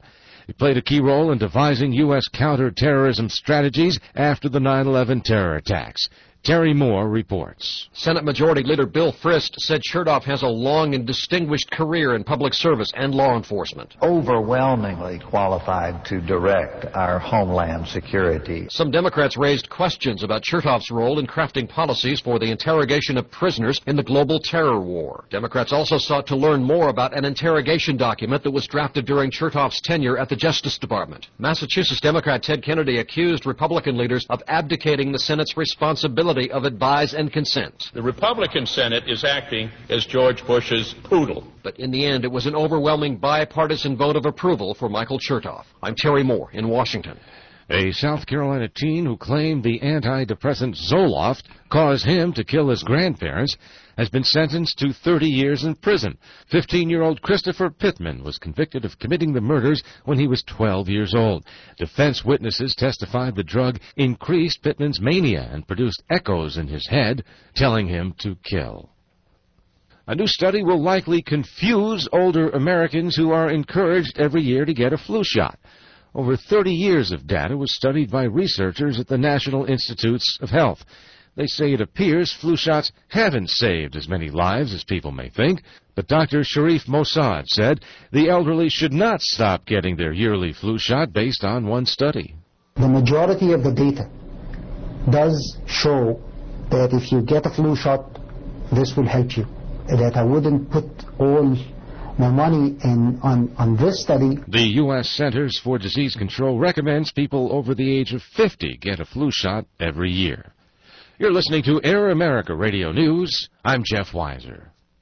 S25: He played a key role in devising U S counterterrorism strategies after the nine eleven terror attacks. Terry Moore reports.
S3: Senate Majority Leader Bill Frist said Chertoff has a long and distinguished career in public service and law enforcement.
S4: Overwhelmingly qualified to direct our homeland security.
S3: Some Democrats raised questions about Chertoff's role in crafting policies for the interrogation of prisoners in the global terror war. Democrats also sought to learn more about an interrogation document that was drafted during Chertoff's tenure at the Justice Department. Massachusetts Democrat Ted Kennedy accused Republican leaders of abdicating the Senate's responsibility of advise and consent.
S16: The Republican Senate is acting as George Bush's poodle.
S3: But in the end, it was an overwhelming bipartisan vote of approval for Michael Chertoff. I'm Terry Moore in Washington.
S25: A South Carolina teen who claimed the antidepressant Zoloft caused him to kill his grandparents has been sentenced to thirty years in prison. fifteen-year-old Christopher Pittman was convicted of committing the murders when he was twelve years old. Defense witnesses testified the drug increased Pittman's mania and produced echoes in his head, telling him to kill. A new study will likely confuse older Americans who are encouraged every year to get a flu shot. Over thirty years of data was studied by researchers at the National Institutes of Health. They say it appears flu shots haven't saved as many lives as people may think, but Doctor Sharif Mossad said the elderly should not stop getting their yearly flu shot based on one study.
S18: The majority of the data does show that if you get a flu shot, this will help you. That I wouldn't put all my money in on, on this study.
S25: The U S Centers for Disease Control recommends people over the age of fifty get a flu shot every year. You're listening to Air America Radio News. I'm Jeff Weiser.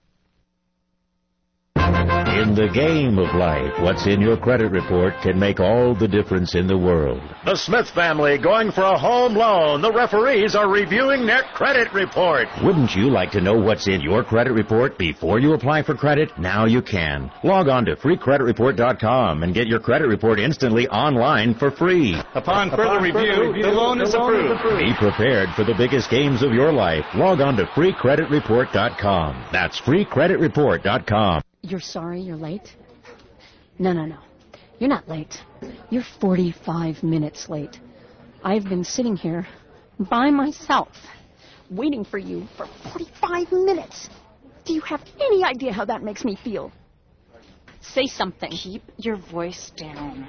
S19: In the game of life, what's in your credit report can make all the difference in the world.
S20: The Smith family going for a home loan. The referees are reviewing their credit report.
S19: Wouldn't you like to know what's in your credit report before you apply for credit? Now you can. Log on to free credit report dot com and get your credit report instantly online for free.
S20: Upon further, Upon review, further review, the loan, the is, loan approved. is approved.
S19: Be prepared for the biggest games of your life. Log on to free credit report dot com. That's free credit report dot com.
S26: You're sorry you're late? No, no, no. You're not late. You're forty-five minutes late. I've been sitting here by myself, waiting for you for forty-five minutes. Do you have any idea how that makes me feel? Say something.
S27: Keep your voice down.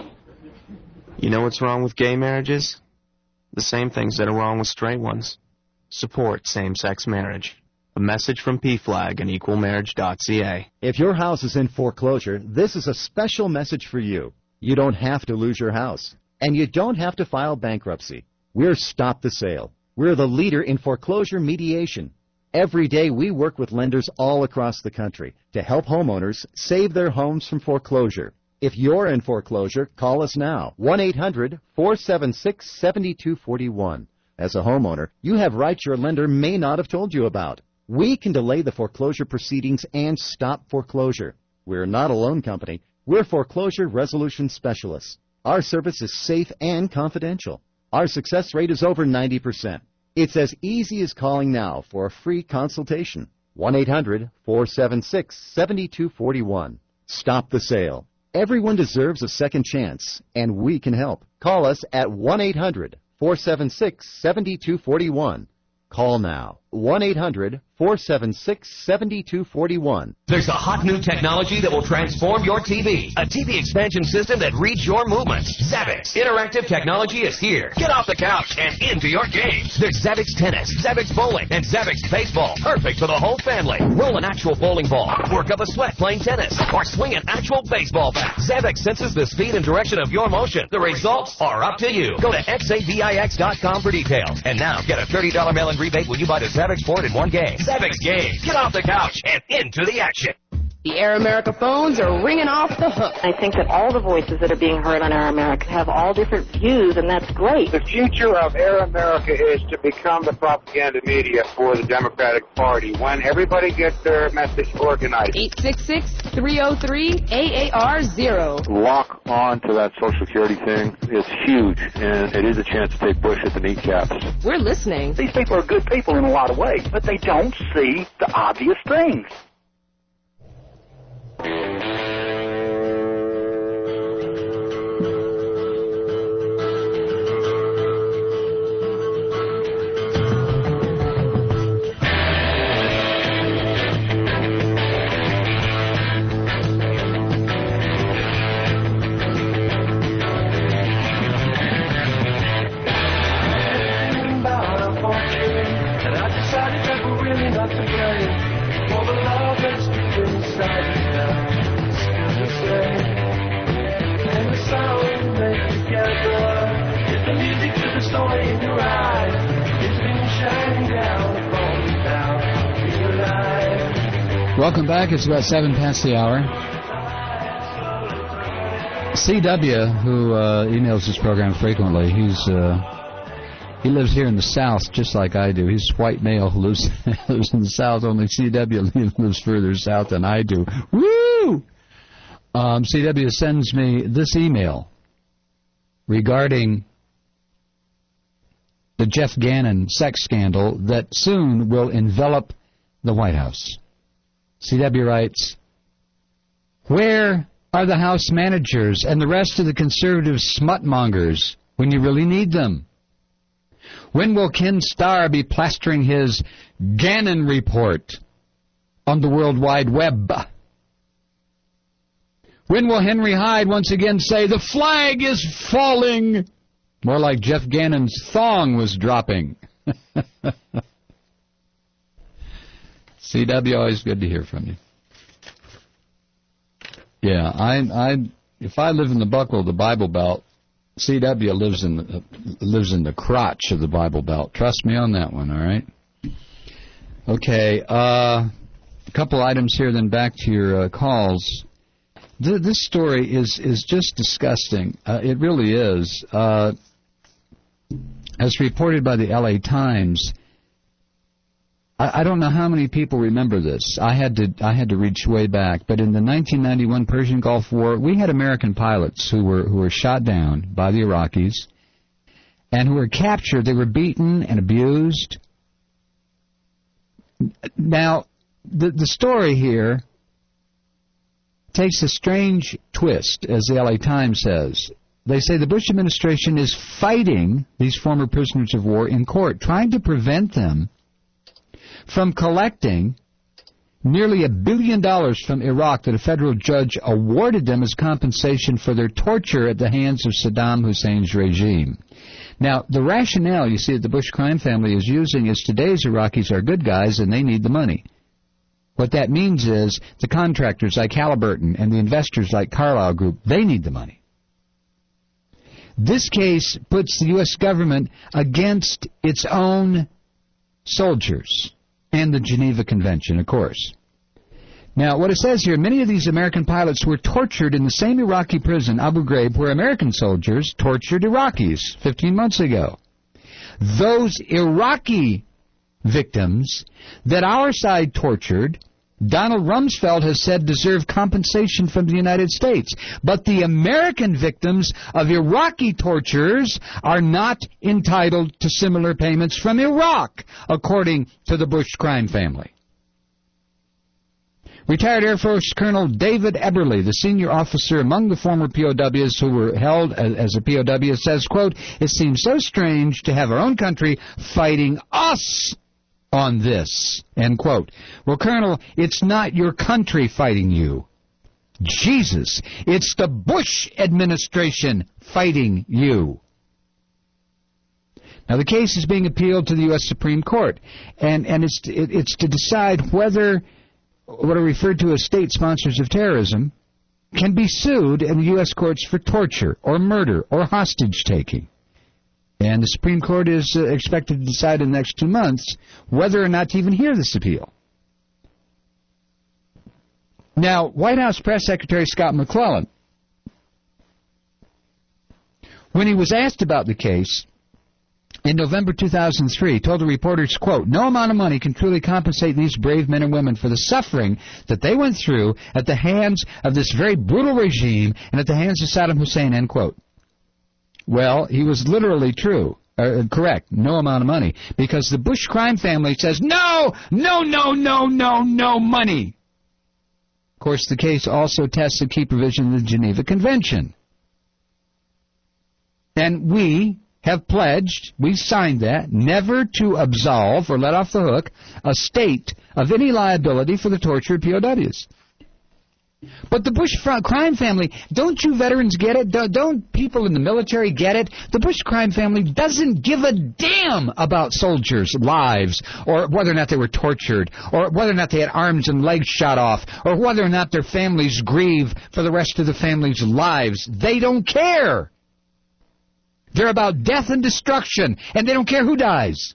S29: You know what's wrong with gay marriages? The same things that are wrong with straight ones. Support same-sex marriage. A message from P FLAG and equal marriage dot c a.
S30: If your house is in foreclosure, this is a special message for you. You don't have to lose your house. And you don't have to file bankruptcy. We're Stop the Sale. We're the leader in foreclosure mediation. Every day we work with lenders all across the country to help homeowners save their homes from foreclosure. If you're in foreclosure, call us now. one eight hundred four seven six seven two four one. As a homeowner, you have rights your lender may not have told you about. We can delay the foreclosure proceedings and stop foreclosure. We're not a loan company. We're foreclosure resolution specialists. Our service is safe and confidential. Our success rate is over ninety percent. It's as easy as calling now for a free consultation. one eight hundred four seven six seven two four one. Stop the sale. Everyone deserves a second chance, and we can help. Call us at one eight hundred four seven six seven two four one. Call now. one eight hundred four seven six seven two four one.
S31: There's a hot new technology that will transform your T V. A T V expansion system that reads your movements. Zavix. Interactive technology is here. Get off the couch and into your games. There's Zavix Tennis, Zavix Bowling, and Zavix Baseball. Perfect for the whole family. Roll an actual bowling ball. Work up a sweat playing tennis. Or swing an actual baseball bat. Zavix senses the speed and direction of your motion. The results are up to you. Go to X A V I X dot com for details. And now get a thirty dollars mail-in rebate when you buy the Zavix board in one game. Zavix Game. Get off the couch and into the action.
S32: The Air America phones are ringing off the hook.
S33: I think that all the voices that are being heard on Air America have all different views, and that's great.
S34: The future of Air America is to become the propaganda media for the Democratic Party when everybody gets their message organized.
S32: eight six six, three oh three, A A R zero.
S35: Lock on to that Social Security thing. It's huge, and it is a chance to take Bush at the kneecaps.
S32: We're listening.
S36: These people are good people in a lot of ways, but they don't see the obvious things.
S1: not to blame for the love that's deep inside you now. It's still the same. And the sound we make together is the music to the story in your eyes. It's been shining down upon you now. Be alive.
S2: Welcome back. It's about seven past the hour. C W, who uh, emails this program frequently, he's uh, he lives here in the South just like I do. He's a white male who lives, lives in the South, only C W lives further south than I do. Woo! Um, C W sends me this email regarding the Jeff Gannon sex scandal that soon will envelop the White House. C W writes, where are the House managers and the rest of the conservative smutmongers when you really need them? When will Ken Starr be plastering his Gannon report on the World Wide Web? When will Henry Hyde once again say, the flag is falling? More like Jeff Gannon's thong was dropping. C W, always good to hear from you. Yeah, I, I, if I live in the buckle of the Bible Belt, C W lives in the, uh, lives in the crotch of the Bible Belt. Trust me on that one, all right? Okay, uh, a couple items here, then back to your uh, calls. Th- this story is, is just disgusting. Uh, it really is. Uh, as reported by the L A Times, I don't know how many people remember this. I had to I had to reach way back, but in the nineteen ninety-one Persian Gulf War, we had American pilots who were who were shot down by the Iraqis and who were captured. They were beaten and abused. Now, the the story here takes a strange twist, as the L A Times says. They say the Bush administration is fighting these former prisoners of war in court, trying to prevent them from collecting nearly a billion dollars from Iraq that a federal judge awarded them as compensation for their torture at the hands of Saddam Hussein's regime. Now, the rationale, you see, that the Bush crime family is using is today's Iraqis are good guys and they need the money. What that means is the contractors like Halliburton and the investors like Carlyle Group, they need the money. This case puts the U S government against its own soldiers. And the Geneva Convention, of course. Now, what it says here, many of these American pilots were tortured in the same Iraqi prison, Abu Ghraib, where American soldiers tortured Iraqis fifteen months ago. Those Iraqi victims that our side tortured, Donald Rumsfeld has said deserve compensation from the United States. But the American victims of Iraqi torturers are not entitled to similar payments from Iraq, according to the Bush crime family. Retired Air Force Colonel David Eberly, the senior officer among the former P O Ws who were held as a P O W, says, quote, it seems so strange to have our own country fighting us on this, end quote. Well, Colonel, it's not your country fighting you. Jesus, it's the Bush administration fighting you. Now, the case is being appealed to the U S Supreme Court, and, and it's, it, it's to decide whether what are referred to as state sponsors of terrorism can be sued in the U S courts for torture or murder or hostage-taking. And the Supreme Court is uh, expected to decide in the next two months whether or not to even hear this appeal. Now, White House Press Secretary Scott McClellan, when he was asked about the case in November two thousand three, told the reporters, quote, no amount of money can truly compensate these brave men and women for the suffering that they went through at the hands of this very brutal regime and at the hands of Saddam Hussein, end quote. Well, he was literally true, uh, correct, no amount of money, because the Bush crime family says, no, no, no, no, no, no money. Of course, the case also tests a key provision of the Geneva Convention. And we have pledged, we signed that, never to absolve or let off the hook a state of any liability for the torture of P O Ws. But the Bush fr- crime family, don't you veterans get it? Don't, don't people in the military get it? The Bush crime family doesn't give a damn about soldiers' lives, or whether or not they were tortured, or whether or not they had arms and legs shot off, or whether or not their families grieve for the rest of the family's lives. They don't care. They're about death and destruction, and they don't care who dies.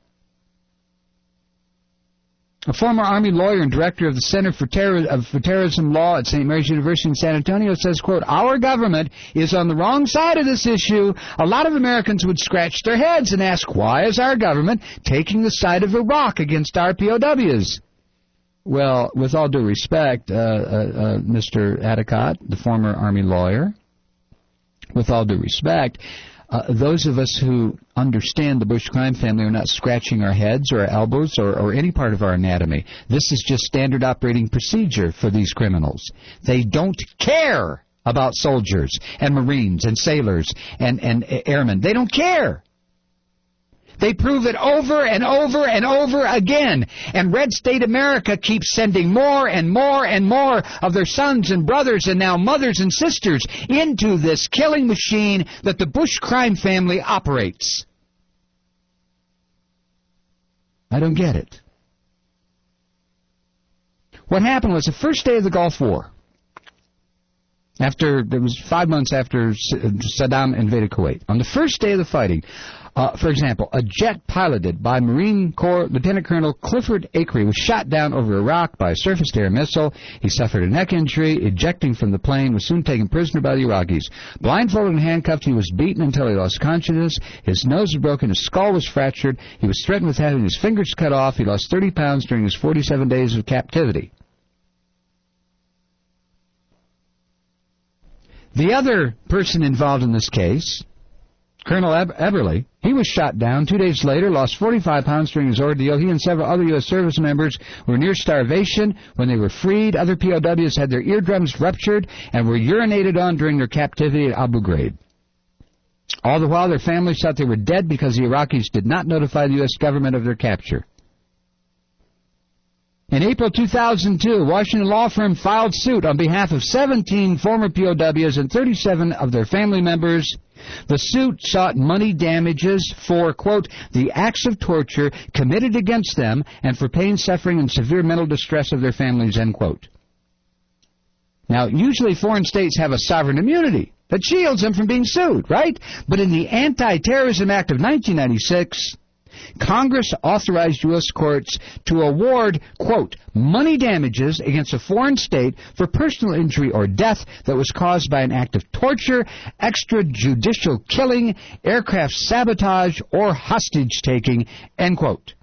S2: A former Army lawyer and director of the Center for, Terror, uh, for Terrorism Law at Saint Mary's University in San Antonio says, quote, our government is on the wrong side of this issue. A lot of Americans would scratch their heads and ask, why is our government taking the side of Iraq against our P O Ws? Well, with all due respect, uh, uh, uh, Mister Adicott, the former Army lawyer, with all due respect, Uh, those of us who understand the Bush crime family are not scratching our heads or our elbows or, or any part of our anatomy. This is just standard operating procedure for these criminals. They don't care about soldiers and Marines and sailors and, and airmen. They don't care. They prove it over and over and over again. And Red State America keeps sending more and more and more of their sons and brothers and now mothers and sisters into this killing machine that the Bush crime family operates. I don't get it. What happened was the first day of the Gulf War. After, it was five months after Saddam invaded Kuwait. On the first day of the fighting, Uh, for example, a jet piloted by Marine Corps Lieutenant Colonel Clifford Acree was shot down over Iraq by a surface-to-air missile. He suffered a neck injury. Ejecting from the plane, was soon taken prisoner by the Iraqis. Blindfolded and handcuffed, he was beaten until he lost consciousness. His nose was broken. His skull was fractured. He was threatened with having his fingers cut off. He lost thirty pounds during his forty-seven days of captivity. The other person involved in this case, Colonel Eb- Eberly, he was shot down. Two days later, lost forty-five pounds during his ordeal. He and several other U S service members were near starvation when they were freed. Other P O Ws had their eardrums ruptured and were urinated on during their captivity at Abu Ghraib. All the while, their families thought they were dead because the Iraqis did not notify the U S government of their capture. In April two thousand two, a Washington law firm filed suit on behalf of seventeen former P O Ws and thirty-seven of their family members. The suit sought money damages for, quote, the acts of torture committed against them and for pain, suffering, and severe mental distress of their families, end quote. Now, usually foreign states have a sovereign immunity that shields them from being sued, right? But in the Anti-Terrorism Act of nineteen ninety-six... Congress authorized U S courts to award, quote, money damages against a foreign state for personal injury or death that was caused by an act of torture, extrajudicial killing, aircraft sabotage, or hostage-taking, end quote.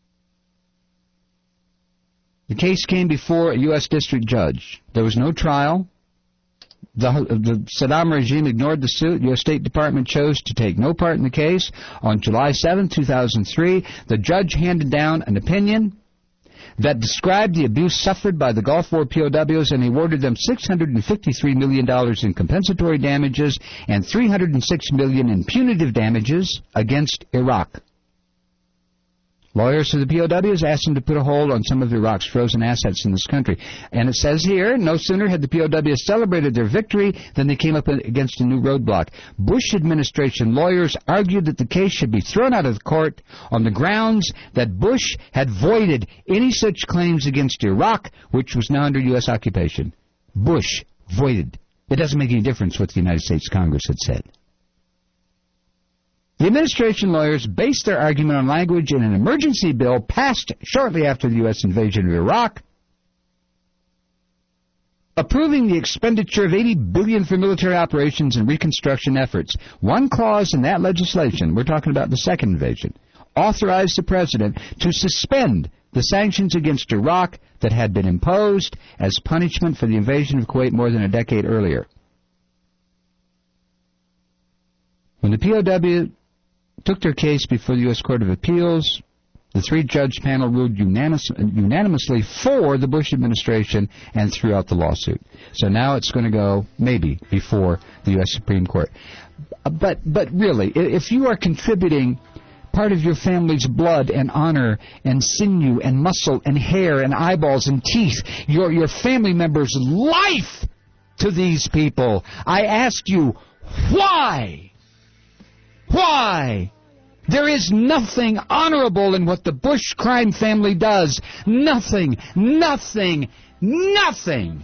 S2: The case came before a U S district judge. There was no trial. The, the Saddam regime ignored the suit. U S State Department chose to take no part in the case. On July seventh, two thousand three, the judge handed down an opinion that described the abuse suffered by the Gulf War P O Ws and awarded them six hundred fifty-three million dollars in compensatory damages and three hundred six million dollars in punitive damages against Iraq. Lawyers for the P O Ws asked him to put a hold on some of Iraq's frozen assets in this country. And it says here, no sooner had the P O Ws celebrated their victory than they came up against a new roadblock. Bush administration lawyers argued that the case should be thrown out of the court on the grounds that Bush had voided any such claims against Iraq, which was now under U S occupation. Bush voided. It doesn't make any difference what the United States Congress had said. The administration lawyers based their argument on language in an emergency bill passed shortly after the U S invasion of Iraq, approving the expenditure of eighty billion dollars for military operations and reconstruction efforts. One clause in that legislation, we're talking about the second invasion, authorized the president to suspend the sanctions against Iraq that had been imposed as punishment for the invasion of Kuwait more than a decade earlier. When the P O W took their case before the U S Court of Appeals, the three-judge panel ruled unanimous, unanimously for the Bush administration and threw out the lawsuit. So now it's going to go, maybe, before the U S Supreme Court. But, but really, if you are contributing part of your family's blood and honor and sinew and muscle and hair and eyeballs and teeth, your, your family member's life to these people. I ask you, why? Why? There is nothing honorable in what the Bush crime family does. Nothing, nothing, nothing.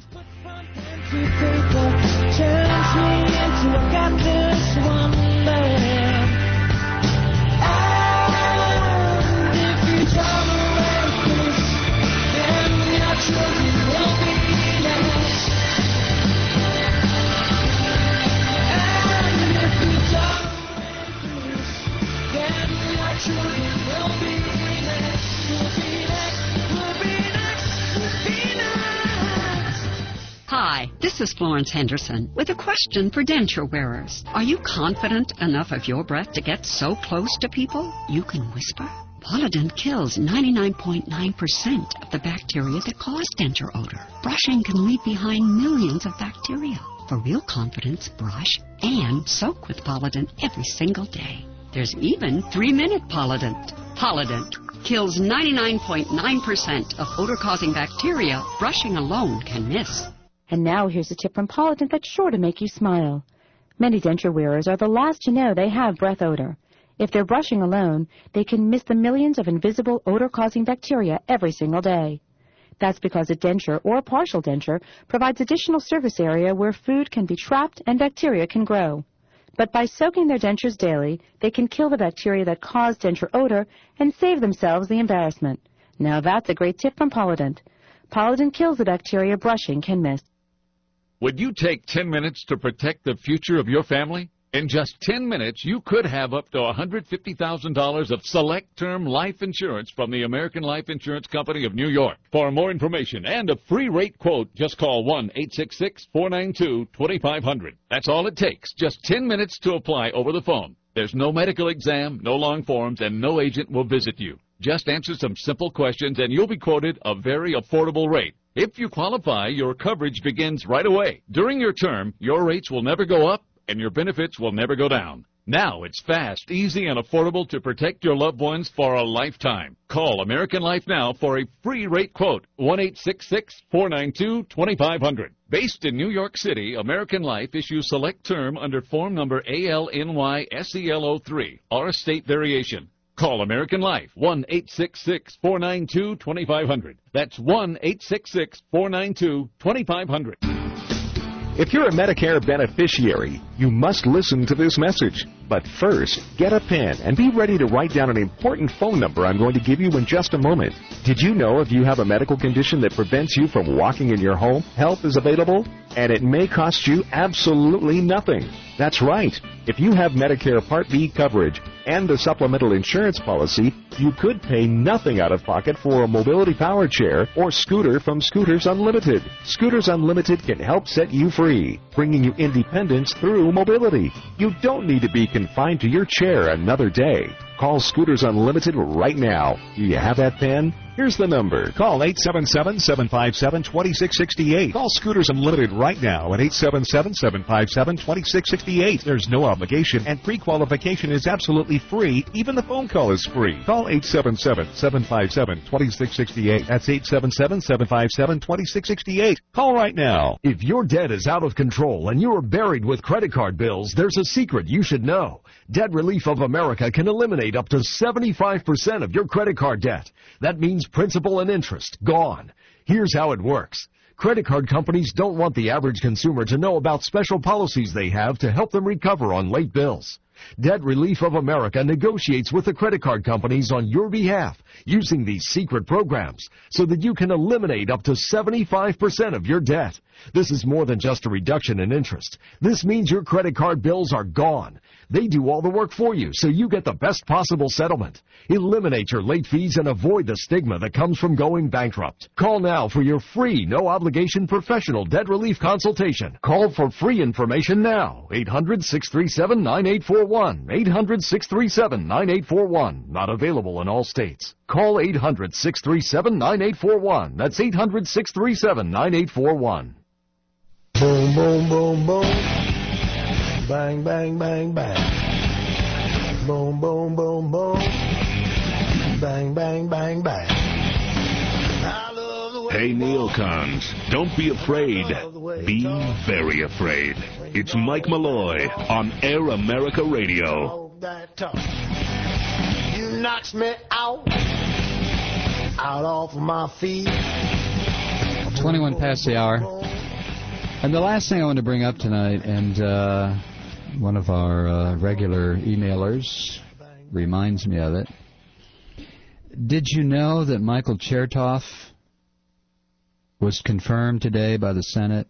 S5: Hi, this is Florence Henderson with a question for denture wearers. Are you confident enough of your breath to get so close to people you can whisper? Polident kills ninety-nine point nine percent of the bacteria that cause denture odor. Brushing can leave behind millions of bacteria. For real confidence, brush and soak with Polident every single day. There's even three-minute Polident. Polident kills ninety-nine point nine percent of odor-causing bacteria brushing alone can miss.
S6: And now here's a tip from Polident that's sure to make you smile. Many denture wearers are the last to know they have breath odor. If they're brushing alone, they can miss the millions of invisible odor-causing bacteria every single day. That's because a denture or a partial denture provides additional surface area where food can be trapped and bacteria can grow. But by soaking their dentures daily, they can kill the bacteria that cause denture odor and save themselves the embarrassment. Now that's a great tip from Polident. Polident kills the bacteria brushing can miss.
S7: Would you take ten minutes to protect the future of your family? In just ten minutes, you could have up to one hundred fifty thousand dollars of select term life insurance from the American Life Insurance Company of New York. For more information and a free rate quote, just call one eight six six, four nine two, two five zero zero. That's all it takes, just ten minutes to apply over the phone. There's no medical exam, no long forms, and no agent will visit you. Just answer some simple questions and you'll be quoted a very affordable rate. If you qualify, your coverage begins right away. During your term, your rates will never go up and your benefits will never go down. Now it's fast, easy, and affordable to protect your loved ones for a lifetime. Call American Life now for a free rate quote, one eight six six, four nine two, two five zero zero. Based in New York City, American Life issues select term under form number A L N Y S E L O three, or a state variation. Call American Life, one eight six six, four nine two, two five zero zero. That's one eight six six, four nine two, two five zero zero.
S8: If you're a Medicare beneficiary, you must listen to this message. But first, get a pen and be ready to write down an important phone number I'm going to give you in just a moment. Did you know if you have a medical condition that prevents you from walking in your home, help is available? And it may cost you absolutely nothing. That's right. If you have Medicare Part B coverage and a supplemental insurance policy, you could pay nothing out of pocket for a mobility power chair or scooter from Scooters Unlimited. Scooters Unlimited can help set you free, bringing you independence through mobility. You don't need to be confined to your chair another day. Call Scooters Unlimited right now. Do you have that pen? Here's the number. Call eight seven seven, seven five seven, two six six eight. Call Scooters Unlimited right now at eight seven seven, seven five seven, two six six eight. There's no obligation, and pre-qualification is absolutely free. Even the phone call is free. Call eight seven seven, seven five seven, two six six eight. That's eight seven seven, seven five seven, two six six eight. Call right now.
S10: If your debt is out of control and you are buried with credit card bills, there's a secret you should know. Debt Relief of America can eliminate up to seventy-five percent of your credit card debt. That means principal and interest gone. Here's how it works. Credit card companies don't want the average consumer to know about special policies they have to help them recover on late bills. Debt Relief of America negotiates with the credit card companies on your behalf using these secret programs so that you can eliminate up to seventy-five percent of your debt. This is more than just a reduction in interest. This means your credit card bills are gone. They do all the work for you so you get the best possible settlement. Eliminate your late fees and avoid the stigma that comes from going bankrupt. Call now for your free, no-obligation professional debt relief consultation. Call for free information now. eight hundred, six three seven, nine eight four one. eight hundred, six three seven, nine eight four one. Not available in all states. Call eight hundred, six three seven, nine eight four one. That's eight hundred, six three seven, nine eight four one.
S1: Boom, boom, boom, boom. Bang, bang, bang, bang. Boom, boom, boom, boom. Bang, bang, bang, bang. I love the way
S3: Hey, neocons, don't be afraid. Be very afraid. It's Mike Malloy on Air America Radio.
S4: You knocks me out, out off my feet.
S2: twenty-one past the hour. And the last thing I want to bring up tonight, and uh, one of our uh, regular emailers reminds me of it. Did you know that Michael Chertoff was confirmed today by the Senate?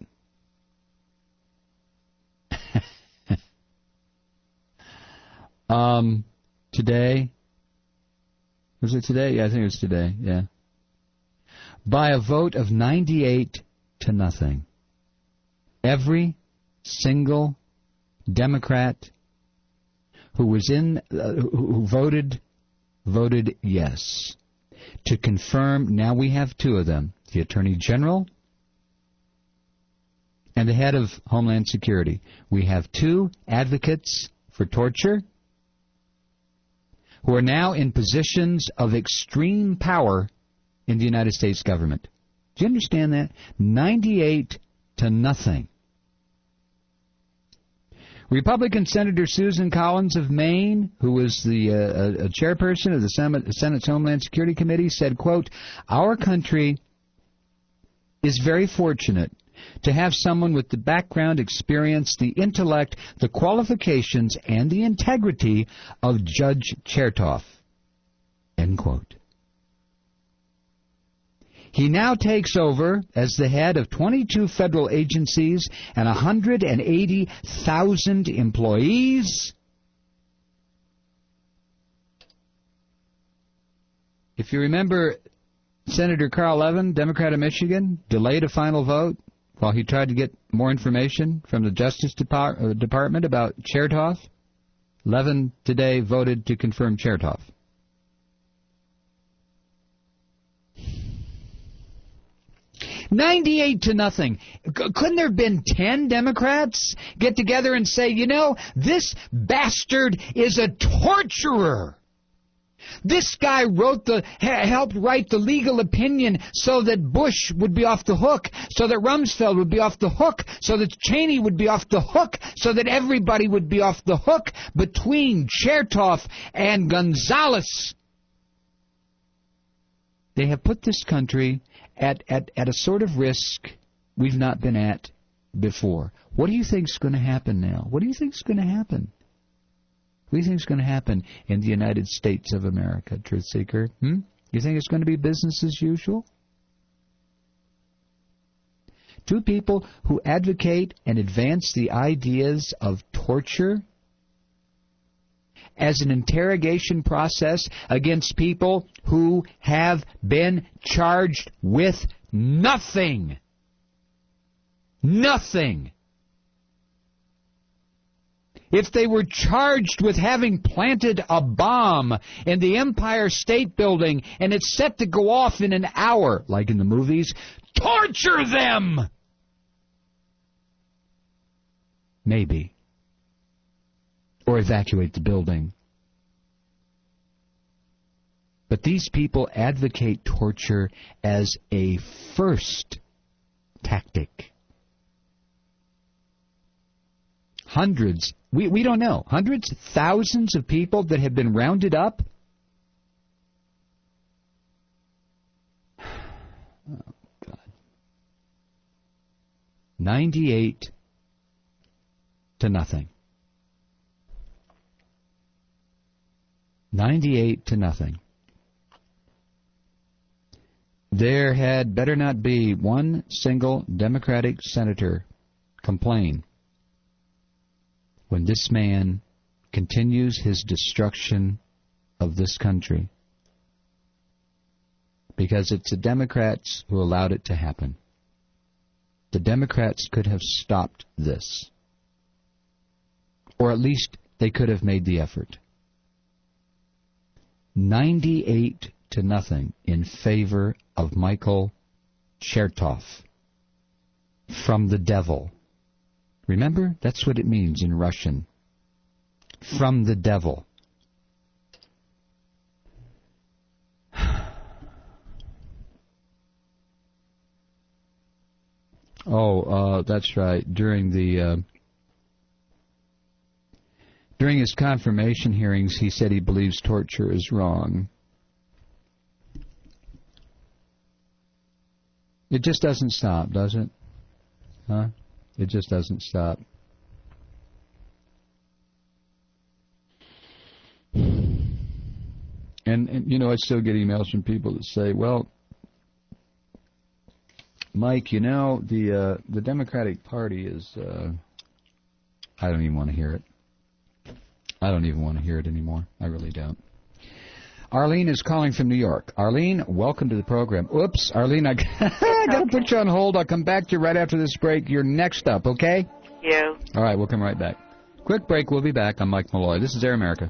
S2: um, today? Was it today? Yeah, I think it was today, yeah. By a vote of ninety-eight to nothing. Every single Democrat who was in, uh, who voted, voted yes. To confirm, now we have two of them, the Attorney General and the head of Homeland Security. We have two advocates for torture who are now in positions of extreme power in the United States government. Do you understand that? ninety-eight to nothing. Republican Senator Susan Collins of Maine, who was the uh, a chairperson of the Senate's Homeland Security Committee, said, quote, "Our country is very fortunate to have someone with the background, experience, the intellect, the qualifications, and the integrity of Judge Chertoff." End quote. He now takes over as the head of twenty-two federal agencies and one hundred eighty thousand employees. If you remember, Senator Carl Levin, Democrat of Michigan, delayed a final vote while he tried to get more information from the Justice Depart- Department about Chertoff. Levin today voted to confirm Chertoff. ninety-eight to nothing. C- couldn't there have been ten Democrats get together and say, you know, this bastard is a torturer. This guy wrote the ha- helped write the legal opinion so that Bush would be off the hook, so that Rumsfeld would be off the hook, so that Cheney would be off the hook, so that everybody would be off the hook between Chertoff and Gonzales. They have put this country At, at at a sort of risk we've not been at before. What do you think is going to happen now? What do you think is going to happen? What do you think is going to happen in the United States of America, Truth Seeker? Hmm? You think it's going to be business as usual? Two people who advocate and advance the ideas of torture as an interrogation process against people who have been charged with nothing. Nothing. If they were charged with having planted a bomb in the Empire State Building and it's set to go off in an hour, like in the movies, torture them! Maybe. Or evacuate the building. But these people advocate torture as a first tactic. Hundreds, we, we don't know, hundreds, thousands of people that have been rounded up. Oh, God. ninety-eight to nothing. ninety-eight to nothing. There had better not be one single Democratic senator complain when this man continues his destruction of this country. Because it's the Democrats who allowed it to happen. The Democrats could have stopped this. Or at least they could have made the effort. ninety-eight to nothing in favor of Michael Chertoff from the devil. Remember, that's what it means in Russian. From the devil. Oh, uh, that's right. During the uh, during his confirmation hearings, he said he believes torture is wrong. It just doesn't stop, does it? Huh? It just doesn't stop. And, and, you know, I still get emails from people that say, well, Mike, you know, the uh, the Democratic Party is, uh, I don't even want to hear it. I don't even want to hear it anymore. I really don't. Arlene is calling from New York. Arlene, welcome to the program. Oops, Arlene, I, I got to put you on hold. I'll come back to you right after this break. You're next up, okay?
S33: You.
S2: All right, we'll come right back. Quick break. We'll be back. I'm Mike Malloy. This is Air America.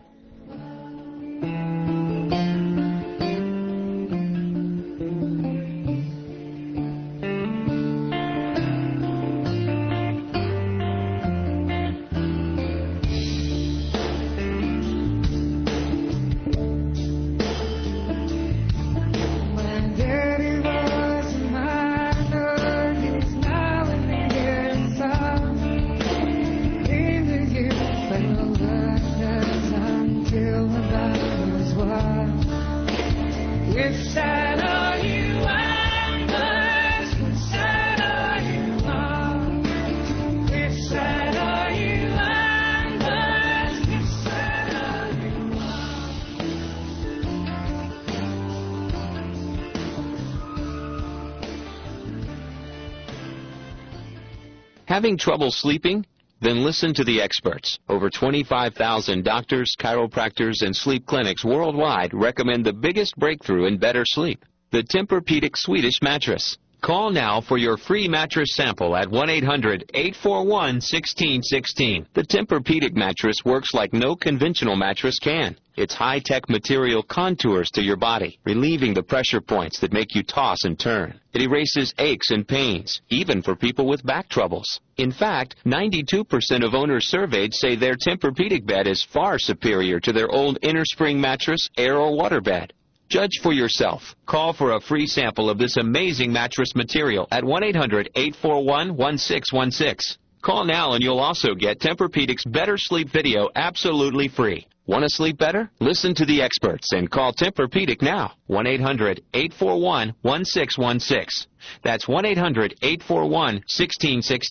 S9: Having trouble sleeping? Then listen to the experts. Over twenty-five thousand doctors, chiropractors, and sleep clinics worldwide recommend the biggest breakthrough in better sleep, the Tempur-Pedic Swedish mattress. Call now for your free mattress sample at one eight hundred, eight four one, one six one six. The Tempur-Pedic mattress works like no conventional mattress can. Its high-tech material contours to your body, relieving the pressure points that make you toss and turn. It erases aches and pains, even for people with back troubles. In fact, ninety-two percent of owners surveyed say their Tempur-Pedic bed is far superior to their old innerspring mattress, air or water bed. Judge for yourself. Call for a free sample of this amazing mattress material at one eight hundred, eight four one, one six one six. Call now and you'll also get Tempur-Pedic's Better Sleep video absolutely free. Want to sleep better? Listen to the experts and call Tempur-Pedic now. one eight hundred, eight four one, one six one six. That's one eight hundred, eight four one, one six one six.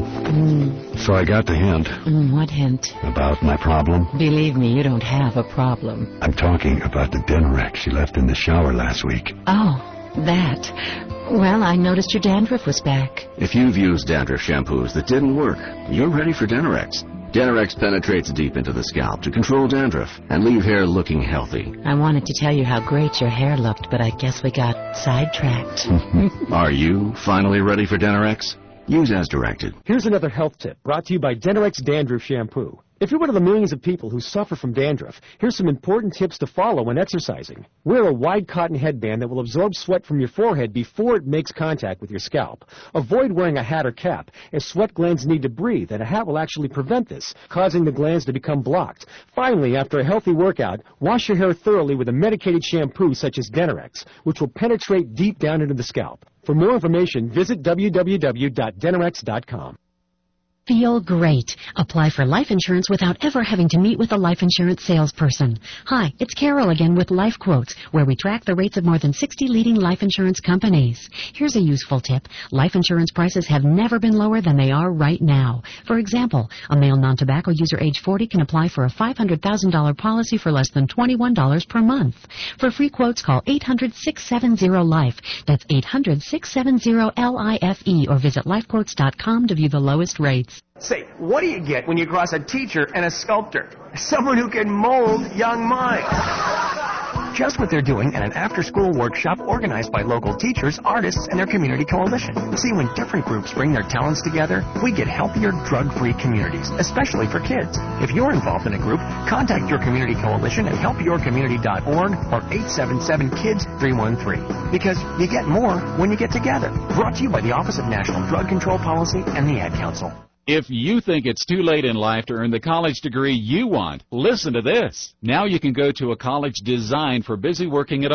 S11: Mm. So I got the hint.
S26: Mm, what hint?
S11: About my problem?
S26: Believe me, you don't have a problem.
S11: I'm talking about the Denorex she left in the shower last week.
S26: Oh, that. Well, I noticed your dandruff was back.
S11: If you've used dandruff shampoos that didn't work, you're ready for Denorex. Denorex penetrates deep into the scalp to control dandruff and leave hair looking healthy.
S26: I wanted to tell you how great your hair looked, but I guess we got sidetracked.
S11: Are you finally ready for Denorex? Use as directed.
S12: Here's another health tip brought to you by Denorex Dandruff Shampoo. If you're one of the millions of people who suffer from dandruff, here's some important tips to follow when exercising. Wear a wide cotton headband that will absorb sweat from your forehead before it makes contact with your scalp. Avoid wearing a hat or cap, as sweat glands need to breathe, and a hat will actually prevent this, causing the glands to become blocked. Finally, after a healthy workout, wash your hair thoroughly with a medicated shampoo such as Denorex, which will penetrate deep down into the scalp. For more information, visit w w w dot denorex dot com.
S26: Feel great. Apply for life insurance without ever having to meet with a life insurance salesperson. Hi, it's Carol again with Life Quotes, where we track the rates of more than sixty leading life insurance companies. Here's a useful tip. Life insurance prices have never been lower than they are right now. For example, a male non-tobacco user age forty can apply for a five hundred thousand dollars policy for less than twenty-one dollars per month. For free quotes, call eight hundred, six seven zero, LIFE. That's eight hundred, six seven zero, L I F E, or visit life quotes dot com to view the lowest rates.
S13: Say, what do you get when you cross a teacher and a sculptor? Someone who can mold young minds. Just what they're doing at an after-school workshop organized by local teachers, artists, and their community coalition. See, when different groups bring their talents together, we get healthier, drug-free communities, especially for kids. If you're involved in a group, contact your community coalition at help your community dot org or eight seven seven, kids three one three. Because you get more when you get together. Brought to you by the Office of National Drug Control Policy and the Ad Council.
S7: If you think it's too late in life to earn the college degree you want, listen to this. Now you can go to a college designed for busy working adults.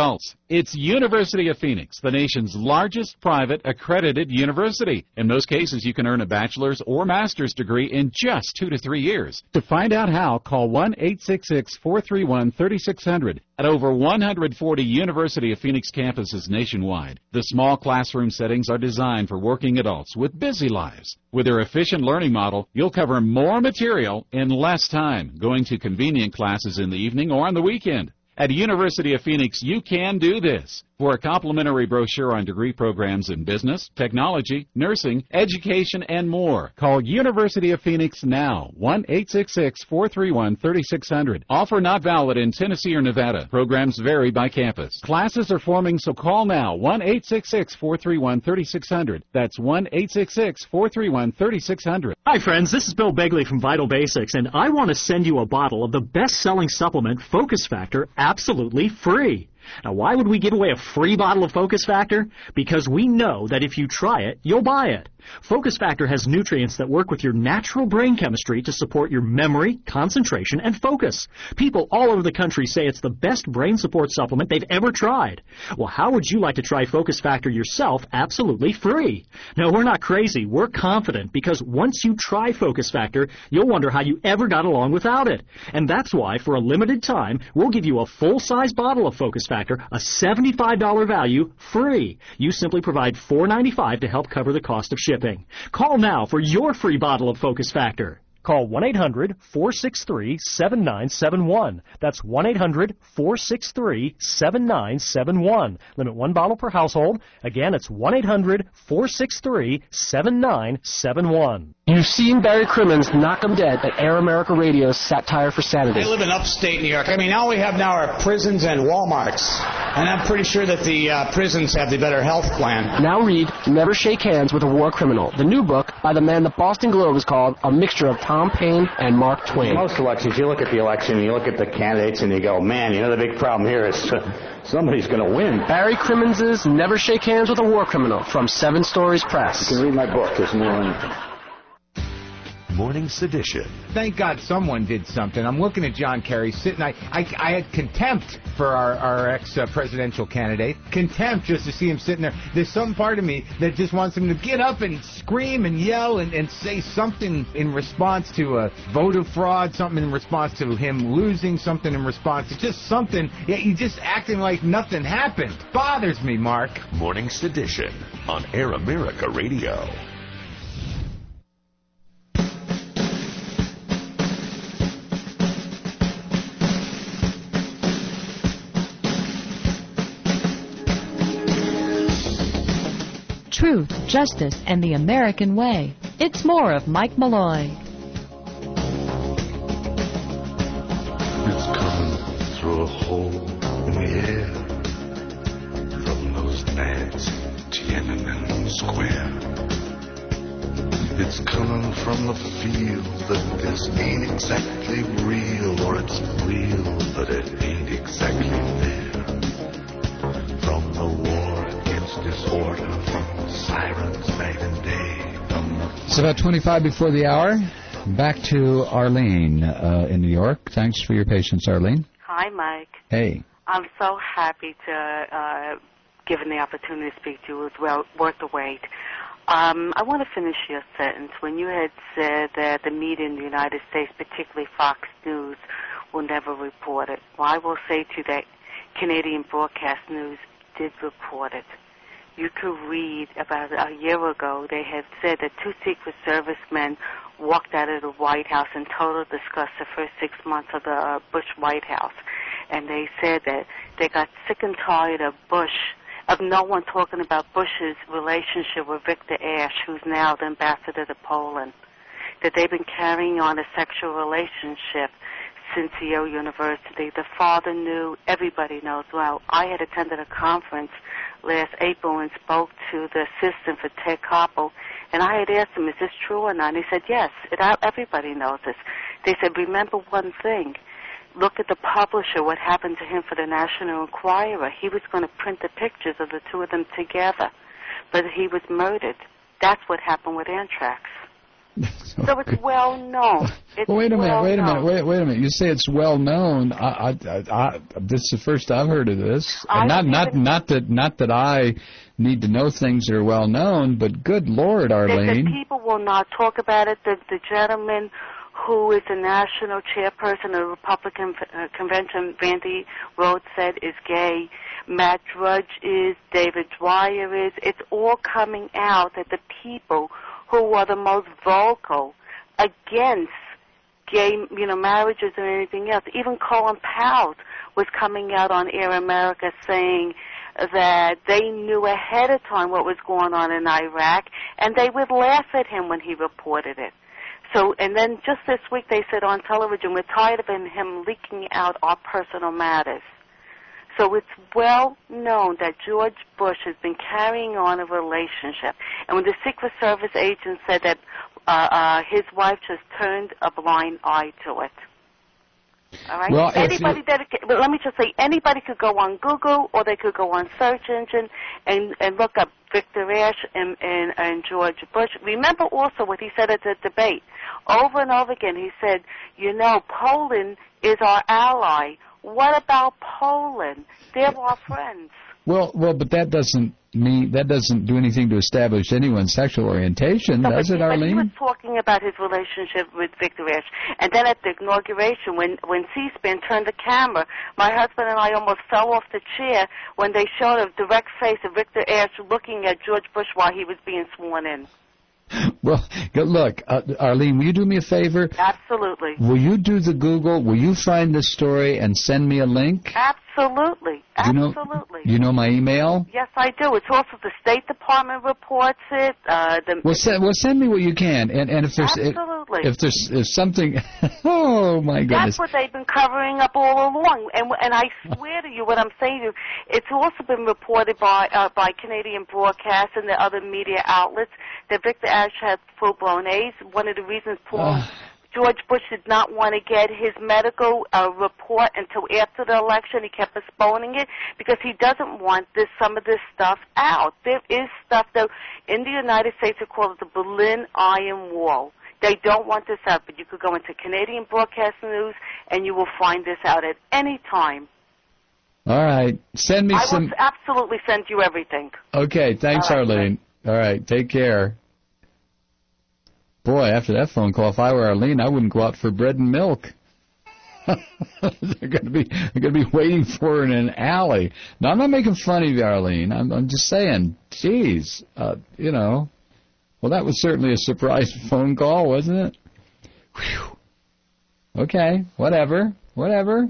S14: It's University of Phoenix, the nation's largest private accredited university. In most cases, you can earn a bachelor's or master's degree in just two to three years. To find out how, call one eight six six, four three one, three six zero zero at over one hundred forty University of Phoenix campuses nationwide. The small classroom settings are designed for working adults with busy lives. With their efficient learning model, you'll cover more material in less time, going to convenient classes in the evening or on the weekend. At University of Phoenix, you can do this. For a complimentary brochure on degree programs in business, technology, nursing, education, and more, call University of Phoenix now, one eight six six, four three one, three six zero zero. Offer not valid in Tennessee or Nevada. Programs vary by campus. Classes are forming, so call now, one eight six six, four three one, three six zero zero. That's one eight six six, four three one, three six zero zero.
S15: Hi, friends. This is Bill Begley from Vital Basics, and I want to send you a bottle of the best-selling supplement, Focus Factor, absolutely free. Now, why would we give away a free bottle of Focus Factor? Because we know that if you try it, you'll buy it. Focus Factor has nutrients that work with your natural brain chemistry to support your memory, concentration, and focus. People all over the country say it's the best brain support supplement they've ever tried. Well, how would you like to try Focus Factor yourself absolutely free? No, we're not crazy. We're confident because once you try Focus Factor, you'll wonder how you ever got along without it. And that's why, for a limited time, we'll give you a full-size bottle of Focus Factor, a seventy-five dollars value, free. You simply provide four ninety-five to help cover the cost of shipping. Call now for your free bottle of Focus Factor.
S12: Call one eight hundred, four six three, seven nine seven one. That's one eight hundred, four six three, seven nine seven one. Limit one bottle per household. Again, it's one eight hundred, four six three, seven nine seven one.
S16: You've seen Barry Crimmins knock 'em dead at Air America Radio's Satire for Sanity.
S17: I live in upstate New York. I mean, all we have now are prisons and Walmarts. And I'm pretty sure that the uh, prisons have the better health plan.
S16: Now read Never Shake Hands with a War Criminal, the new book by the man the Boston Globe has called a mixture of Tom Paine and Mark Twain.
S18: Most elections, you look at the election, and you look at the candidates, and you go, man, you know, the big problem here is uh, somebody's going to win.
S16: Barry Crimmins' Never Shake Hands with a War Criminal from Seven Stories Press.
S18: You can read my book. There's more in it.
S19: Morning Sedition.
S20: Thank God someone did something. I'm looking at John Kerry sitting. I, I, I had contempt for our, our ex-presidential candidate. Contempt just to see him sitting there. There's some part of me that just wants him to get up and scream and yell and, and say something in response to a voter fraud, something in response to him losing, something in response to just something. Yeah, he's just acting like nothing happened. Bothers me, Mark.
S19: Morning Sedition on Air America Radio.
S21: Truth, justice, and the American way. It's more of Mike Malloy.
S22: It's coming through a hole in the air from those nags in Tiananmen Square. It's coming from the feel that this ain't exactly real, or it's real but it ain't exactly there. From the war against disorder, from sirens night and day.
S2: It's about twenty-five before the hour. Back to Arlene uh, in New York. Thanks for your patience, Arlene.
S33: Hi, Mike.
S2: Hey.
S33: I'm so happy to, uh, given the opportunity to speak to you. It was well worth the wait. Um, I want to finish your sentence. When you had said that the media in the United States, particularly Fox News, will never report it. Well, I will say to you that Canadian Broadcast News did report it. You could read about a year ago, they had said that two Secret Service men walked out of the White House and totally discussed the first six months of the uh, Bush White House. And they said that they got sick and tired of Bush, of no one talking about Bush's relationship with Victor Ashe, who's now the ambassador to Poland. That they've been carrying on a sexual relationship since Yale University. The father knew, everybody knows. Well, I had attended a conference last April and spoke to the assistant for Ted Koppel, and I had asked him, is this true or not? And he said, yes, it, everybody knows this. They said, remember one thing. Look at the publisher, what happened to him for the National Enquirer. He was going to print the pictures of the two of them together, but he was murdered. That's what happened with Anthrax. So it's well known. It's
S2: well, wait a minute,
S33: well
S2: wait a minute,
S33: known.
S2: wait, wait a minute. You say it's well known. I, I, I, I, this is the first I've heard of this.
S33: I
S2: And not, not,
S33: even-
S2: not that, not that I need to know things that are well known, but good Lord,
S33: That
S2: Arlene.
S33: the people will not talk about it. The, the gentleman who is the national chairperson of the Republican uh, convention, Randy Rhodes said, is gay. Matt Drudge is. David Dwyer is. It's all coming out that the people who are the most vocal against gay, you know, marriages and anything else. Even Colin Powell was coming out on Air America saying that they knew ahead of time what was going on in Iraq, and they would laugh at him when he reported it. So, and then just this week they said on television, we're tired of him, him leaking out our personal matters. So it's well known that George Bush has been carrying on a relationship. And when the Secret Service agent said that uh, uh, his wife just turned a blind eye to it. All right.
S2: Well, if
S33: anybody
S2: you-
S33: that, but let me just say, anybody could go on Google or they could go on search engine and and look up Victor Ashe and, and and George Bush. Remember also what he said at the debate over and over again. He said, you know, Poland is our ally. What about Poland? They're our friends.
S2: Well, well, but that doesn't mean that doesn't do anything to establish anyone's sexual orientation,
S33: No,
S2: does
S33: but
S2: it,
S33: he, but he was
S2: Arlene?
S33: talking about his relationship with Victor Ashe. And then at the inauguration, when, when C-SPAN turned the camera, my husband and I almost fell off the chair when they showed a direct face of Victor Ashe looking at George Bush while he was being sworn in.
S2: Well, good look, uh, Arlene, will you do me a favor?
S33: Absolutely.
S2: Will you do the Google? Will you find this story and send me a link?
S33: Absolutely.
S2: You know,
S33: Absolutely.
S2: you know my email?
S33: Yes, I do. It's also the State Department reports it. Uh, the,
S2: Well, send, well, send me what you can, and and if there's if,
S33: Absolutely.
S2: if there's if something, oh my goodness,
S33: That's what they've been covering up all along, and and I swear to you, what I'm saying to you, it's also been reported by uh, by Canadian broadcast and the other media outlets that Victor Ashe had full-blown AIDS. One of the reasons Paul George Bush did not want to get his medical uh, report until after the election. He kept postponing it because he doesn't want this some of this stuff out. There is stuff that in the United States they call it the Berlin Iron Wall. They don't want this out, but you could go into Canadian broadcast news and you will find this out at any time.
S2: All right, send me
S33: I
S2: some.
S33: will absolutely send you everything.
S2: Okay, thanks,
S33: All right,
S2: Arlene. All right, take care. Boy, after that phone call, if I were Arlene, I wouldn't go out for bread and milk. they're going to be they're going to be waiting for her in an alley. Now, I'm not making fun of you, Arlene. I'm I'm just saying, geez, uh, you know. Well, that was certainly a surprise phone call, wasn't it? Whew. Okay, whatever, whatever.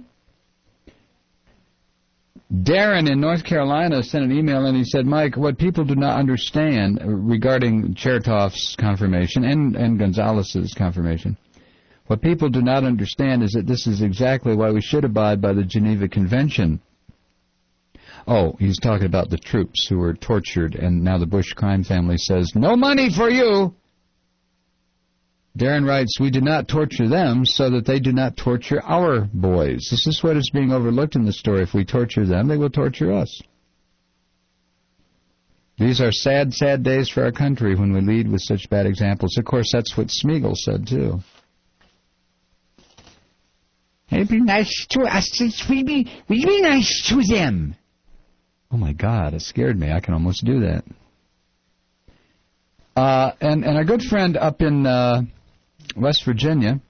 S2: Darren in North Carolina sent an email and he said, Mike, what people do not understand regarding Chertoff's confirmation and, and Gonzalez's confirmation, what people do not understand is that this is exactly why we should abide by the Geneva Convention. Oh, he's talking about the troops who were tortured, and now the Bush crime family says, no money for you. Darren writes, we do not torture them so that they do not torture our boys. This is what is being overlooked in the story. If we torture them, they will torture us. These are sad, sad days for our country when we lead with such bad examples. Of course, that's what Smeagol said, too. It'd be nice to us. We'd be, we'd be nice to them. Oh, my God, it scared me. I can almost do that. Uh, and, and our good friend up in uh, West Virginia,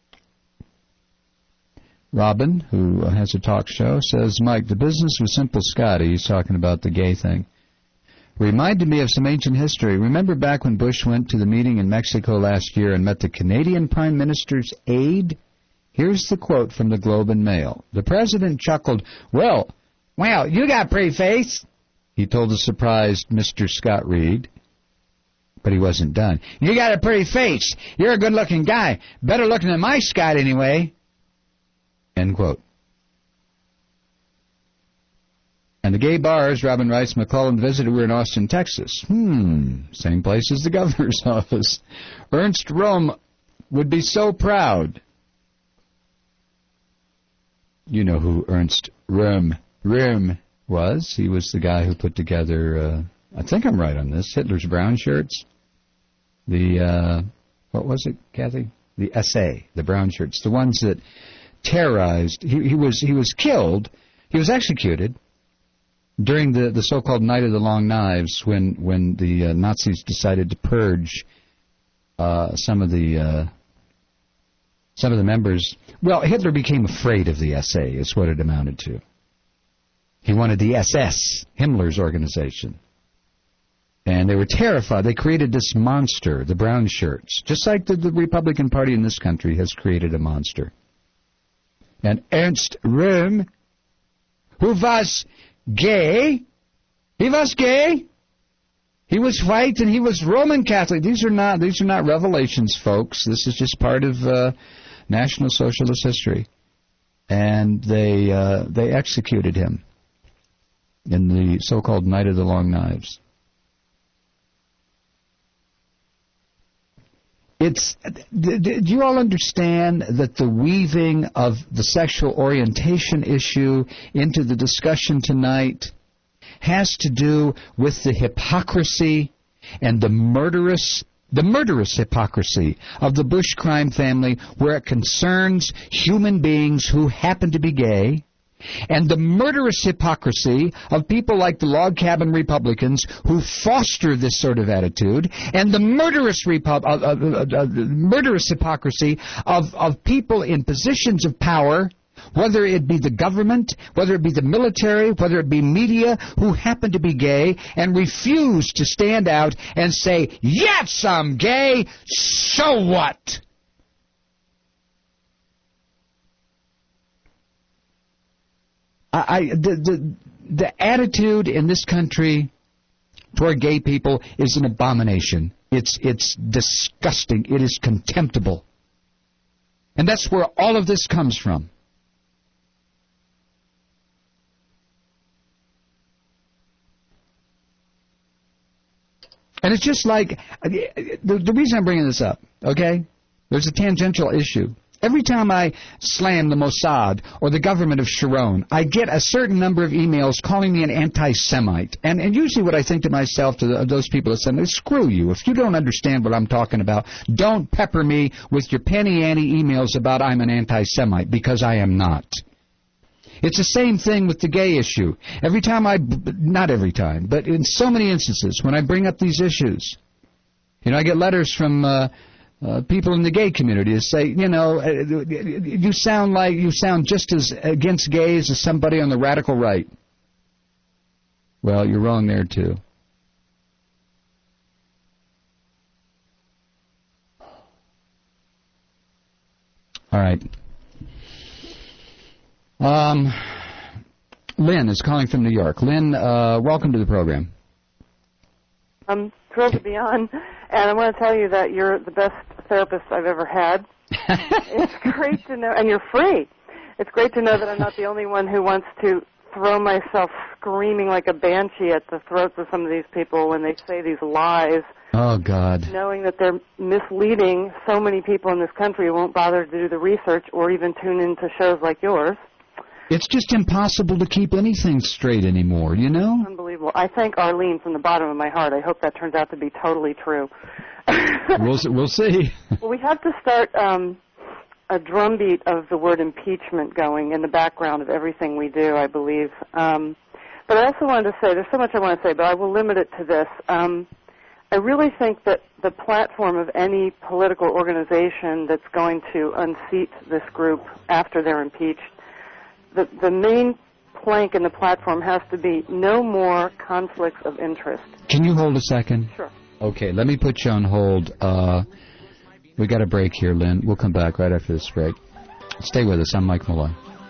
S2: Robin, who has a talk show, says, Mike, the business with Simple Scotty, he's talking about the gay thing, reminded me of some ancient history. Remember back when Bush went to the meeting in Mexico last year and met the Canadian Prime Minister's aide? Here's the quote from the Globe and Mail. The president chuckled, well, well, you got a pretty face, he told the surprised Mister Scott Reed. But he wasn't done. You got a pretty face. You're a good-looking guy. Better looking than my Scott, anyway. End quote. And the gay bars Robin Rice McClellan visited were in Austin, Texas. Hmm, same place as the governor's office. Ernst Röhm would be so proud. You know who Ernst Röhm, Röhm was. He was the guy who put together, uh, I think I'm right on this, Hitler's brown shirts. The uh, what was it, Kathy? The S A, the brown shirts, the ones that terrorized. He, he was he was killed. He was executed during the, the so-called Night of the Long Knives, when when the uh, Nazis decided to purge uh, some of the uh, some of the members. Well, Hitler became afraid of the S A, is what it amounted to. He wanted the S S, Himmler's organization. And they were terrified. They created this monster, the brown shirts, just like the, the Republican Party in this country has created a monster. And Ernst Röhm, who was gay, he was gay, he was white, and he was Roman Catholic. These are not these are not revelations, folks. This is just part of uh, National Socialist history. And they uh, they executed him in the so-called Night of the Long Knives. It's, do you all understand that the weaving of the sexual orientation issue into the discussion tonight has to do with the hypocrisy and the murderous, the murderous hypocrisy of the Bush crime family, where it concerns human beings who happen to be gay, and the murderous hypocrisy of people like the log cabin Republicans who foster this sort of attitude, and the murderous Repu- uh, uh, uh, uh, murderous hypocrisy of, of people in positions of power, whether it be the government, whether it be the military, whether it be media, who happen to be gay and refuse to stand out and say, yes, I'm gay, so what? I, the, the the attitude in this country toward gay people is an abomination. It's it's disgusting. It is contemptible. And that's where all of this comes from. And it's just like, the, the reason I'm bringing this up, okay, there's a tangential issue. Every time I slam the Mossad or the government of Sharon, I get a certain number of emails calling me an anti-Semite. And, and usually what I think to myself, to the, those people that send me, screw you. If you don't understand what I'm talking about, don't pepper me with your penny-ante emails about I'm an anti-Semite, because I am not. It's the same thing with the gay issue. Every time I, not every time, but in so many instances, when I bring up these issues, you know, I get letters from uh, uh, people in the gay community that say, you know, uh, you sound like, you sound just as against gays as somebody on the radical right. Well, you're wrong there, too. All right. Um, Lynn is calling from New York. Lynn, uh, welcome to the program.
S5: I'm thrilled to be on, and I want to tell you that you're the best therapist I've ever had. It's great to know, and you're free. It's great to know that I'm not the only one who wants to throw myself screaming like a banshee at the throats of some of these people when they say these lies.
S2: Oh, God.
S5: Knowing that they're misleading so many people in this country who won't bother to do the research or even tune into shows like yours.
S2: It's just impossible to keep anything straight anymore, you know?
S5: Unbelievable. I thank Arlene from the bottom of my heart. I hope that turns out to be totally true.
S2: we'll, we'll see.
S5: Well, we have to start um, a drumbeat of the word impeachment going in the background of everything we do, I believe. Um, but I also wanted to say, there's so much I want to say, but I will limit it to this. Um, I really think that the platform of any political organization that's going to unseat this group after they're impeached, the, the main plank in the platform has to be no more conflicts of interest.
S2: Can you hold a second?
S5: Sure.
S2: Okay, let me put you on hold. Uh, we got a break here, Lynn. We'll come back right after this break. Stay with us. I'm Mike Malloy.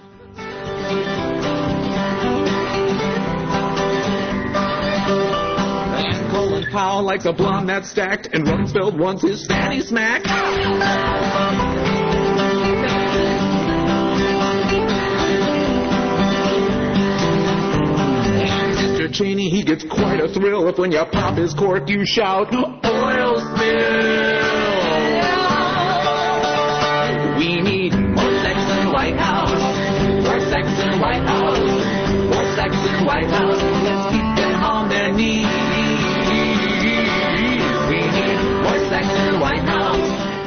S6: Colin Powell likes a blonde that's stacked, and Rumsfeld wants his fatty smack. Cheney, he gets quite a thrill if when you pop his cork you shout, oil spill! We need more sex in the White House, more sex in the White House, more sex in the White House, let's keep them on their knees. We need more sex in the White House,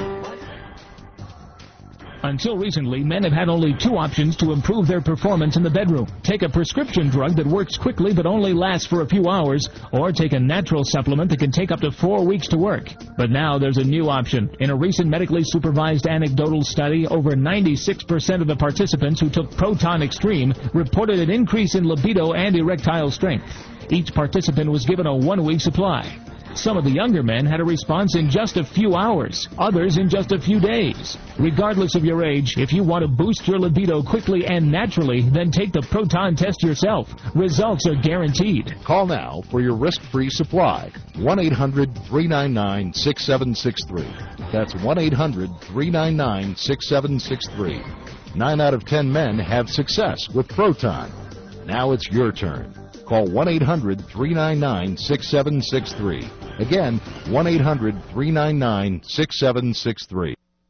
S1: Until recently, men have had only two options to improve their performance in the bedroom. Take a prescription drug that works quickly but only lasts for a few hours, or take a natural supplement that can take up to four weeks to work. But now there's a new option. In a recent medically supervised anecdotal study, over ninety-six percent of the participants who took Proton Extreme reported an increase in libido and erectile strength. Each participant was given a one-week supply. Some of the younger men had a response in just a few hours, others in just a few days. Regardless of your age, if you want to boost your libido quickly and naturally, then take the Proton test yourself. Results are guaranteed.
S3: Call now for your risk-free supply. one eight hundred three nine nine six seven six three. That's one eight hundred three nine nine six seven six three. Nine out of ten men have success with Proton. Now it's your turn. Call one eight hundred three nine nine six seven six three. Again, one eight hundred three nine nine six seven six three.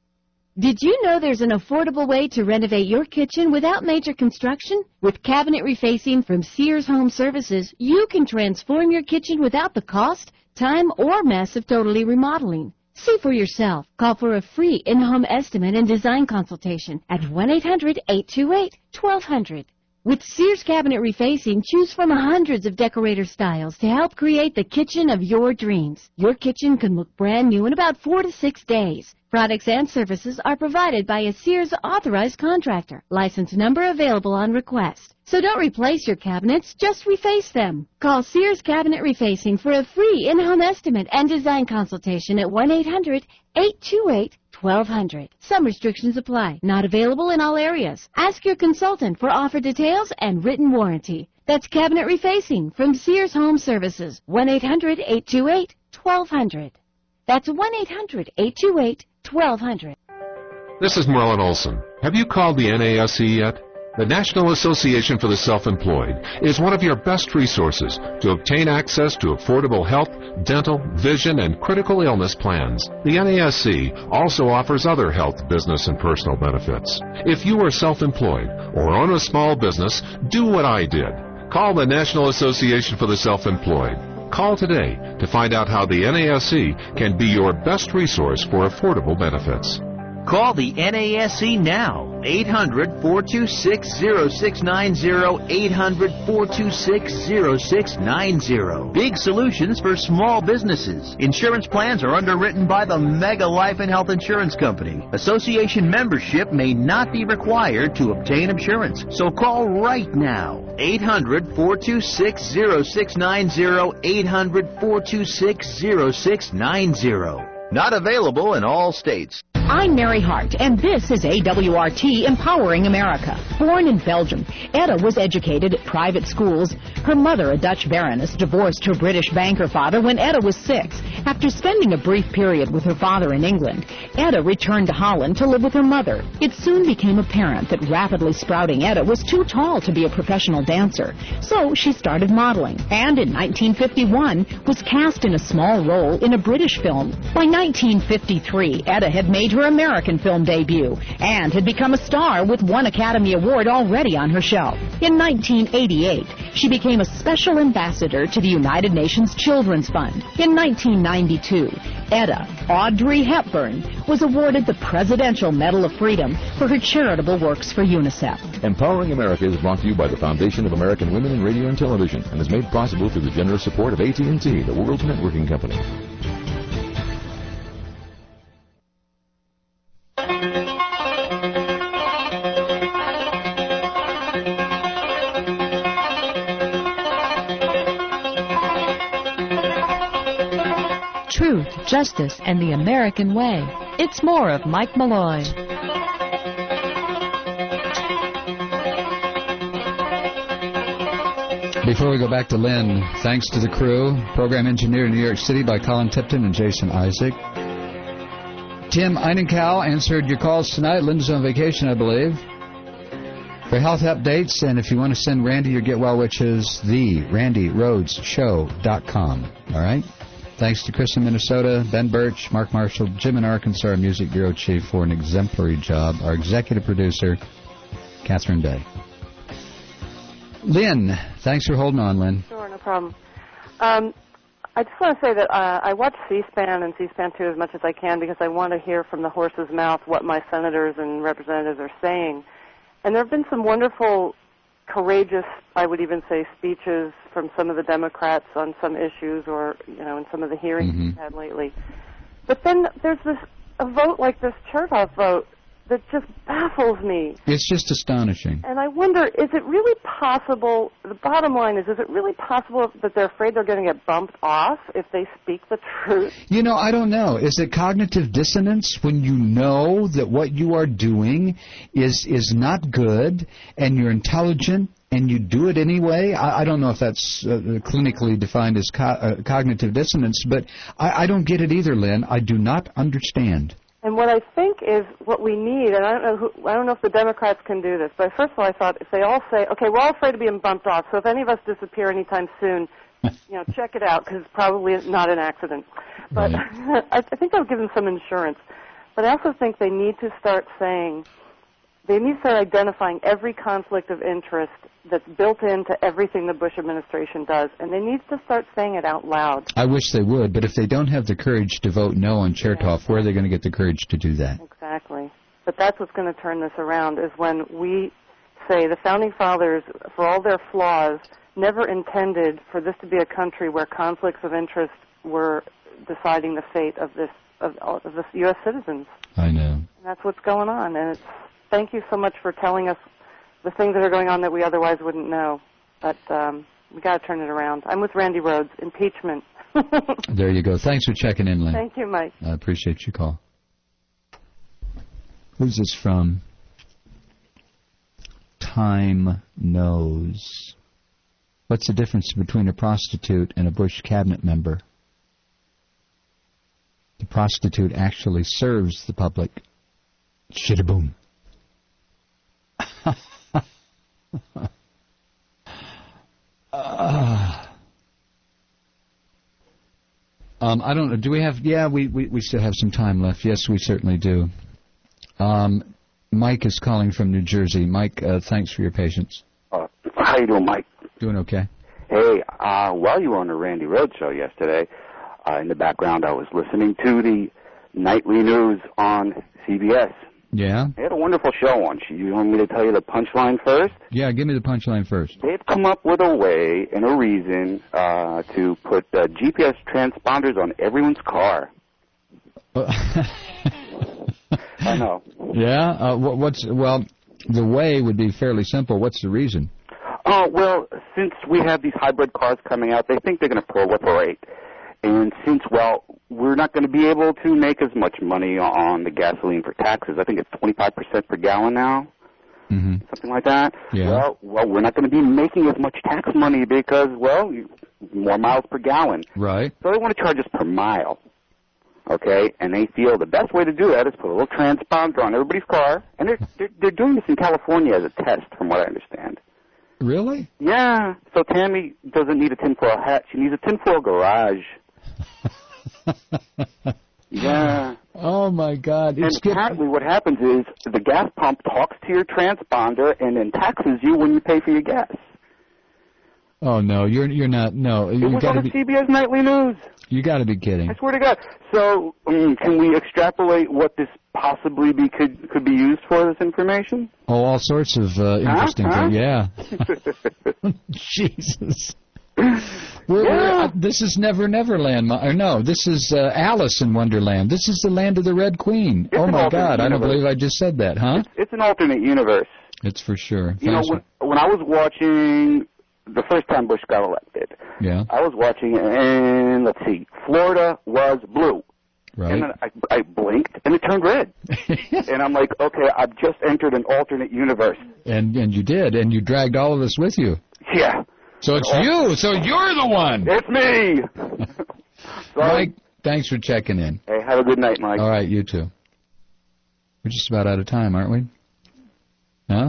S8: Did you know there's an affordable way to renovate your kitchen without major construction? With cabinet refacing from Sears Home Services, you can transform your kitchen without the cost, time, or mess of totally remodeling. See for yourself. Call for a free in-home estimate and design consultation at one eight hundred eight two eight twelve hundred. With Sears Cabinet Refacing, choose from hundreds of decorator styles to help create the kitchen of your dreams. Your kitchen can look brand new in about four to six days. Products and services are provided by a Sears authorized contractor. License number available on request. So don't replace your cabinets, just reface them. Call Sears Cabinet Refacing for a free in-home estimate and design consultation at one eight hundred eight two eight twelve hundred. Some restrictions apply. Not available in all areas. Ask your consultant for offer details and written warranty. That's Cabinet Refacing from Sears Home Services. one eight hundred eight two eight twelve hundred. That's one eight hundred eight two eight twelve hundred.
S10: This is Merlin Olson. Have you called the N A S E yet? The National Association for the Self-Employed is one of your best resources to obtain access to affordable health, dental, vision, and critical illness plans. The N A S E also offers other health, business, and personal benefits. If you are self-employed or own a small business, do what I did. Call the National Association for the Self-Employed. Call today to find out how the N A S E can be your best resource for affordable benefits.
S23: Call the N A S E now, eight hundred four two six zero six nine zero, eight hundred four two six zero six nine zero. Big solutions for small businesses. Insurance plans are underwritten by the Mega Life and Health Insurance Company. Association membership may not be required to obtain insurance, so call right now, eight hundred four two six zero six nine zero, eight hundred four two six zero six nine zero. Not available in all states.
S24: I'm Mary Hart, and this is A W R T Empowering America. Born in Belgium, Etta was educated at private schools. Her mother, a Dutch baroness, divorced her British banker father when Etta was six. After spending a brief period with her father in England, Etta returned to Holland to live with her mother. It soon became apparent that rapidly sprouting Etta was too tall to be a professional dancer, so she started modeling, and in nineteen fifty-one was cast in a small role in a British film. By nineteen fifty-three, Etta had made her American film debut and had become a star with one Academy Award already on her shelf. In nineteen eighty-eight, she became a special ambassador to the United Nations Children's Fund. In nineteen ninety-two, Etta, Audrey Hepburn, was awarded the Presidential Medal of Freedom for her charitable works for UNICEF.
S25: Empowering America is brought to you by the Foundation of American Women in Radio and Television and is made possible through the generous support of A T and T, the world's networking company.
S21: Truth, justice, and the American way. It's more of Mike Malloy.
S2: Before we go back to Lynn, thanks to the crew, program engineer in New York City by Colin Tipton and Jason Isaac. Tim Einenkow answered your calls tonight. Linda's on vacation, I believe. For health updates, and if you want to send Randy your get well wishes, the randy rhodes show dot com. All right? Thanks to Chris in Minnesota, Ben Birch, Mark Marshall, Jim in Arkansas, our music bureau chief, for an exemplary job. Our executive producer, Catherine Day. Lynn, thanks for holding on, Lynn.
S5: Sure, no problem. Um, I just want to say that uh, I watch C-SPAN and C-SPAN two as much as I can because I want to hear from the horse's mouth what my senators and representatives are saying. And there have been some wonderful, courageous, I would even say, speeches from some of the Democrats on some issues or, you know, in some of the hearings
S2: Mm-hmm.
S5: we've had lately. But then there's this a vote like this Chertoff vote that just baffles me.
S2: It's just astonishing.
S5: And I wonder, is it really possible, the bottom line is, is it really possible that they're afraid they're going to get bumped off if they speak the truth?
S2: You know, I don't know. Is it cognitive dissonance when you know that what you are doing is is not good and you're intelligent and you do it anyway? I, I don't know if that's uh, clinically defined as co- uh, cognitive dissonance, but I, I don't get it either, Lynn. I do not understand.
S5: And what I think is what we need, and I don't know who, I don't know if the Democrats can do this, but first of all, I thought if they all say, okay, we're all afraid of being bumped off, so if any of us disappear anytime soon, you know, check it out because it's probably not an accident. But right. I, I think that'll give them some insurance. But I also think they need to start saying, they need to start identifying every conflict of interest that's built into everything the Bush administration does, and they need to start saying it out loud.
S2: I wish they would, but if they don't have the courage to vote no on Chertoff, yeah. where are they going to get the courage to do that?
S5: Exactly. But that's what's going to turn this around, is when we say the Founding Fathers, for all their flaws, never intended for this to be a country where conflicts of interest were deciding the fate of this of, of the U S citizens.
S2: I know.
S5: And that's what's going on, and it's, thank you so much for telling us the things that are going on that we otherwise wouldn't know. But um, we got to turn it around. I'm with Randy Rhodes. Impeachment.
S2: There you go. Thanks for checking in, Lynn.
S5: Thank you, Mike.
S2: I appreciate your call. Who's this from? Time knows. What's the difference between a prostitute and a Bush cabinet member? The prostitute actually serves the public. Shit-a-boom. uh, um, I don't know. Do we have? Yeah, we, we, we still have some time left. Yes, we certainly do. Um, Mike is calling from New Jersey. Mike, uh, thanks for your patience.
S4: Uh, how you doing, Mike?
S2: Doing okay.
S4: Hey, uh, while you were on the Randy Rhodes show yesterday, uh, in the background I was listening to the nightly news on C B S.
S2: Yeah?
S4: They had a wonderful show on. You want me to tell you the punchline first?
S2: Yeah, give me the punchline first.
S4: They've come up with a way and a reason uh, to put uh, G P S transponders on everyone's car.
S2: Uh,
S4: I know.
S2: Yeah? Uh, what's well, the way would be fairly simple. What's the reason?
S4: Oh, well, since we have these hybrid cars coming out, they think they're going to proliferate. And since, well, we're not going to be able to make as much money on the gasoline for taxes, I think it's twenty-five percent per gallon now,
S2: mm-hmm.
S4: something like that.
S2: Yeah.
S4: Well, well, we're not going to be making as much tax money because, well, more miles per gallon.
S2: Right.
S4: So they want to charge us per mile, okay? And they feel the best way to do that is put a little transponder on everybody's car. And they're, they're, they're doing this in California as a test, from what I understand.
S2: Really?
S4: Yeah. So Tammy doesn't need a tinfoil hat. She needs a tinfoil garage. Yeah.
S2: Oh, my God.
S4: It's and apparently what happens is the gas pump talks to your transponder and then taxes you when you pay for your gas.
S2: Oh, no. You're you're not. No.
S4: It
S2: you
S4: was
S2: gotta
S4: on the
S2: be,
S4: C B S Nightly News.
S2: You got to be kidding.
S4: I swear to God. So um, can we extrapolate what this possibly be could could be used for, this information?
S2: Oh, all sorts of uh, interesting
S4: huh?
S2: things. Yeah. Jesus. We're,
S4: yeah.
S2: we're, uh, this is Never Neverland, or no, this is uh, Alice in Wonderland. This is the land of the Red Queen.
S4: It's
S2: oh my God,
S4: universe.
S2: I don't believe I just said that, huh?
S4: It's, it's an alternate universe.
S2: It's for sure.
S4: You
S2: Thanks
S4: know, when, when I was watching the first time Bush got elected,
S2: yeah,
S4: I was watching, and let's see, Florida was blue.
S2: Right.
S4: And then I, I blinked, and it turned red. And I'm like, okay, I've just entered an alternate universe.
S2: And and you did, and you dragged all of us with you.
S4: Yeah.
S2: So it's you. So you're the one.
S4: It's me.
S2: Mike, thanks for checking in.
S4: Hey, have a good night, Mike.
S2: All right, you too. We're just about out of time, aren't we? Huh?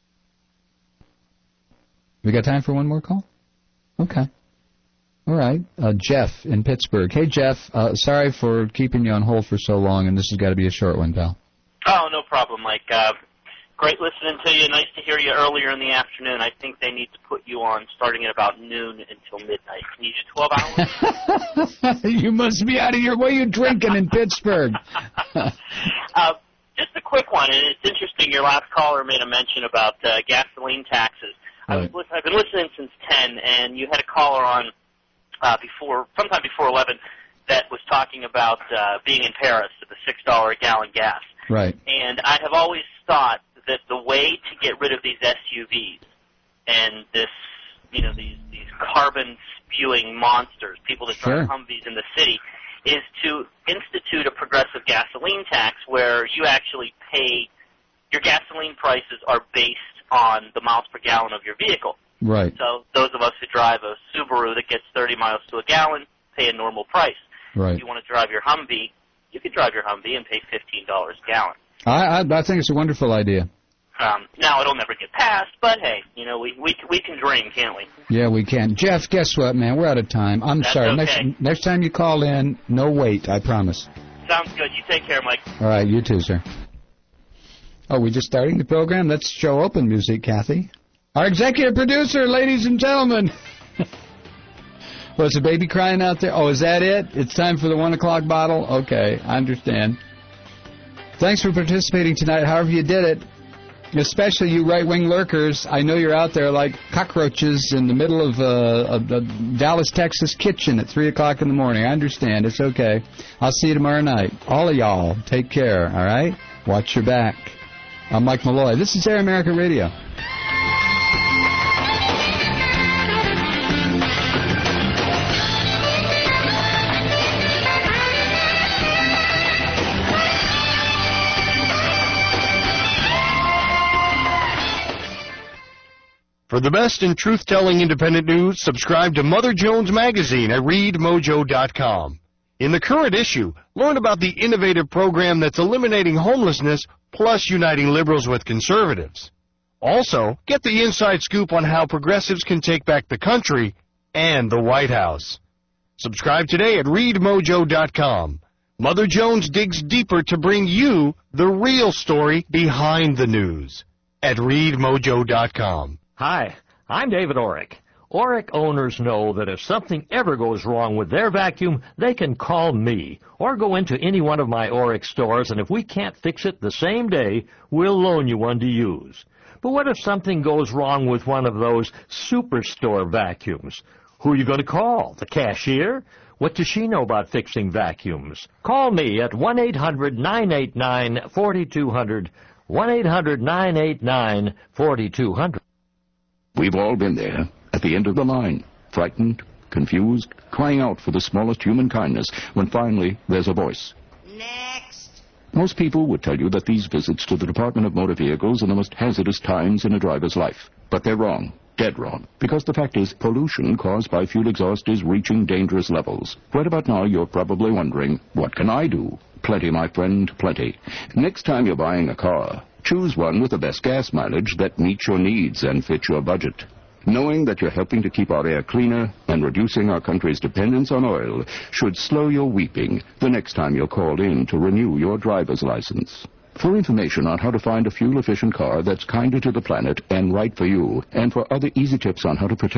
S2: We got time for one more call? Okay. All right. Uh, Jeff in Pittsburgh. Hey, Jeff. Uh, sorry for keeping you on hold for so long, and this has got to be a short one, pal.
S7: Oh, no problem, Mike. Uh, Great listening to you. Nice to hear you earlier in the afternoon. I think they need to put you on starting at about noon until midnight. Can you do twelve hours?
S2: You must be out of your... What are you drinking in Pittsburgh?
S7: uh, just a quick one, and it's interesting. Your last caller made a mention about uh, gasoline taxes. I was,
S2: Right.
S7: I've been listening since ten, and you had a caller on uh, before, sometime before eleven, that was talking about uh, being in Paris at the six dollar a gallon gas.
S2: Right.
S7: And I have always thought that the way to get rid of these S U Vs and this, you know, these these carbon spewing monsters, people that drive
S2: Sure.
S7: Humvees in the city, is to institute a progressive gasoline tax where you actually pay, your gasoline prices are based on the miles per gallon of your vehicle.
S2: Right.
S7: So those of us who drive a Subaru that gets thirty miles to a gallon pay a normal price.
S2: Right.
S7: If you want to drive your Humvee, you can drive your Humvee and pay fifteen dollars a gallon.
S2: I, I, I think it's a wonderful idea.
S7: Um, now, it'll never get passed, but hey, you know, we, we, we can dream, can't we?
S2: Yeah, we can. Jeff, guess what, man? We're out of time. I'm
S7: That's
S2: sorry.
S7: okay.
S2: Next, next time you call in, no wait, I promise.
S7: Sounds good. You take care, Mike.
S2: All right, you too, sir. Oh, we just starting the program? Let's show open music, Kathy. Our executive producer, ladies and gentlemen. Was the baby crying out there? Oh, is that it? It's time for the one o'clock bottle? Okay, I understand. Thanks for participating tonight, however you did it. Especially you right-wing lurkers. I know you're out there like cockroaches in the middle of a, a, a Dallas, Texas kitchen at three o'clock in the morning. I understand. It's okay. I'll see you tomorrow night. All of y'all, take care, all right? Watch your back. I'm Mike Malloy. This is Air America Radio.
S9: For the best in truth-telling independent news, subscribe to Mother Jones Magazine at read mojo dot com. In the current issue, learn about the innovative program that's eliminating homelessness plus uniting liberals with conservatives. Also, get the inside scoop on how progressives can take back the country and the White House. Subscribe today at read mojo dot com. Mother Jones digs deeper to bring you the real story behind the news at read mojo dot com.
S11: Hi, I'm David Orrick. Orrick owners know that if something ever goes wrong with their vacuum, they can call me or go into any one of my Orrick stores, and if we can't fix it the same day, we'll loan you one to use. But what if something goes wrong with one of those superstore vacuums? Who are you going to call? The cashier? What does she know about fixing vacuums? Call me at one eight hundred nine eight nine four two zero zero, one eight hundred nine eight nine four two zero zero.
S25: We've all been there, at the end of the line, frightened, confused, crying out for the smallest human kindness, when finally there's a voice. Next. Most people would tell you that these visits to the Department of Motor Vehicles are the most hazardous times in a driver's life. But they're wrong. Dead wrong. Because the fact is, pollution caused by fuel exhaust is reaching dangerous levels. Right about now, you're probably wondering, what can I do? Plenty, my friend, plenty. Next time you're buying a car, choose one with the best gas mileage that meets your needs and fits your budget. Knowing that you're helping to keep our air cleaner and reducing our country's dependence on oil should slow your weeping the next time you're called in to renew your driver's license. For information on how to find a fuel-efficient car that's kinder to the planet and right for you, and for other easy tips on how to protect